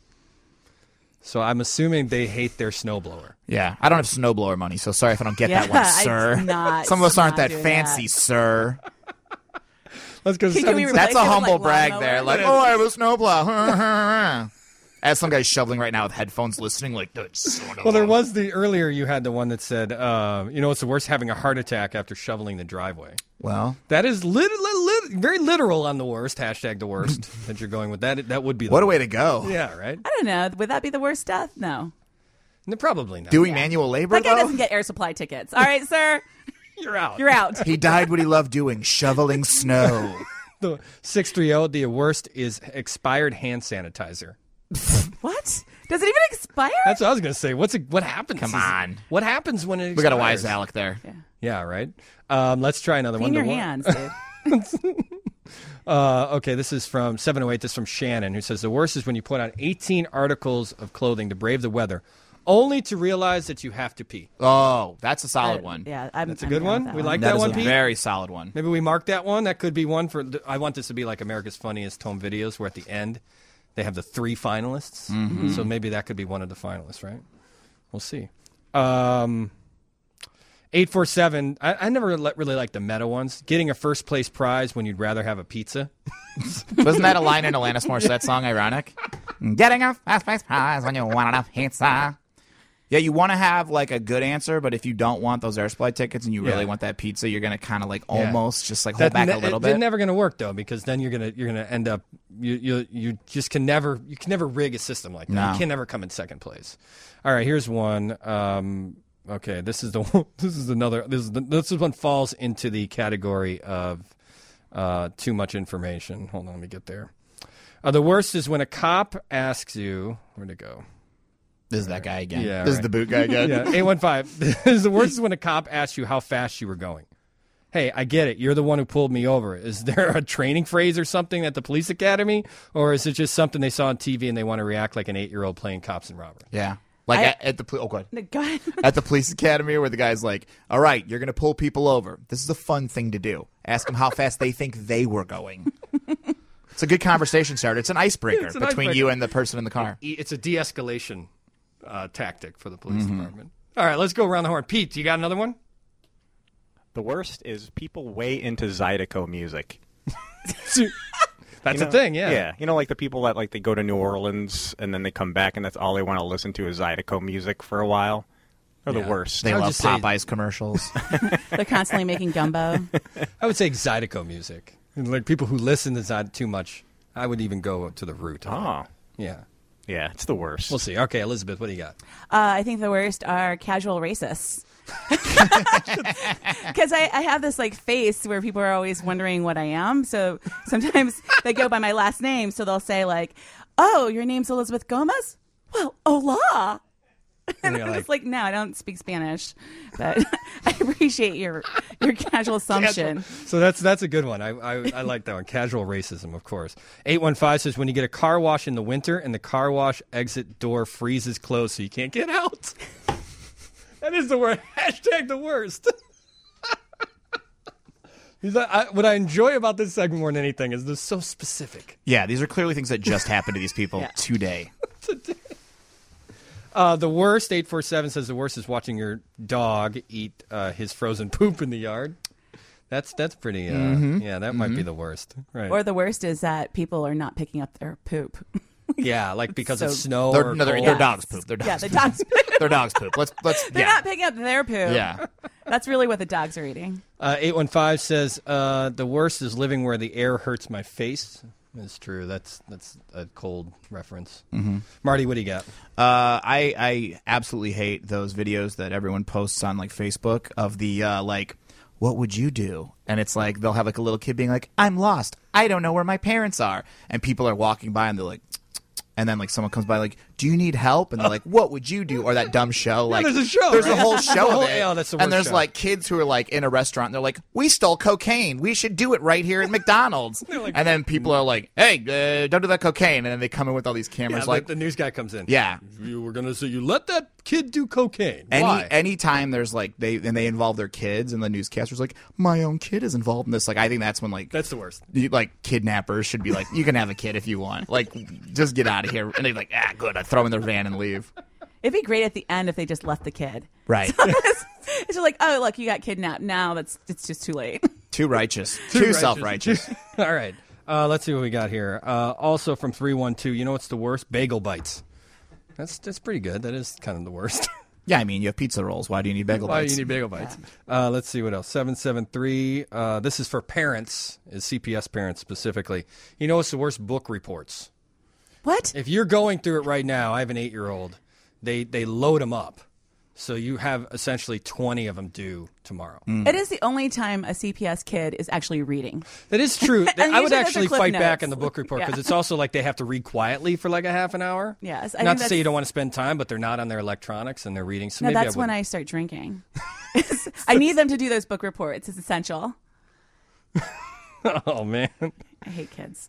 Speaker 2: So I'm assuming they hate their snowblower.
Speaker 12: Yeah, I don't have snowblower money, so sorry if I don't get that one, sir. Some of us aren't that fancy, sir.
Speaker 2: Let's go to
Speaker 12: That's a humble brag there. Like, oh, I have a snowplow. As some guy's shoveling right now with headphones listening, like,
Speaker 2: well, there was earlier you had the one that said, it's the worst, having a heart attack after shoveling the driveway.
Speaker 12: Well,
Speaker 2: that is very literal on the worst, hashtag the worst that you're going with. That would be
Speaker 12: what a way to go.
Speaker 2: Yeah, right?
Speaker 11: I don't know. Would that be the worst death? No.
Speaker 2: Probably not.
Speaker 12: Doing manual labor,
Speaker 11: that guy
Speaker 12: though?
Speaker 11: doesn't get Air Supply tickets. All right, sir.
Speaker 2: You're out.
Speaker 11: You're out.
Speaker 12: He died what he loved doing, shoveling snow.
Speaker 2: The 630, the worst is expired hand sanitizer.
Speaker 11: What? Does it even expire?
Speaker 2: That's what I was going to say. What happens?
Speaker 12: Come on.
Speaker 2: What happens when it expires?
Speaker 12: We got a wise Alec there.
Speaker 2: Yeah, right? Let's try another
Speaker 11: Clean
Speaker 2: one.
Speaker 11: your hands, dude.
Speaker 2: Okay, this is from 708. This is from Shannon, who says, the worst is when you put on 18 articles of clothing to brave the weather, only to realize that you have to pee.
Speaker 12: Oh, that's a solid one.
Speaker 11: Yeah,
Speaker 2: that's a good one. We like
Speaker 12: that
Speaker 2: that one,
Speaker 12: is a
Speaker 2: Pete?
Speaker 12: very solid one.
Speaker 2: Maybe we mark that one. That could be one for. I want this to be like America's Funniest Home Videos, where at the end they have the 3 finalists.
Speaker 12: Mm-hmm.
Speaker 2: So maybe that could be one of the finalists, right? We'll see. 847. I never really liked the meta ones. Getting a first place prize when you'd rather have a pizza.
Speaker 12: Wasn't that a line in Alanis Morissette song, Ironic? Getting a first place prize when you want a pizza. Yeah, you want to have like a good answer, but if you don't want those Air Supply tickets and you really want that pizza, you're going to kind of like almost just like hold back a little bit.
Speaker 2: It's never going to work though, because then you're gonna end up you just can never rig a system like that.
Speaker 12: No.
Speaker 2: You can never come in second place. All right, here's one. Okay, this is one falls into the category of too much information. Hold on, let me get there. The worst is when a cop asks you, where'd it go?
Speaker 12: This is that guy again.
Speaker 2: Yeah,
Speaker 12: this is the boot guy again.
Speaker 2: Yeah, 815. The worst is when a cop asks you how fast you were going. Hey, I get it. You're the one who pulled me over. Is there a training phrase or something at the police academy? Or is it just something they saw on TV and they want to react like an 8-year-old playing cops and robbers?
Speaker 12: Yeah. Like at the go ahead.
Speaker 11: Go ahead.
Speaker 12: At the police academy where the guy's like, all right, you're going to pull people over. This is a fun thing to do. Ask them how fast they think they were going. It's a good conversation starter. It's an icebreaker between you and the person in the car.
Speaker 2: It's a de-escalation tactic for the police department. All right, let's go around the horn. Pete, you got another one?
Speaker 9: The worst is people way into Zydeco music.
Speaker 2: That's a thing, yeah.
Speaker 9: Yeah, like the people that they go to New Orleans and then they come back and that's all they want to listen to is Zydeco music for a while. They're the worst.
Speaker 12: They love Popeyes commercials.
Speaker 11: They're constantly making gumbo.
Speaker 2: I would say Zydeco music. Like people who listen to Zydeco too much, I would even go to the root.
Speaker 9: Oh.
Speaker 2: Yeah.
Speaker 9: Yeah, it's the worst.
Speaker 2: We'll see. Okay, Elizabeth, what do you got?
Speaker 11: I think the worst are casual racists. Because I have this face where people are always wondering what I am. So sometimes they go by my last name. So they'll say oh, your name's Elizabeth Gomez? Well, hola. And I was like, no, I don't speak Spanish, but I appreciate your casual assumption.
Speaker 2: So that's a good one. I like that one. Casual racism, of course. 815 says, when you get a car wash in the winter and the car wash exit door freezes closed so you can't get out. That is the word. Hashtag the worst. What I enjoy about this segment more than anything is they're so specific.
Speaker 12: Yeah, these are clearly things that just happened to these people today.
Speaker 2: The worst, 847 says the worst is watching your dog eat his frozen poop in the yard. That's pretty, yeah, that might be the worst. Right.
Speaker 11: Or the worst is that people are not picking up their poop.
Speaker 2: Yeah, like because of snow.
Speaker 12: Their dogs poop. Their dogs.
Speaker 11: Yeah, the dogs poop.
Speaker 12: Their dogs poop.
Speaker 11: They're not picking up their poop.
Speaker 12: Yeah.
Speaker 11: That's really what the dogs are eating.
Speaker 2: 815 says the worst is living where the air hurts my face. It's true. That's a cold reference.
Speaker 12: Mm-hmm.
Speaker 2: Marty, what do you got?
Speaker 12: I absolutely hate those videos that everyone posts on like Facebook of the like, what would you do? And it's like they'll have like a little kid being like, I'm lost. I don't know where my parents are. And people are walking by and they're like, and then like someone comes by like, do you need help? And they're like, what would you do? Or that dumb show. Like,
Speaker 2: there's a show.
Speaker 12: There's
Speaker 2: right?
Speaker 12: a whole show of it.
Speaker 2: Oh, that's the worst
Speaker 12: and there's
Speaker 2: show.
Speaker 12: like kids who are like in a restaurant and they're like, we stole cocaine. We should do it right here at McDonald's.
Speaker 2: Like,
Speaker 12: and then people are like, hey, don't do that cocaine. And then they come in with all these cameras like
Speaker 2: the news guy comes in.
Speaker 12: Yeah.
Speaker 2: You were going to say you let that kid do cocaine. Why?
Speaker 12: Anytime there's like they involve their kids and the newscaster's like, my own kid is involved in this. Like I think that's when like
Speaker 2: that's the worst.
Speaker 12: Like kidnappers should be like, you can have a kid if you want. Like just get out of here. And they're like, good. I throw them in their van and leave.
Speaker 11: It'd be great at the end if they just left the kid.
Speaker 12: Right.
Speaker 11: So it's just like, oh look, you got kidnapped. Now it's just too late.
Speaker 12: Too righteous. Too self-righteous.
Speaker 2: All right. Let's see what we got here. Also from 312, you know what's the worst? Bagel bites. That's pretty good. That is kind of the worst.
Speaker 12: Yeah, I mean, you have pizza rolls. Why do you need bagel bites?
Speaker 2: Why do you need bagel bites? Let's see what else. 773. This is for parents, is CPS parents specifically. You know what's the worst? Book reports.
Speaker 11: What?
Speaker 2: If you're going through it right now, I have an 8-year-old. They load them up. So you have essentially 20 of them due tomorrow.
Speaker 11: It is the only time a CPS kid is actually reading.
Speaker 2: That is true. I would
Speaker 11: usually those are
Speaker 2: actually
Speaker 11: clip
Speaker 2: fight
Speaker 11: notes.
Speaker 2: back in the book report because it's also like they have to read quietly for like a half an hour.
Speaker 11: Yes.
Speaker 2: Not to say you don't want to spend time, but they're not on their electronics and they're reading. So
Speaker 11: No,
Speaker 2: maybe
Speaker 11: that's when I start drinking. I need them to do those book reports. It's essential.
Speaker 2: Oh, man.
Speaker 11: I hate kids.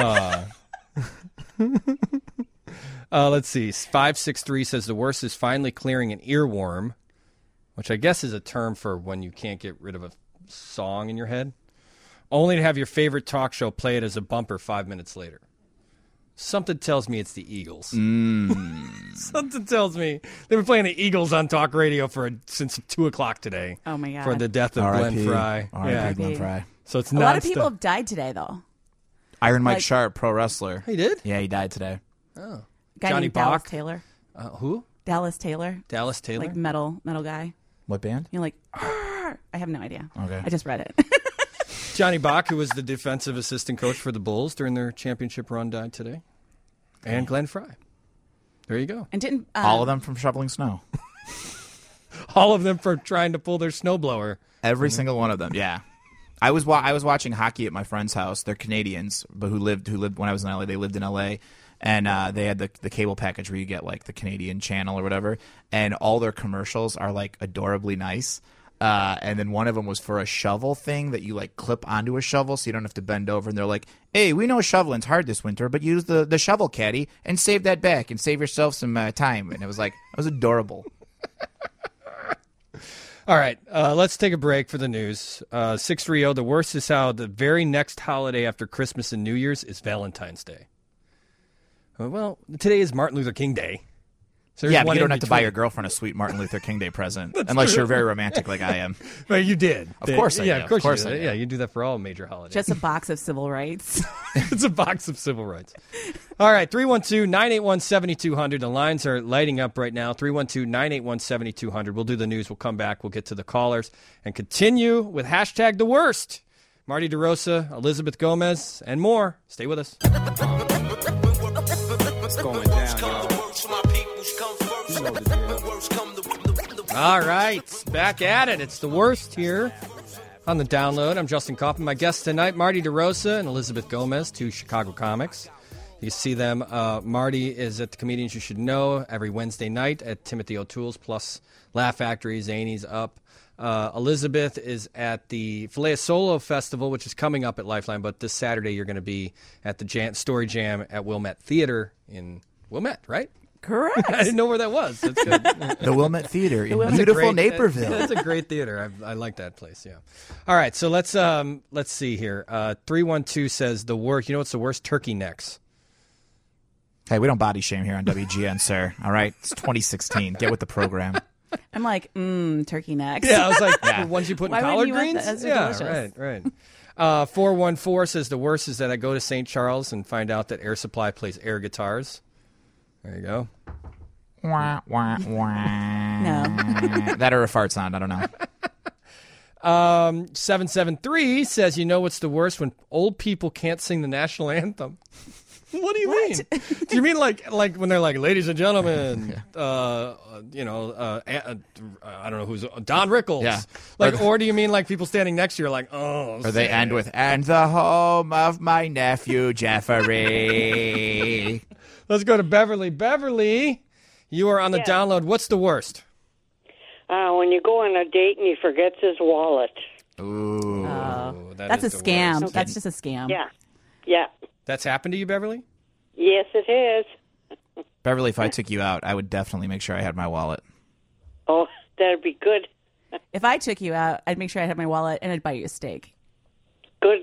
Speaker 2: Let's see. 563 says the worst is finally clearing an earworm, which I guess is a term for when you can't get rid of a song in your head, only to have your favorite talk show play it as a bumper 5 minutes later. Something tells me it's the Eagles. Something tells me they've been playing the Eagles on talk radio since 2 o'clock today.
Speaker 11: Oh, my God.
Speaker 2: For the death of Glenn Fry.
Speaker 12: R.I.P. Glenn Fry.
Speaker 2: So it's
Speaker 11: a lot of people have died today, though.
Speaker 12: Iron Mike Sharp, pro wrestler.
Speaker 2: He did?
Speaker 12: Yeah, he died today.
Speaker 2: Oh.
Speaker 11: Guy
Speaker 2: Johnny
Speaker 11: named Dallas
Speaker 2: Bach?
Speaker 11: Taylor.
Speaker 2: Who?
Speaker 11: Dallas Taylor.
Speaker 2: Dallas Taylor?
Speaker 11: Like metal guy.
Speaker 12: What band?
Speaker 11: You're like, I have no idea.
Speaker 12: Okay.
Speaker 11: I just read it.
Speaker 2: Johnny Bach, who was the defensive assistant coach for the Bulls during their championship run, died today. And Glenn Fry. There you go.
Speaker 11: And didn't
Speaker 12: all of them from shoveling snow.
Speaker 2: All of them for trying to pull their snowblower.
Speaker 12: Every single one of them. Yeah. I was watching hockey at my friend's house. They're Canadians, but who lived when I was in LA. They lived in LA, and they had the cable package where you get like the Canadian channel or whatever, and all their commercials are like adorably nice. And then one of them was for a shovel thing that you like clip onto a shovel so you don't have to bend over. And they're like, hey, we know shoveling's hard this winter, but use the shovel caddy and save that back and save yourself some time. And it was adorable.
Speaker 2: All right, let's take a break for the news. 630, the worst is how the very next holiday after Christmas and New Year's is Valentine's Day. Well, today is Martin Luther King Day. So
Speaker 12: yeah, but you don't have to buy your girlfriend a sweet Martin Luther King Day present unless you're very romantic like I am.
Speaker 2: But you did.
Speaker 12: Of course I did.
Speaker 2: Yeah, of course
Speaker 12: I
Speaker 2: you
Speaker 12: did.
Speaker 2: did. Yeah, you do that for all major holidays.
Speaker 11: Just a box of civil rights.
Speaker 2: It's a box of civil rights. All right, 312-981-7200. The lines are lighting up right now. 312-981-7200. We'll do the news. We'll come back. We'll get to the callers and continue with hashtag the worst. Marty DeRosa, Elizabeth Gomez, and more. Stay with us.
Speaker 10: What's going down, y'all?
Speaker 2: All right, back at it. It's the worst here on the download. I'm Justin Kaufman. My guests tonight, Marty DeRosa and Elizabeth Gomez, two Chicago comics. You see them. Marty is at the Comedians You Should Know every Wednesday night at Timothy O'Toole's plus Laugh Factory. Zany's up. Elizabeth is at the Filet Solo Festival, which is coming up at Lifeline, but this Saturday you're going to be at the Story Jam at Wilmette Theater in Wilmette, right?
Speaker 11: Correct.
Speaker 2: I didn't know where that was. That's good.
Speaker 12: The Wilmette Theater in beautiful Naperville.
Speaker 2: That's a great theater. I like that place. Yeah. All right, so let's see here. 312 says the worst. You know what's the worst? Turkey necks.
Speaker 12: Hey, we don't body shame here on WGN, sir. All right, it's 2016. Get with the program.
Speaker 11: I'm like, turkey necks.
Speaker 2: Yeah, I was like, the ones you put in
Speaker 11: Why
Speaker 2: collard
Speaker 11: wouldn't you want
Speaker 2: greens?
Speaker 11: that? Those are
Speaker 2: Yeah,
Speaker 11: delicious.
Speaker 2: right. 414 says the worst is that I go to St. Charles and find out that Air Supply plays air guitars. There you go.
Speaker 12: Wah, wah, wah.
Speaker 11: No.
Speaker 12: That or a fart sound. I don't know.
Speaker 2: 773 says, you know what's the worst? When old people can't sing the national anthem. What do you mean? Do you mean like when they're like, ladies and gentlemen, I don't know who's Don Rickles.
Speaker 12: Yeah.
Speaker 2: Or do you mean like people standing next to you are like, oh.
Speaker 12: Or they end with, and the home of my nephew, Jeffrey.
Speaker 2: Let's go to Beverly. Beverly, you are on the download. What's the worst?
Speaker 14: When you go on a date and he forgets his wallet.
Speaker 12: Ooh.
Speaker 11: That's a scam.
Speaker 2: Worst.
Speaker 11: That's just a scam.
Speaker 14: Yeah.
Speaker 2: That's happened to you, Beverly?
Speaker 14: Yes, it has.
Speaker 12: Beverly, if I took you out, I would definitely make sure I had my wallet.
Speaker 14: Oh, that'd be good.
Speaker 11: If I took you out, I'd make sure I had my wallet and I'd buy you a steak.
Speaker 14: Good.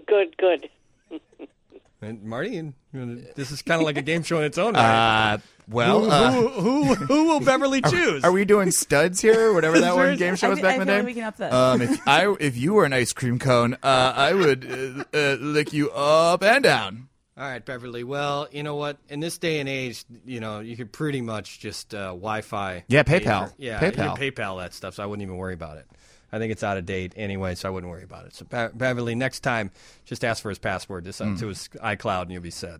Speaker 2: And Marty, this is kind of like a game show in its own right. Who will Beverly choose?
Speaker 12: Are we doing studs here, or whatever that one game show was back in the day?
Speaker 11: We can up this.
Speaker 12: If you were an ice cream cone, I would lick you up and down.
Speaker 2: All right, Beverly. Well, you know what? In this day and age, you could pretty much just Wi-Fi.
Speaker 12: Yeah, PayPal.
Speaker 2: Yeah,
Speaker 12: PayPal.
Speaker 2: you can PayPal that stuff, so I wouldn't even worry about it. I think it's out of date anyway, so I wouldn't worry about it. So, Beverly, next time, just ask for his password to his iCloud, and you'll be set.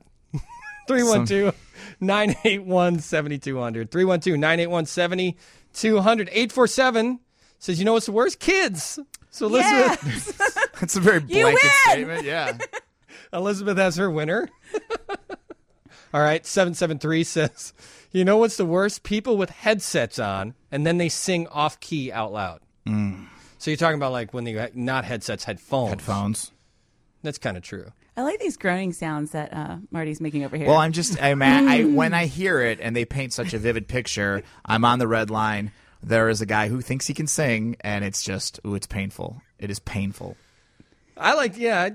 Speaker 2: 312-981-7200. 312-981-7200. 847 says, you know what's the worst? Kids. So, Elizabeth.
Speaker 11: Yes.
Speaker 12: That's a very blanket statement. Yeah.
Speaker 2: Elizabeth has her winner. All right, 773 says, you know what's the worst? People with headsets on, and then they sing off-key out loud. So you're talking about like when they not headsets, headphones. That's kind of true.
Speaker 11: I like these groaning sounds that Marty's making over here.
Speaker 12: Well, when I hear it and they paint such a vivid picture, I'm on the red line. There is a guy who thinks he can sing, and it's just, it's painful. It is painful.
Speaker 2: I like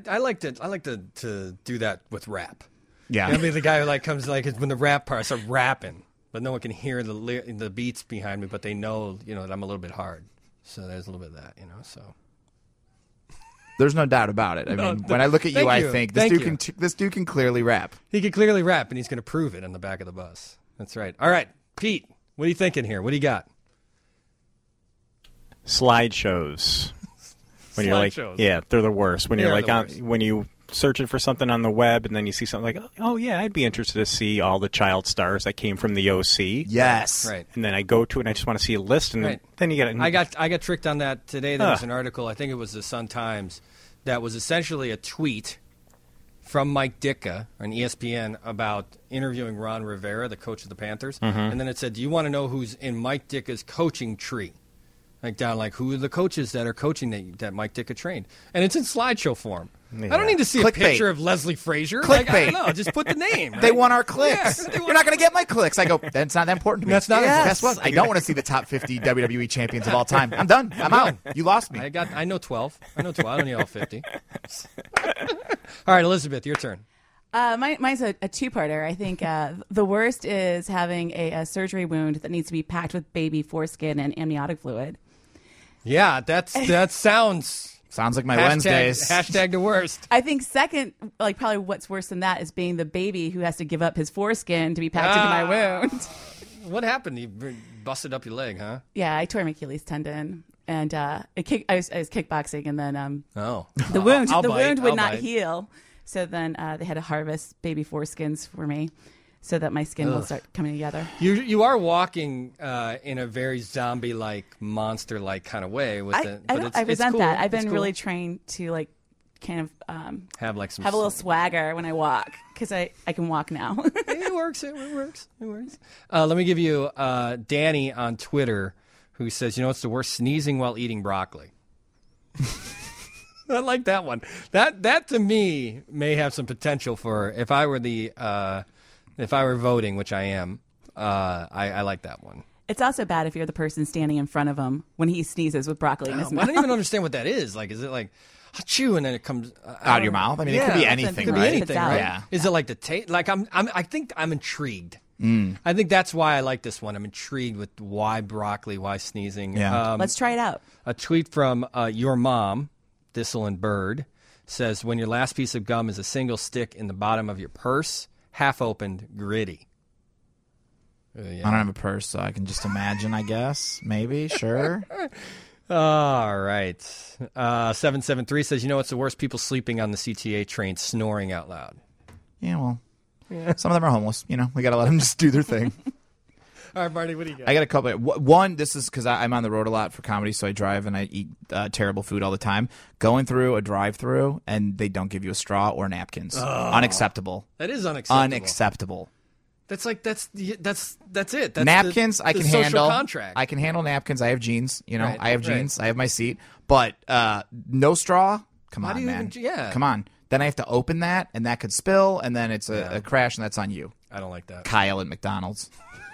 Speaker 2: to do that with rap.
Speaker 12: Yeah.
Speaker 2: I mean, the guy who like comes like when the rap part, I start rapping, but no one can hear the beats behind me, but they know that I'm a little bit hard. So there's a little bit of that, so.
Speaker 12: There's no doubt about it. I mean, when I look at you, I think this dude can clearly rap.
Speaker 2: He can clearly rap, and he's going to prove it on the back of the bus. That's right. All right, Pete, what are you thinking here? What do you got?
Speaker 9: Slideshows. When you're like,
Speaker 2: Slideshows.
Speaker 9: yeah, they're the worst. When you're
Speaker 2: They're
Speaker 9: like,
Speaker 2: the worst.
Speaker 9: when you searching for something on the web, and then you see something like, oh yeah, I'd be interested to see all the child stars that came from the OC.
Speaker 12: Yes.
Speaker 2: Right.
Speaker 9: And then I go to it, and I just want to see a list, and then you get.
Speaker 2: I got tricked on that today. There was an article. I think it was the Sun-Times that was essentially a tweet from Mike Ditka on ESPN about interviewing Ron Rivera, the coach of the Panthers, and then it said, "Do you want to know who's in Mike Ditka's coaching tree?" Like down, like who are the coaches that are coaching that Mike Ditka trained, and it's in slideshow form.
Speaker 9: Yeah.
Speaker 2: I don't need to see a picture of Leslie Frazier. Like, I don't know, just put the name. Right?
Speaker 12: They want our clicks.
Speaker 2: Yeah,
Speaker 12: You're not going to get my clicks. I go, that's not that important to me.
Speaker 2: That's not important.
Speaker 12: Guess what? I don't want to see the top 50 WWE champions of all time. I'm done. I'm out. You lost me.
Speaker 2: I know 12. I know 12. I don't need all 50. All right, Elizabeth, your turn.
Speaker 11: Mine's a two-parter. I think the worst is having a surgery wound that needs to be packed with baby foreskin and amniotic fluid.
Speaker 2: Yeah, that sounds
Speaker 12: like my Wednesdays.
Speaker 2: Hashtag the worst.
Speaker 11: I think second, like probably what's worse than that is being the baby who has to give up his foreskin to be packed into my wound.
Speaker 2: What happened? You busted up your leg, huh?
Speaker 11: Yeah, I tore my Achilles tendon, and I was kickboxing, and then the wound would not heal. So then they had to harvest baby foreskins for me, so that my skin will start coming together.
Speaker 2: You are walking in a very zombie-like, monster-like kind of way. I
Speaker 11: resent
Speaker 2: cool.
Speaker 11: that. I've been
Speaker 2: cool.
Speaker 11: really trained to like kind of
Speaker 2: have a
Speaker 11: little swagger when I walk because I can walk now.
Speaker 2: It works. Let me give you Danny on Twitter who says, you know what's the worst? Sneezing while eating broccoli. I like that one. That to me may have some potential for if I were voting, which I am. I like that one.
Speaker 11: It's also bad if you're the person standing in front of him when he sneezes with broccoli in his mouth.
Speaker 2: I don't even understand what that is. Like, is it like achoo and then it comes
Speaker 12: out of your mouth? I mean, it could be anything.
Speaker 2: It could
Speaker 12: right?
Speaker 2: be anything, right?
Speaker 12: Yeah.
Speaker 2: Is it like the taste? Like, I think I'm intrigued. I think that's why I like this one. I'm intrigued with why broccoli, why sneezing.
Speaker 12: Yeah.
Speaker 11: Let's try it out.
Speaker 2: A tweet from your mom, Thistle and Bird, says, when your last piece of gum is a single stick in the bottom of your purse, half opened, gritty.
Speaker 12: I don't have a purse, so I can just imagine, I guess. Maybe, sure.
Speaker 2: All right. 773 says, you know what's the worst? People sleeping on the CTA train, snoring out loud.
Speaker 12: Yeah, well, some of them are homeless. You know, we got to let them just do their thing.
Speaker 2: All right, Marty, what do you got?
Speaker 12: I got a couple. One, this is because I'm on the road a lot for comedy, so I drive and I eat terrible food all the time. Going through a drive-through, and they don't give you a straw or napkins. Unacceptable.
Speaker 2: That is unacceptable.
Speaker 12: Unacceptable.
Speaker 2: That's like that's it. That's
Speaker 12: napkins. I can handle.
Speaker 2: Contract.
Speaker 12: I can handle napkins. I have jeans. You know,
Speaker 2: right,
Speaker 12: I have jeans. I have my seat. But no straw. Come on, man. Come on. Then I have to open that, and that could spill, and then it's a crash, and that's on you.
Speaker 2: I don't like that.
Speaker 12: Kyle at McDonald's.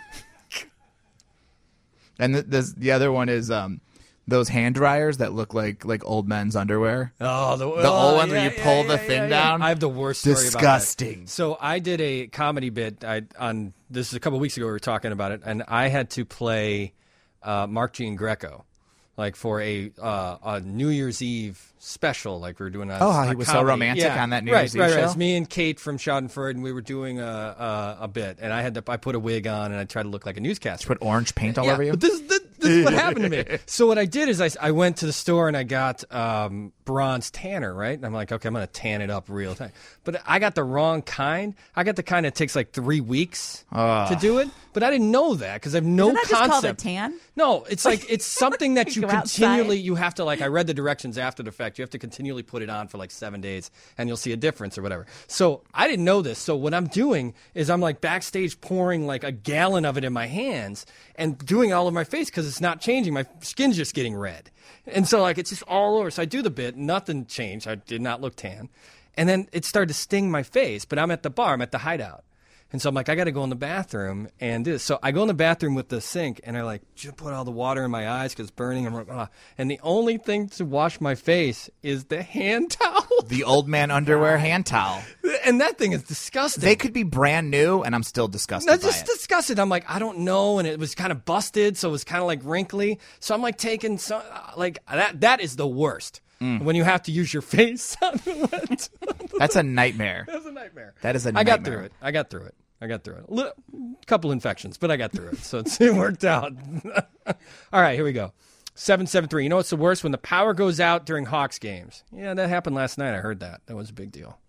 Speaker 12: And the other one is those hand dryers that look like old men's underwear.
Speaker 2: Oh,
Speaker 12: the old ones where you pull the thing down.
Speaker 2: I have the worst story
Speaker 12: Disgusting.
Speaker 2: about that. So I did a comedy bit on this is a couple weeks ago. We were talking about it, and I had to play Mark Giangreco, like for a New Year's Eve special. Like we were doing
Speaker 12: he was so romantic on that New Year's Eve show.
Speaker 2: Right. It's me and Kate from Schadenfreude, and we were doing a bit, and I put a wig on, and I tried to look like a newscaster.
Speaker 12: Put orange paint all over you.
Speaker 2: But this is what happened to me. So what I did is I went to the store and I got bronze tanner, right? And I'm like, okay, I'm going to tan it up real time. But I got the wrong kind. I got the kind that takes like 3 weeks to do it. But I didn't know that because I have no
Speaker 11: Isn't that
Speaker 2: concept.
Speaker 11: just called a tan?
Speaker 2: No, it's like it's something that you
Speaker 11: Go
Speaker 2: continually
Speaker 11: outside.
Speaker 2: you have to like. I read the directions after the fact. You have to continually put it on for like 7 days, and you'll see a difference or whatever. So I didn't know this. So what I'm doing is I'm like backstage pouring like a gallon of it in my hands and doing it all over my face because it's not changing. My skin's just getting red, and so like it's just all over. So I do the bit, nothing changed. I did not look tan, and then it started to sting my face. But I'm at the bar. I'm at the Hideout. And so I'm like, I got to go in the bathroom and do this. So I go in the bathroom with the sink, and I like just put all the water in my eyes because it's burning. I'm like, and the only thing to wash my face is the hand towel.
Speaker 12: The old man underwear hand towel.
Speaker 2: And that thing is disgusting.
Speaker 12: They could be brand new, and I'm still disgusted
Speaker 2: That's
Speaker 12: by
Speaker 2: just
Speaker 12: it.
Speaker 2: disgusted. I'm like, I don't know, and it was kind of busted, so it was kind of like wrinkly. So I'm like taking some, like that is the worst. When you have to use your face on it.
Speaker 12: That's a nightmare.
Speaker 2: That's a nightmare.
Speaker 12: That is a nightmare.
Speaker 2: I got through it. A couple infections, but I got through it. So it worked out. All right, here we go. 773. You know what's the worst? When the power goes out during Hawks games. Yeah, that happened last night. I heard that. That was a big deal.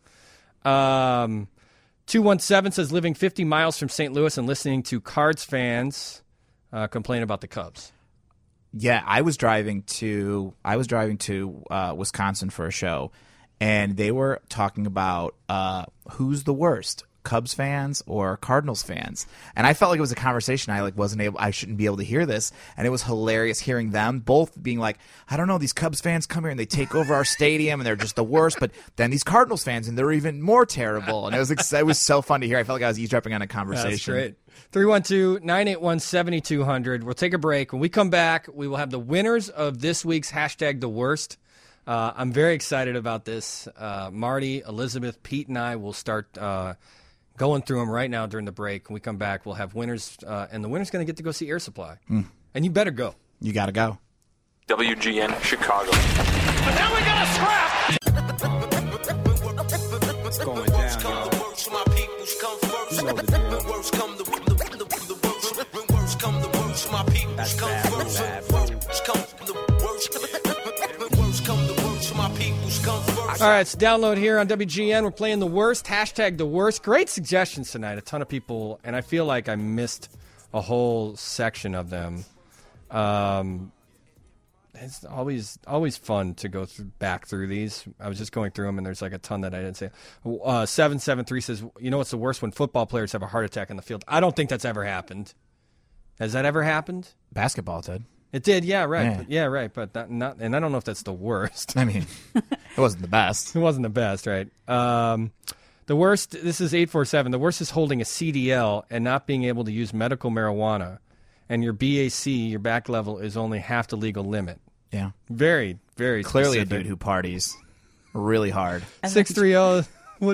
Speaker 2: 217 says living 50 miles from St. Louis and listening to Cards fans complain about the Cubs.
Speaker 12: Yeah, I was driving to Wisconsin for a show, and they were talking about who's the worst, Cubs fans or Cardinals fans. And I felt like it was a conversation I shouldn't be able to hear this, and it was hilarious hearing them both being like, I don't know, these Cubs fans come here and they take over our stadium and they're just the worst, but then these Cardinals fans and they're even more terrible. And it was so fun to hear. I felt like I was eavesdropping on a conversation.
Speaker 2: That's great. 312-981-7200. We'll take a break. When we come back, we will have the winners of this week's hashtag The Worst. I'm very excited about this. Marty, Elizabeth, Pete, and I will start going through them right now during the break. When we come back, we'll have winners, and the winner's going to get to go see Air Supply. And you better go.
Speaker 12: You got to go.
Speaker 15: WGN Chicago. But now we got a scrap.
Speaker 10: What's going down, y'all? You know the deal. That's bad.
Speaker 2: All right, it's download here on WGN. We're playing The Worst, hashtag The Worst. Great suggestions tonight. A ton of people, and I feel like I missed a whole section of them. it's always fun to go back through these. I was just going through them, and there's like a ton that I didn't say. 773 says, you know what's the worst? When football players have a heart attack on the field. I don't think that's ever happened. Has that ever happened?
Speaker 12: Basketball did.
Speaker 2: It did, yeah, right. But not, and I don't know if that's the worst.
Speaker 12: I mean, it wasn't the best.
Speaker 2: It wasn't the best, right? The worst, this is 847, the worst is holding a CDL and not being able to use medical marijuana, and your BAC, your back level, is only half the legal limit.
Speaker 12: Yeah.
Speaker 2: Very, very
Speaker 12: clearly
Speaker 2: specific.
Speaker 12: a dude who parties really hard.
Speaker 2: 630,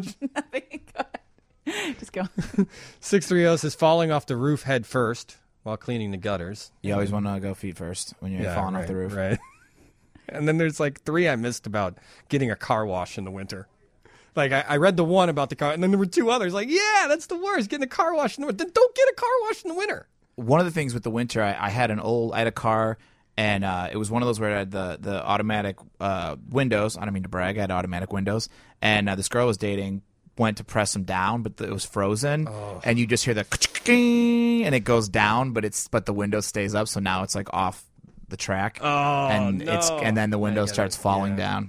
Speaker 11: Just go.
Speaker 2: 630 says falling off the roof head first while cleaning the gutters.
Speaker 12: You always want to go feet first when you're falling off the roof.
Speaker 2: Right. And then there's like 3 I missed about getting a car wash in the winter. Like, I read the one about the car, and then there were 2 others. Like, yeah, that's the worst, getting a car wash in the winter. Then don't get a car wash in the winter.
Speaker 12: One of the things with the winter, I had a car, and it was one of those where I had the automatic windows. I don't mean to brag. I had automatic windows. And this girl I was dating went to press them down, but it was frozen. Oh. And you just hear the and it goes down, but the window stays up, so now it's like off the track.
Speaker 2: Oh,
Speaker 12: and
Speaker 2: no.
Speaker 12: And then the window starts falling down.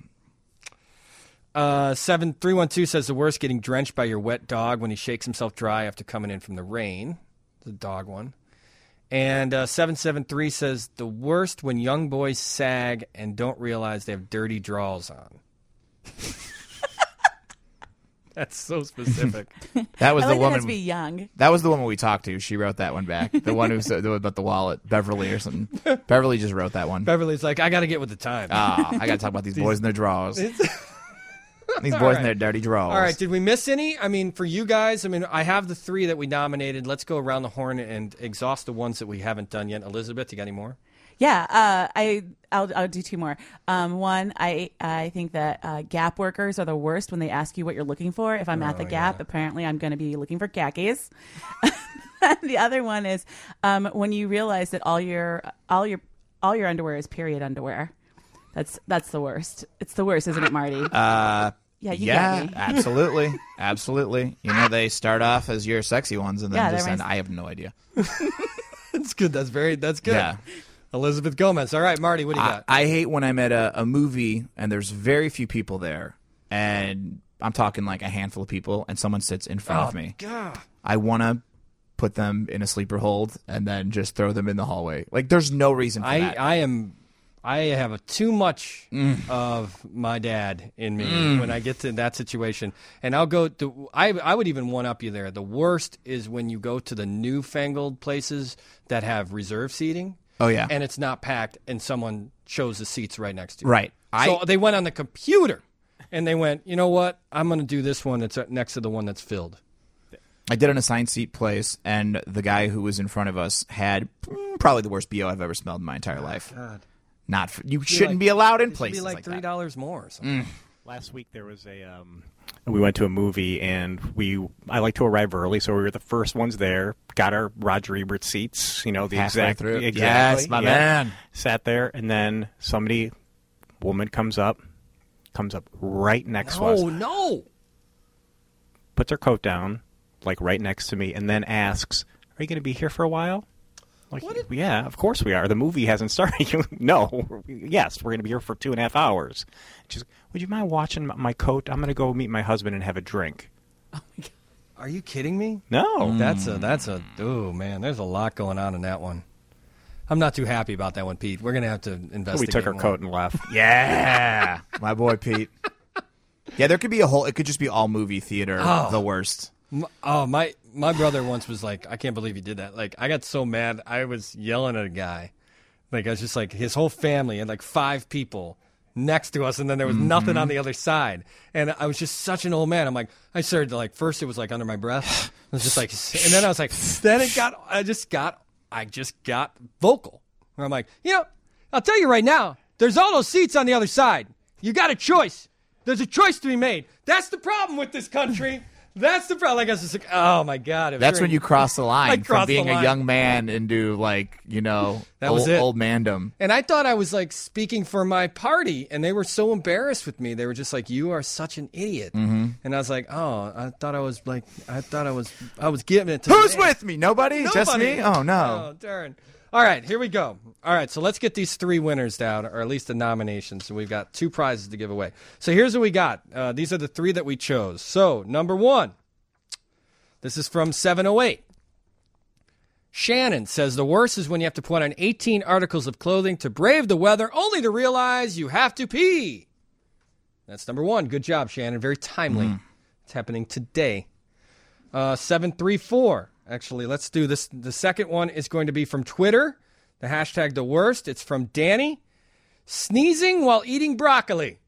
Speaker 2: 7312 says the worst, getting drenched by your wet dog when he shakes himself dry after coming in from the rain. The dog one. And 773 says the worst, when young boys sag and don't realize they have dirty drawers on. That's so specific.
Speaker 12: That was
Speaker 11: I
Speaker 12: the
Speaker 11: like
Speaker 12: woman.
Speaker 11: That has to be young.
Speaker 12: That was the woman we talked to. She wrote that one back. The one who said about the wallet, Beverly or something. Beverly just wrote that one.
Speaker 2: Beverly's like, I got to get with the time.
Speaker 12: I got to talk about these boys in their drawers. These boys in their dirty drawers.
Speaker 2: All right, did we miss any? I mean, for you guys, I have the 3 that we nominated. Let's go around the horn and exhaust the ones that we haven't done yet. Elizabeth, you got any more?
Speaker 11: Yeah, I'll do 2 more. One, I think that Gap workers are the worst when they ask you what you're looking for. If I'm at the Gap, apparently I'm going to be looking for khakis. The other one is when you realize that all your underwear is period underwear. That's the worst. It's the worst, isn't it, Marty? Get me.
Speaker 12: Absolutely. Absolutely. They start off as your sexy ones, and then I have no idea.
Speaker 2: That's good. That's good.
Speaker 12: Yeah.
Speaker 2: Elizabeth Gomez. All right, Marty, what do you got?
Speaker 12: I hate when I'm at a movie and there's very few people there, and I'm talking like a handful of people, and someone sits in front of me.
Speaker 2: God.
Speaker 12: I want to put them in a sleeper hold and then just throw them in the hallway. Like, there's no reason for that.
Speaker 2: I have too much of my dad in me when I get to that situation. And I'll go to, I would even one-up you there. The worst is when you go to the newfangled places that have reserve seating.
Speaker 12: Oh, yeah.
Speaker 2: And it's not packed, and someone shows the seats right next to you.
Speaker 12: Right.
Speaker 2: So they went on the computer, and they went, you know what? I'm going to do this one that's next to the one that's filled.
Speaker 12: I did an assigned seat place, and the guy who was in front of us had probably the worst BO I've ever smelled in my entire life.
Speaker 2: God.
Speaker 12: You shouldn't be allowed in places
Speaker 2: like
Speaker 12: that.
Speaker 2: $3 more or something.
Speaker 9: Last week there was we went to a movie, and I like to arrive early, so we were the first ones there. Got our Roger Ebert seats, the
Speaker 12: halfway
Speaker 9: exact
Speaker 12: through.
Speaker 9: Exactly.
Speaker 12: Yes, my man.
Speaker 9: Sat there, and then woman comes up right next to us.
Speaker 2: Oh no!
Speaker 9: Puts her coat down, like right next to me, and then asks, "Are you going to be here for a while?" Like, yeah, of course we are. The movie hasn't started. No, yes, we're going to be here for 2.5 hours. She's like, would you mind watching my coat? I'm going to go meet my husband and have a drink.
Speaker 2: Oh my God. Are you kidding me?
Speaker 9: No.
Speaker 2: That's a, oh man, there's a lot going on in that one. I'm not too happy about that one, Pete. We're going to have to investigate.
Speaker 9: We took her
Speaker 2: more.
Speaker 9: coat and left.
Speaker 12: Yeah. My boy, Pete. Yeah, there could be it could just be all movie theater, the worst.
Speaker 2: My brother once was like, I can't believe you did that. Like, I got so mad, I was yelling at a guy. Like, I was just like, his whole family and like 5 people next to us, and then there was nothing on the other side. And I was just such an old man. I'm like, I started to like, first it was like under my breath. I was just like, and then I was like, then I just got vocal. Where I'm like, I'll tell you right now, there's all those seats on the other side. You got a choice. There's a choice to be made. That's the problem with this country. That's the problem. I guess it's like, oh my God.
Speaker 12: That's when you cross the line from being a young man into like, that was old mandom.
Speaker 2: And I thought I was like speaking for my party, and they were so embarrassed with me. They were just like, you are such an idiot. Mm-hmm. And I was like, I was giving it to
Speaker 12: Who's with me? Nobody? Just me? Oh no.
Speaker 2: Oh, darn. All right, here we go. All right, so let's get these 3 winners down, or at least the nominations. So we've got 2 prizes to give away. So here's what we got. These are the 3 that we chose. So, number 1, this is from 708. Shannon says the worst is when you have to put on 18 articles of clothing to brave the weather, only to realize you have to pee. That's number 1. Good job, Shannon. Very timely. It's happening today. 734. Actually, let's do this. The second one is going to be from Twitter. The hashtag the worst. It's from Danny. Sneezing while eating broccoli.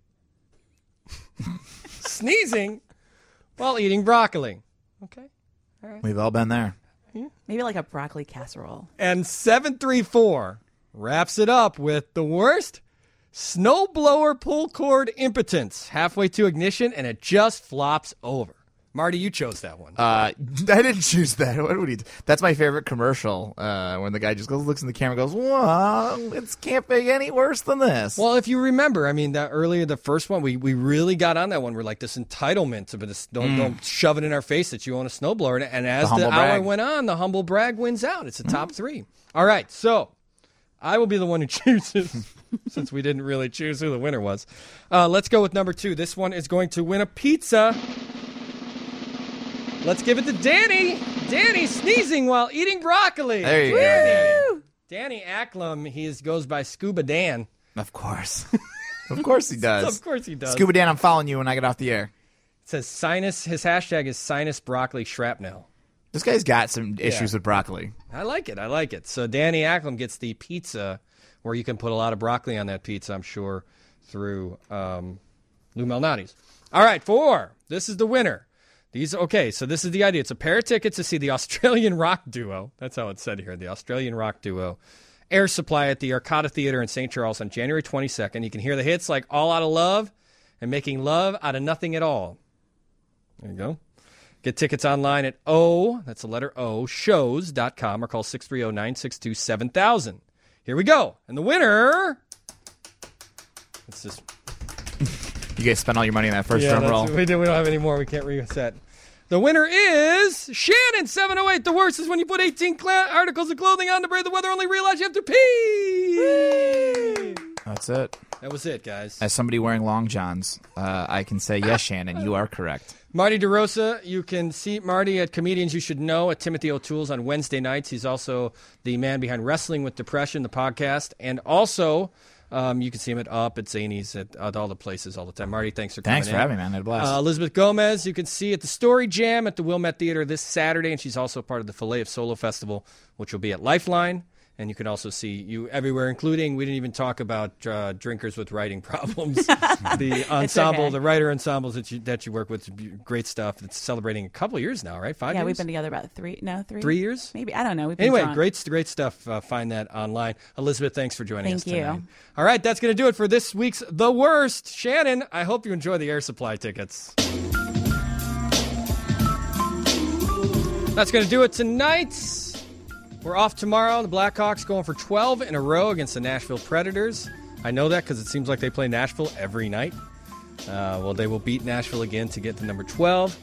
Speaker 2: Sneezing while eating broccoli. Okay. All right.
Speaker 12: We've all been there.
Speaker 11: Maybe like a broccoli casserole.
Speaker 2: And 734 wraps it up with the worst. Snowblower pull cord impotence. Halfway to ignition, and it just flops over. Marty, you chose that one.
Speaker 12: I didn't choose that. What would he do? That's my favorite commercial. When the guy just looks in the camera and goes, "Well, it can't be any worse than this."
Speaker 2: Well, if you remember, I mean, that earlier, the first one, we really got on that one. We're like, this entitlement of this, don't shove it in our face that you own a snowblower. And as the hour went on, the humble brag wins out. It's a top 3. All right, so I will be the one who chooses, since we didn't really choose who the winner was. Let's go with number 2. This one is going to win a pizza. Let's give it to Danny. Danny sneezing while eating broccoli.
Speaker 12: There you go.
Speaker 2: Danny Acklam, he goes by Scuba Dan.
Speaker 12: Of course. Of course he does.
Speaker 2: Of course he does.
Speaker 12: Scuba Dan, I'm following you when I get off the air.
Speaker 2: It says sinus. His hashtag is sinus broccoli shrapnel.
Speaker 12: This guy's got some issues with broccoli.
Speaker 2: I like it. So Danny Acklam gets the pizza, where you can put a lot of broccoli on that pizza, I'm sure, through Lou Malnati's. All right, 4. This is the winner. So this is the idea. It's a pair of tickets to see the Australian rock duo. That's how it's said here. The Australian rock duo. Air Supply at the Arcada Theater in St. Charles on January 22nd. You can hear the hits like All Out of Love and Making Love Out of Nothing at All. There you go. Get tickets online at that's the letter O, shows.com, or call 630-962-7000. Here we go. And the winner... It's just...
Speaker 12: You guys spent all your money on that first drum roll.
Speaker 2: We don't have any more. We can't reset. The winner is Shannon 708. The worst is when you put 18 articles of clothing on to brave the weather, only realize you have to pee.
Speaker 12: That's it.
Speaker 2: That was it, guys.
Speaker 12: As somebody wearing long johns, I can say, yes, Shannon, you are correct.
Speaker 2: Marty DeRosa, you can see Marty at Comedians You Should Know at Timothy O'Toole's on Wednesday nights. He's also the man behind Wrestling with Depression, the podcast, and also... you can see him at Up, at Zany's, at all the places all the time. Marty, thanks for coming in.
Speaker 12: Thanks for having me, man. I had a blast.
Speaker 2: Elizabeth Gomez, you can see at the Story Jam at the Wilmette Theater this Saturday, and she's also part of the Filet of Solo Festival, which will be at Lifeline. And you can also see you everywhere, including, we didn't even talk about drinkers with writing problems. The ensemble,
Speaker 11: okay.
Speaker 2: The writer ensembles that you work with, great stuff. It's celebrating a couple of years now, right? 5 years?
Speaker 11: Yeah, we've been together about 3
Speaker 2: years?
Speaker 11: Maybe, I don't know. We've been
Speaker 2: anyway,
Speaker 11: drunk.
Speaker 2: great stuff. Find that online. Elizabeth, thanks for joining us tonight.
Speaker 11: Thank you.
Speaker 2: All right, that's going to do it for this week's The Worst. Shannon, I hope you enjoy the Air Supply tickets. That's going to do it tonight. We're off tomorrow. The Blackhawks going for 12 in a row against the Nashville Predators. I know that because it seems like they play Nashville every night. Well, they will beat Nashville again to get to number 12.